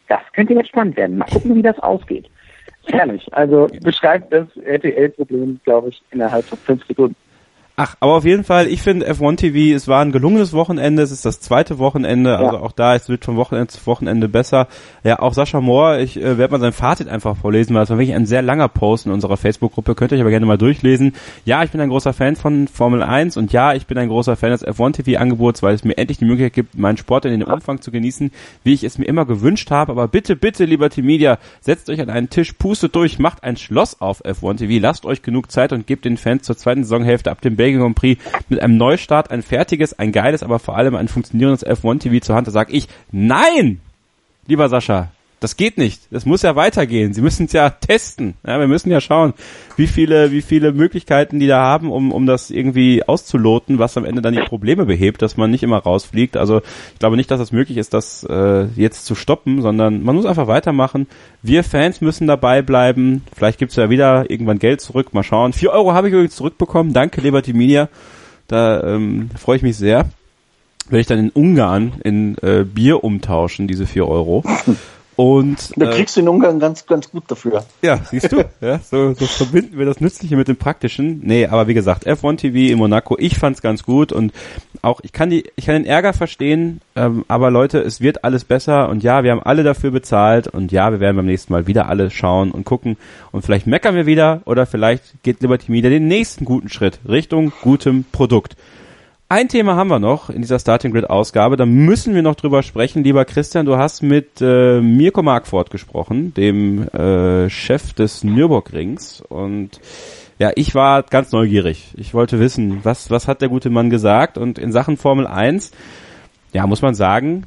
Das könnte jetzt spannend werden. Mal gucken, wie das ausgeht. Herrlich. Also beschreibt das RTL-Problem, glaube ich, innerhalb von 5 Sekunden. Ach, aber auf jeden Fall, ich finde F1 TV, es war ein gelungenes Wochenende, es ist das zweite Wochenende, also auch da, es wird von Wochenende zu Wochenende besser. Ja, auch Sascha Mohr, ich werde mal sein Fazit einfach vorlesen, weil es war wirklich ein sehr langer Post in unserer Facebook-Gruppe, könnt ihr euch aber gerne mal durchlesen. Ja, ich bin ein großer Fan von Formel 1 und ja, ich bin ein großer Fan des F1 TV-Angebots, weil es mir endlich die Möglichkeit gibt, meinen Sport in den Umfang zu genießen, wie ich es mir immer gewünscht habe. Aber bitte, bitte, lieber Team Media, setzt euch an einen Tisch, pustet durch, macht ein Schloss auf F1 TV, lasst euch genug Zeit und gebt den Fans zur zweiten Saisonhälfte ab dem Belgien Grand Prix mit einem Neustart ein fertiges, ein geiles, aber vor allem ein funktionierendes F1 TV zur Hand. Da sage ich, nein, lieber Sascha, das geht nicht. Das muss ja weitergehen. Sie müssen es ja testen. Ja, wir müssen ja schauen, wie viele Möglichkeiten die da haben, um das irgendwie auszuloten, was am Ende dann die Probleme behebt, dass man nicht immer rausfliegt. Also ich glaube nicht, dass es möglich ist, das jetzt zu stoppen, sondern man muss einfach weitermachen. Wir Fans müssen dabei bleiben. Vielleicht gibt's ja wieder irgendwann Geld zurück. Mal schauen. 4 Euro habe ich übrigens zurückbekommen. Danke, Liberty Media. Da freue ich mich sehr. Werde ich dann in Ungarn in Bier umtauschen, diese 4 Euro. Und da kriegst du in Ungarn ganz, ganz gut dafür. Ja, siehst du? Ja, so verbinden wir das Nützliche mit dem Praktischen. Nee, aber wie gesagt, F1 TV in Monaco, ich fand's ganz gut und auch ich kann den Ärger verstehen, aber Leute, es wird alles besser und ja, wir haben alle dafür bezahlt und ja, wir werden beim nächsten Mal wieder alle schauen und gucken und vielleicht meckern wir wieder oder vielleicht geht Liberty Media den nächsten guten Schritt Richtung gutem Produkt. Ein Thema haben wir noch in dieser Starting Grid Ausgabe, da müssen wir noch drüber sprechen. Lieber Christian, du hast mit Mirko Marquardt gesprochen, dem Chef des Nürburgrings und ja, ich war ganz neugierig. Ich wollte wissen, was hat der gute Mann gesagt und in Sachen Formel 1, ja, muss man sagen,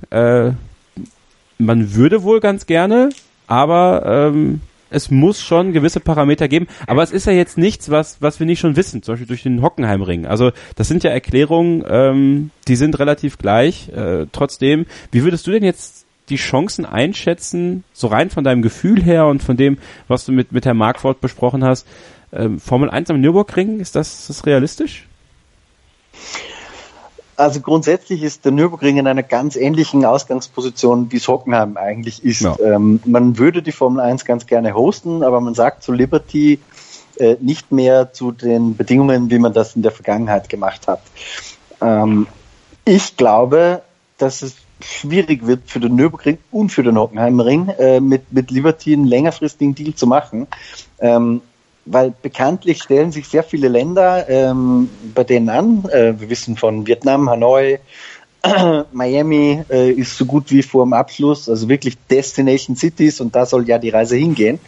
man würde wohl ganz gerne, aber es muss schon gewisse Parameter geben, aber es ist ja jetzt nichts, was wir nicht schon wissen, zum Beispiel durch den Hockenheimring. Also das sind ja Erklärungen, die sind relativ gleich. Trotzdem, wie würdest du denn jetzt die Chancen einschätzen, so rein von deinem Gefühl her und von dem, was du mit Herrn Marquardt besprochen hast, Formel 1 am Nürburgring, ist das realistisch? Also grundsätzlich ist der Nürburgring in einer ganz ähnlichen Ausgangsposition, wie es Hockenheim eigentlich ist. Ja. Man würde die Formel 1 ganz gerne hosten, aber man sagt zu Liberty nicht mehr zu den Bedingungen, wie man das in der Vergangenheit gemacht hat. Ich glaube, dass es schwierig wird für den Nürburgring und für den Hockenheimring, mit Liberty einen längerfristigen Deal zu machen. Weil bekanntlich stellen sich sehr viele Länder bei denen an. Wir wissen von Vietnam, Hanoi, Miami ist so gut wie vor dem Abschluss, also wirklich Destination Cities und da soll ja die Reise hingehen.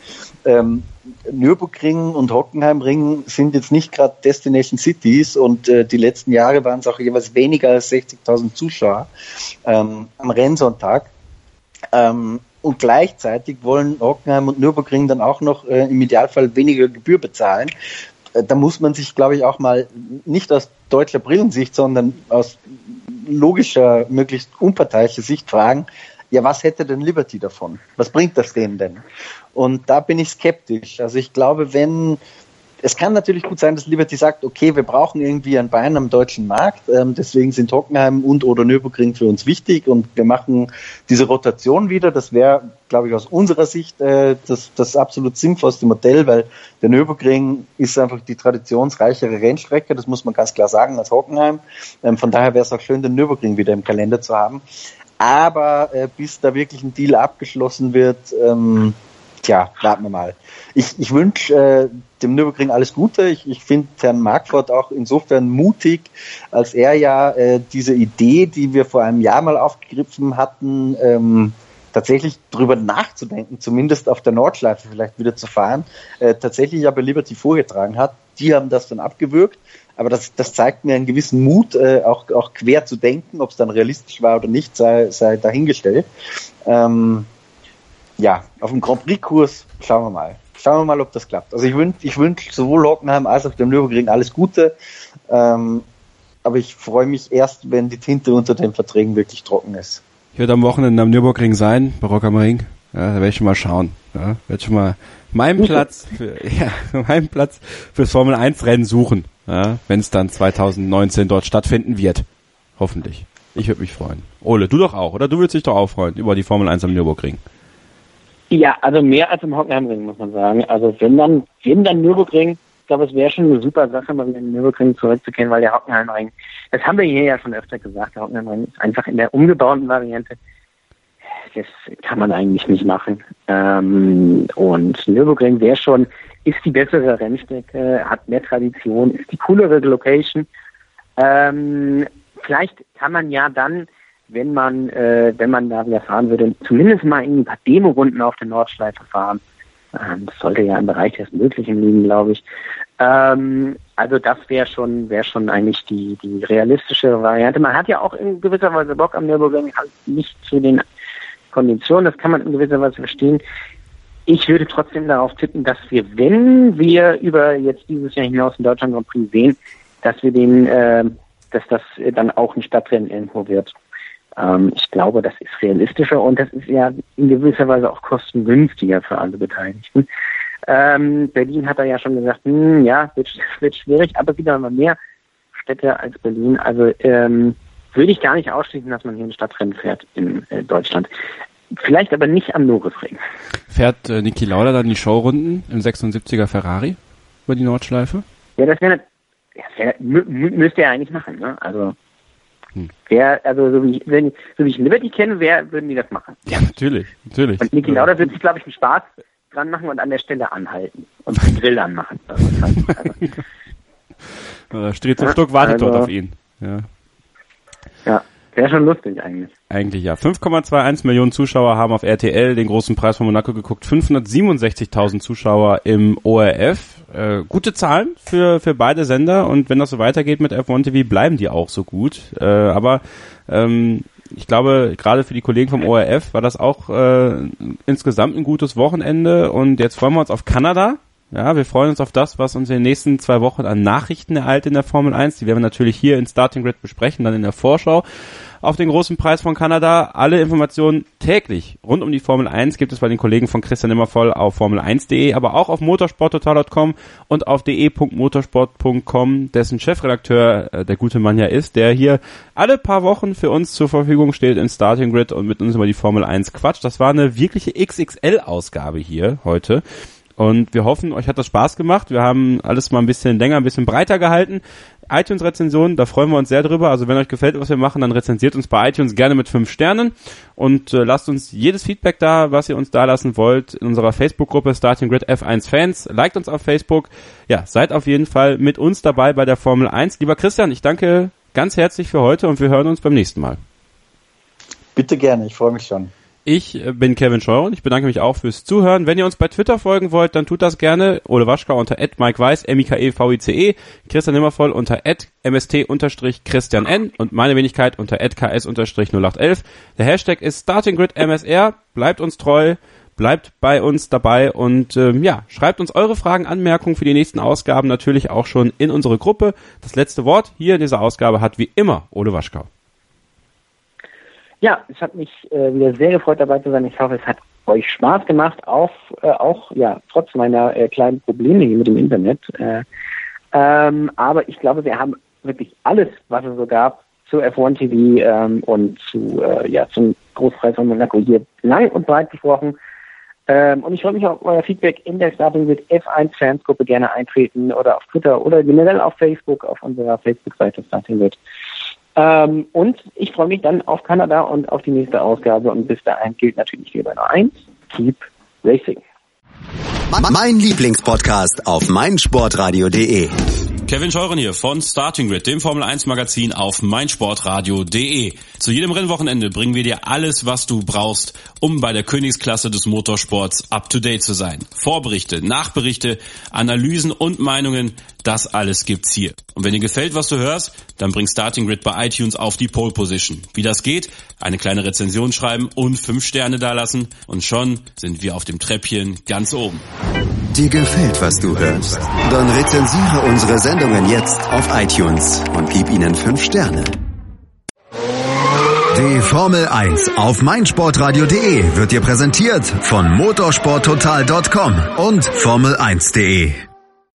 Nürburgring und Hockenheimring sind jetzt nicht gerade Destination Cities und die letzten Jahre waren es auch jeweils weniger als 60.000 Zuschauer am Rennsonntag. Und gleichzeitig wollen Hockenheim und Nürburgring dann auch noch im Idealfall weniger Gebühr bezahlen. Da muss man sich, glaube ich, auch mal nicht aus deutscher Brillensicht, sondern aus logischer, möglichst unparteiischer Sicht fragen, ja, was hätte denn Liberty davon? Was bringt das denen denn? Und da bin ich skeptisch. Also ich glaube, es kann natürlich gut sein, dass Liberty sagt, okay, wir brauchen irgendwie ein Bein am deutschen Markt, deswegen sind Hockenheim und oder Nürburgring für uns wichtig und wir machen diese Rotation wieder. Das wäre, glaube ich, aus unserer Sicht das absolut sinnvollste Modell, weil der Nürburgring ist einfach die traditionsreichere Rennstrecke, das muss man ganz klar sagen, als Hockenheim. Von daher wäre es auch schön, den Nürburgring wieder im Kalender zu haben. Aber bis da wirklich ein Deal abgeschlossen wird, warten wir mal. Ich wünsche dem Nürburgring alles Gute. Ich finde Herrn Marquardt auch insofern mutig, als er ja diese Idee, die wir vor einem Jahr mal aufgegriffen hatten, tatsächlich drüber nachzudenken, zumindest auf der Nordschleife vielleicht wieder zu fahren, tatsächlich ja bei Liberty vorgetragen hat. Die haben das dann abgewürgt. Aber das zeigt mir einen gewissen Mut, auch quer zu denken, ob es dann realistisch war oder nicht, sei dahingestellt. Auf dem Grand Prix-Kurs schauen wir mal. Schauen wir mal, ob das klappt. Also ich wünsch sowohl Hockenheim als auch dem Nürburgring alles Gute. Aber ich freue mich erst, wenn die Tinte unter den Verträgen wirklich trocken ist. Ich werde am Wochenende am Nürburgring sein, bei Rock am Ring. Ja, da werde ich schon mal schauen. Ja, werde schon mal meinen Platz fürs Formel 1 Rennen suchen. Ja, wenn es dann 2019 dort stattfinden wird. Hoffentlich. Ich würde mich freuen. Ole, du doch auch, oder? Du würdest dich doch auch freuen über die Formel 1 am Nürburgring. Ja, also mehr als im Hockenheimring, muss man sagen. Also wenn dann Nürburgring. Ich glaube, es wäre schon eine super Sache, mal wieder in den Nürburgring zurückzukehren, weil der Hockenheimring, das haben wir hier ja schon öfter gesagt, der Hockenheimring ist einfach in der umgebauten Variante, das kann man eigentlich nicht machen. Und Nürburgring ist die bessere Rennstrecke, hat mehr Tradition, ist die coolere Location. Vielleicht kann man ja dann, wenn man da wieder fahren würde, zumindest mal in ein paar Demo-Runden auf der Nordschleife fahren. Das sollte ja im Bereich des Möglichen liegen, glaube ich. Also das wäre schon eigentlich die realistische Variante. Man hat ja auch in gewisser Weise Bock am Nürburgring, halt nicht zu den Konditionen, das kann man in gewisser Weise verstehen. Ich würde trotzdem darauf tippen, dass wenn wir über jetzt dieses Jahr hinaus in Deutschland Grand Prix sehen, dass das dann auch ein Stadtrennen irgendwo wird. Ich glaube, das ist realistischer und das ist ja in gewisser Weise auch kostengünstiger für alle Beteiligten. Berlin hat er ja schon gesagt, wird schwierig, aber wieder mal mehr Städte als Berlin. Also würde ich gar nicht ausschließen, dass man hier ein Stadtrennen fährt in Deutschland. Vielleicht aber nicht am Nürburgring. Fährt Niki Lauda dann die Showrunden im 76er Ferrari über die Nordschleife? Ja, müsste er eigentlich machen, ne? Also so wie ich Liberty kenne, würden die das machen. Ja, natürlich. Und Niki Lauda wird sich, glaube ich, einen Spaß dran machen und an der Stelle anhalten und den Grill anmachen. Striezel Stuck wartet dort auf ihn. Ja, wäre schon lustig eigentlich. Eigentlich ja. 5,21 Millionen Zuschauer haben auf RTL den großen Preis von Monaco geguckt. 567.000 Zuschauer im ORF. Gute Zahlen für beide Sender und wenn das so weitergeht mit F1 TV, bleiben die auch so gut. Aber ich glaube, gerade für die Kollegen vom ORF war das auch insgesamt ein gutes Wochenende und jetzt freuen wir uns auf Kanada. Ja, wir freuen uns auf das, was uns in den nächsten 2 Wochen an Nachrichten ereilt in der Formel 1. Die werden wir natürlich hier in Starting Grid besprechen, dann in der Vorschau auf den großen Preis von Kanada. Alle Informationen täglich rund um die Formel 1 gibt es bei den Kollegen von Christian Immervoll auf formel1.de, aber auch auf motorsporttotal.com und auf de.motorsport.com, dessen Chefredakteur der gute Mann ja ist, der hier alle paar Wochen für uns zur Verfügung steht in Starting Grid und mit uns über die Formel 1 quatscht. Das war eine wirkliche XXL-Ausgabe hier heute. Und wir hoffen, euch hat das Spaß gemacht. Wir haben alles mal ein bisschen länger, ein bisschen breiter gehalten. iTunes-Rezensionen, da freuen wir uns sehr drüber. Also wenn euch gefällt, was wir machen, dann rezensiert uns bei iTunes gerne mit 5 Sternen. Und lasst uns jedes Feedback da, was ihr uns da lassen wollt, in unserer Facebook-Gruppe Starting Grid F1 Fans. Liked uns auf Facebook. Ja, seid auf jeden Fall mit uns dabei bei der Formel 1. Lieber Christian, ich danke ganz herzlich für heute und wir hören uns beim nächsten Mal. Bitte gerne, ich freue mich schon. Ich bin Kevin Scheuren, ich bedanke mich auch fürs Zuhören. Wenn ihr uns bei Twitter folgen wollt, dann tut das gerne. Ole Waschkau unter @MikeWeiss, MikeVice, Christian Nimmervoll unter @MST_ChristianN und meine Wenigkeit unter @KS_0811. Der Hashtag ist StartingGridMSR. Bleibt uns treu, bleibt bei uns dabei und schreibt uns eure Fragen, Anmerkungen für die nächsten Ausgaben natürlich auch schon in unsere Gruppe. Das letzte Wort hier in dieser Ausgabe hat wie immer Ole Waschkau. Ja, es hat mich wieder sehr gefreut, dabei zu sein. Ich hoffe, es hat euch Spaß gemacht, auch trotz meiner kleinen Probleme hier mit dem Internet. Aber ich glaube, wir haben wirklich alles, was es so gab, zu F1 TV und zum Großpreis von Monaco hier lang und breit besprochen. Und ich freue mich auf euer Feedback in der Starting Grid F1 Fansgruppe, gerne eintreten oder auf Twitter oder generell auf Facebook, auf unserer Facebook-Seite Starting Grid. Und ich freue mich dann auf Kanada und auf die nächste Ausgabe. Und bis dahin gilt natürlich wieder nur eins: Keep Racing. Mein Lieblingspodcast auf meinsportradio.de. Kevin Scheuren hier von Starting Grid, dem Formel 1 Magazin auf meinsportradio.de. Zu jedem Rennwochenende bringen wir dir alles, was du brauchst, um bei der Königsklasse des Motorsports up to date zu sein. Vorberichte, Nachberichte, Analysen und Meinungen, das alles gibt's hier. Und wenn dir gefällt, was du hörst, dann bring Starting Grid bei iTunes auf die Pole Position. Wie das geht? Eine kleine Rezension schreiben und 5 Sterne dalassen und schon sind wir auf dem Treppchen ganz oben. Dir gefällt, was du hörst? Dann rezensiere unsere Sendungen jetzt auf iTunes und gib ihnen 5 Sterne. Die Formel 1 auf meinsportradio.de wird dir präsentiert von motorsporttotal.com und formel1.de.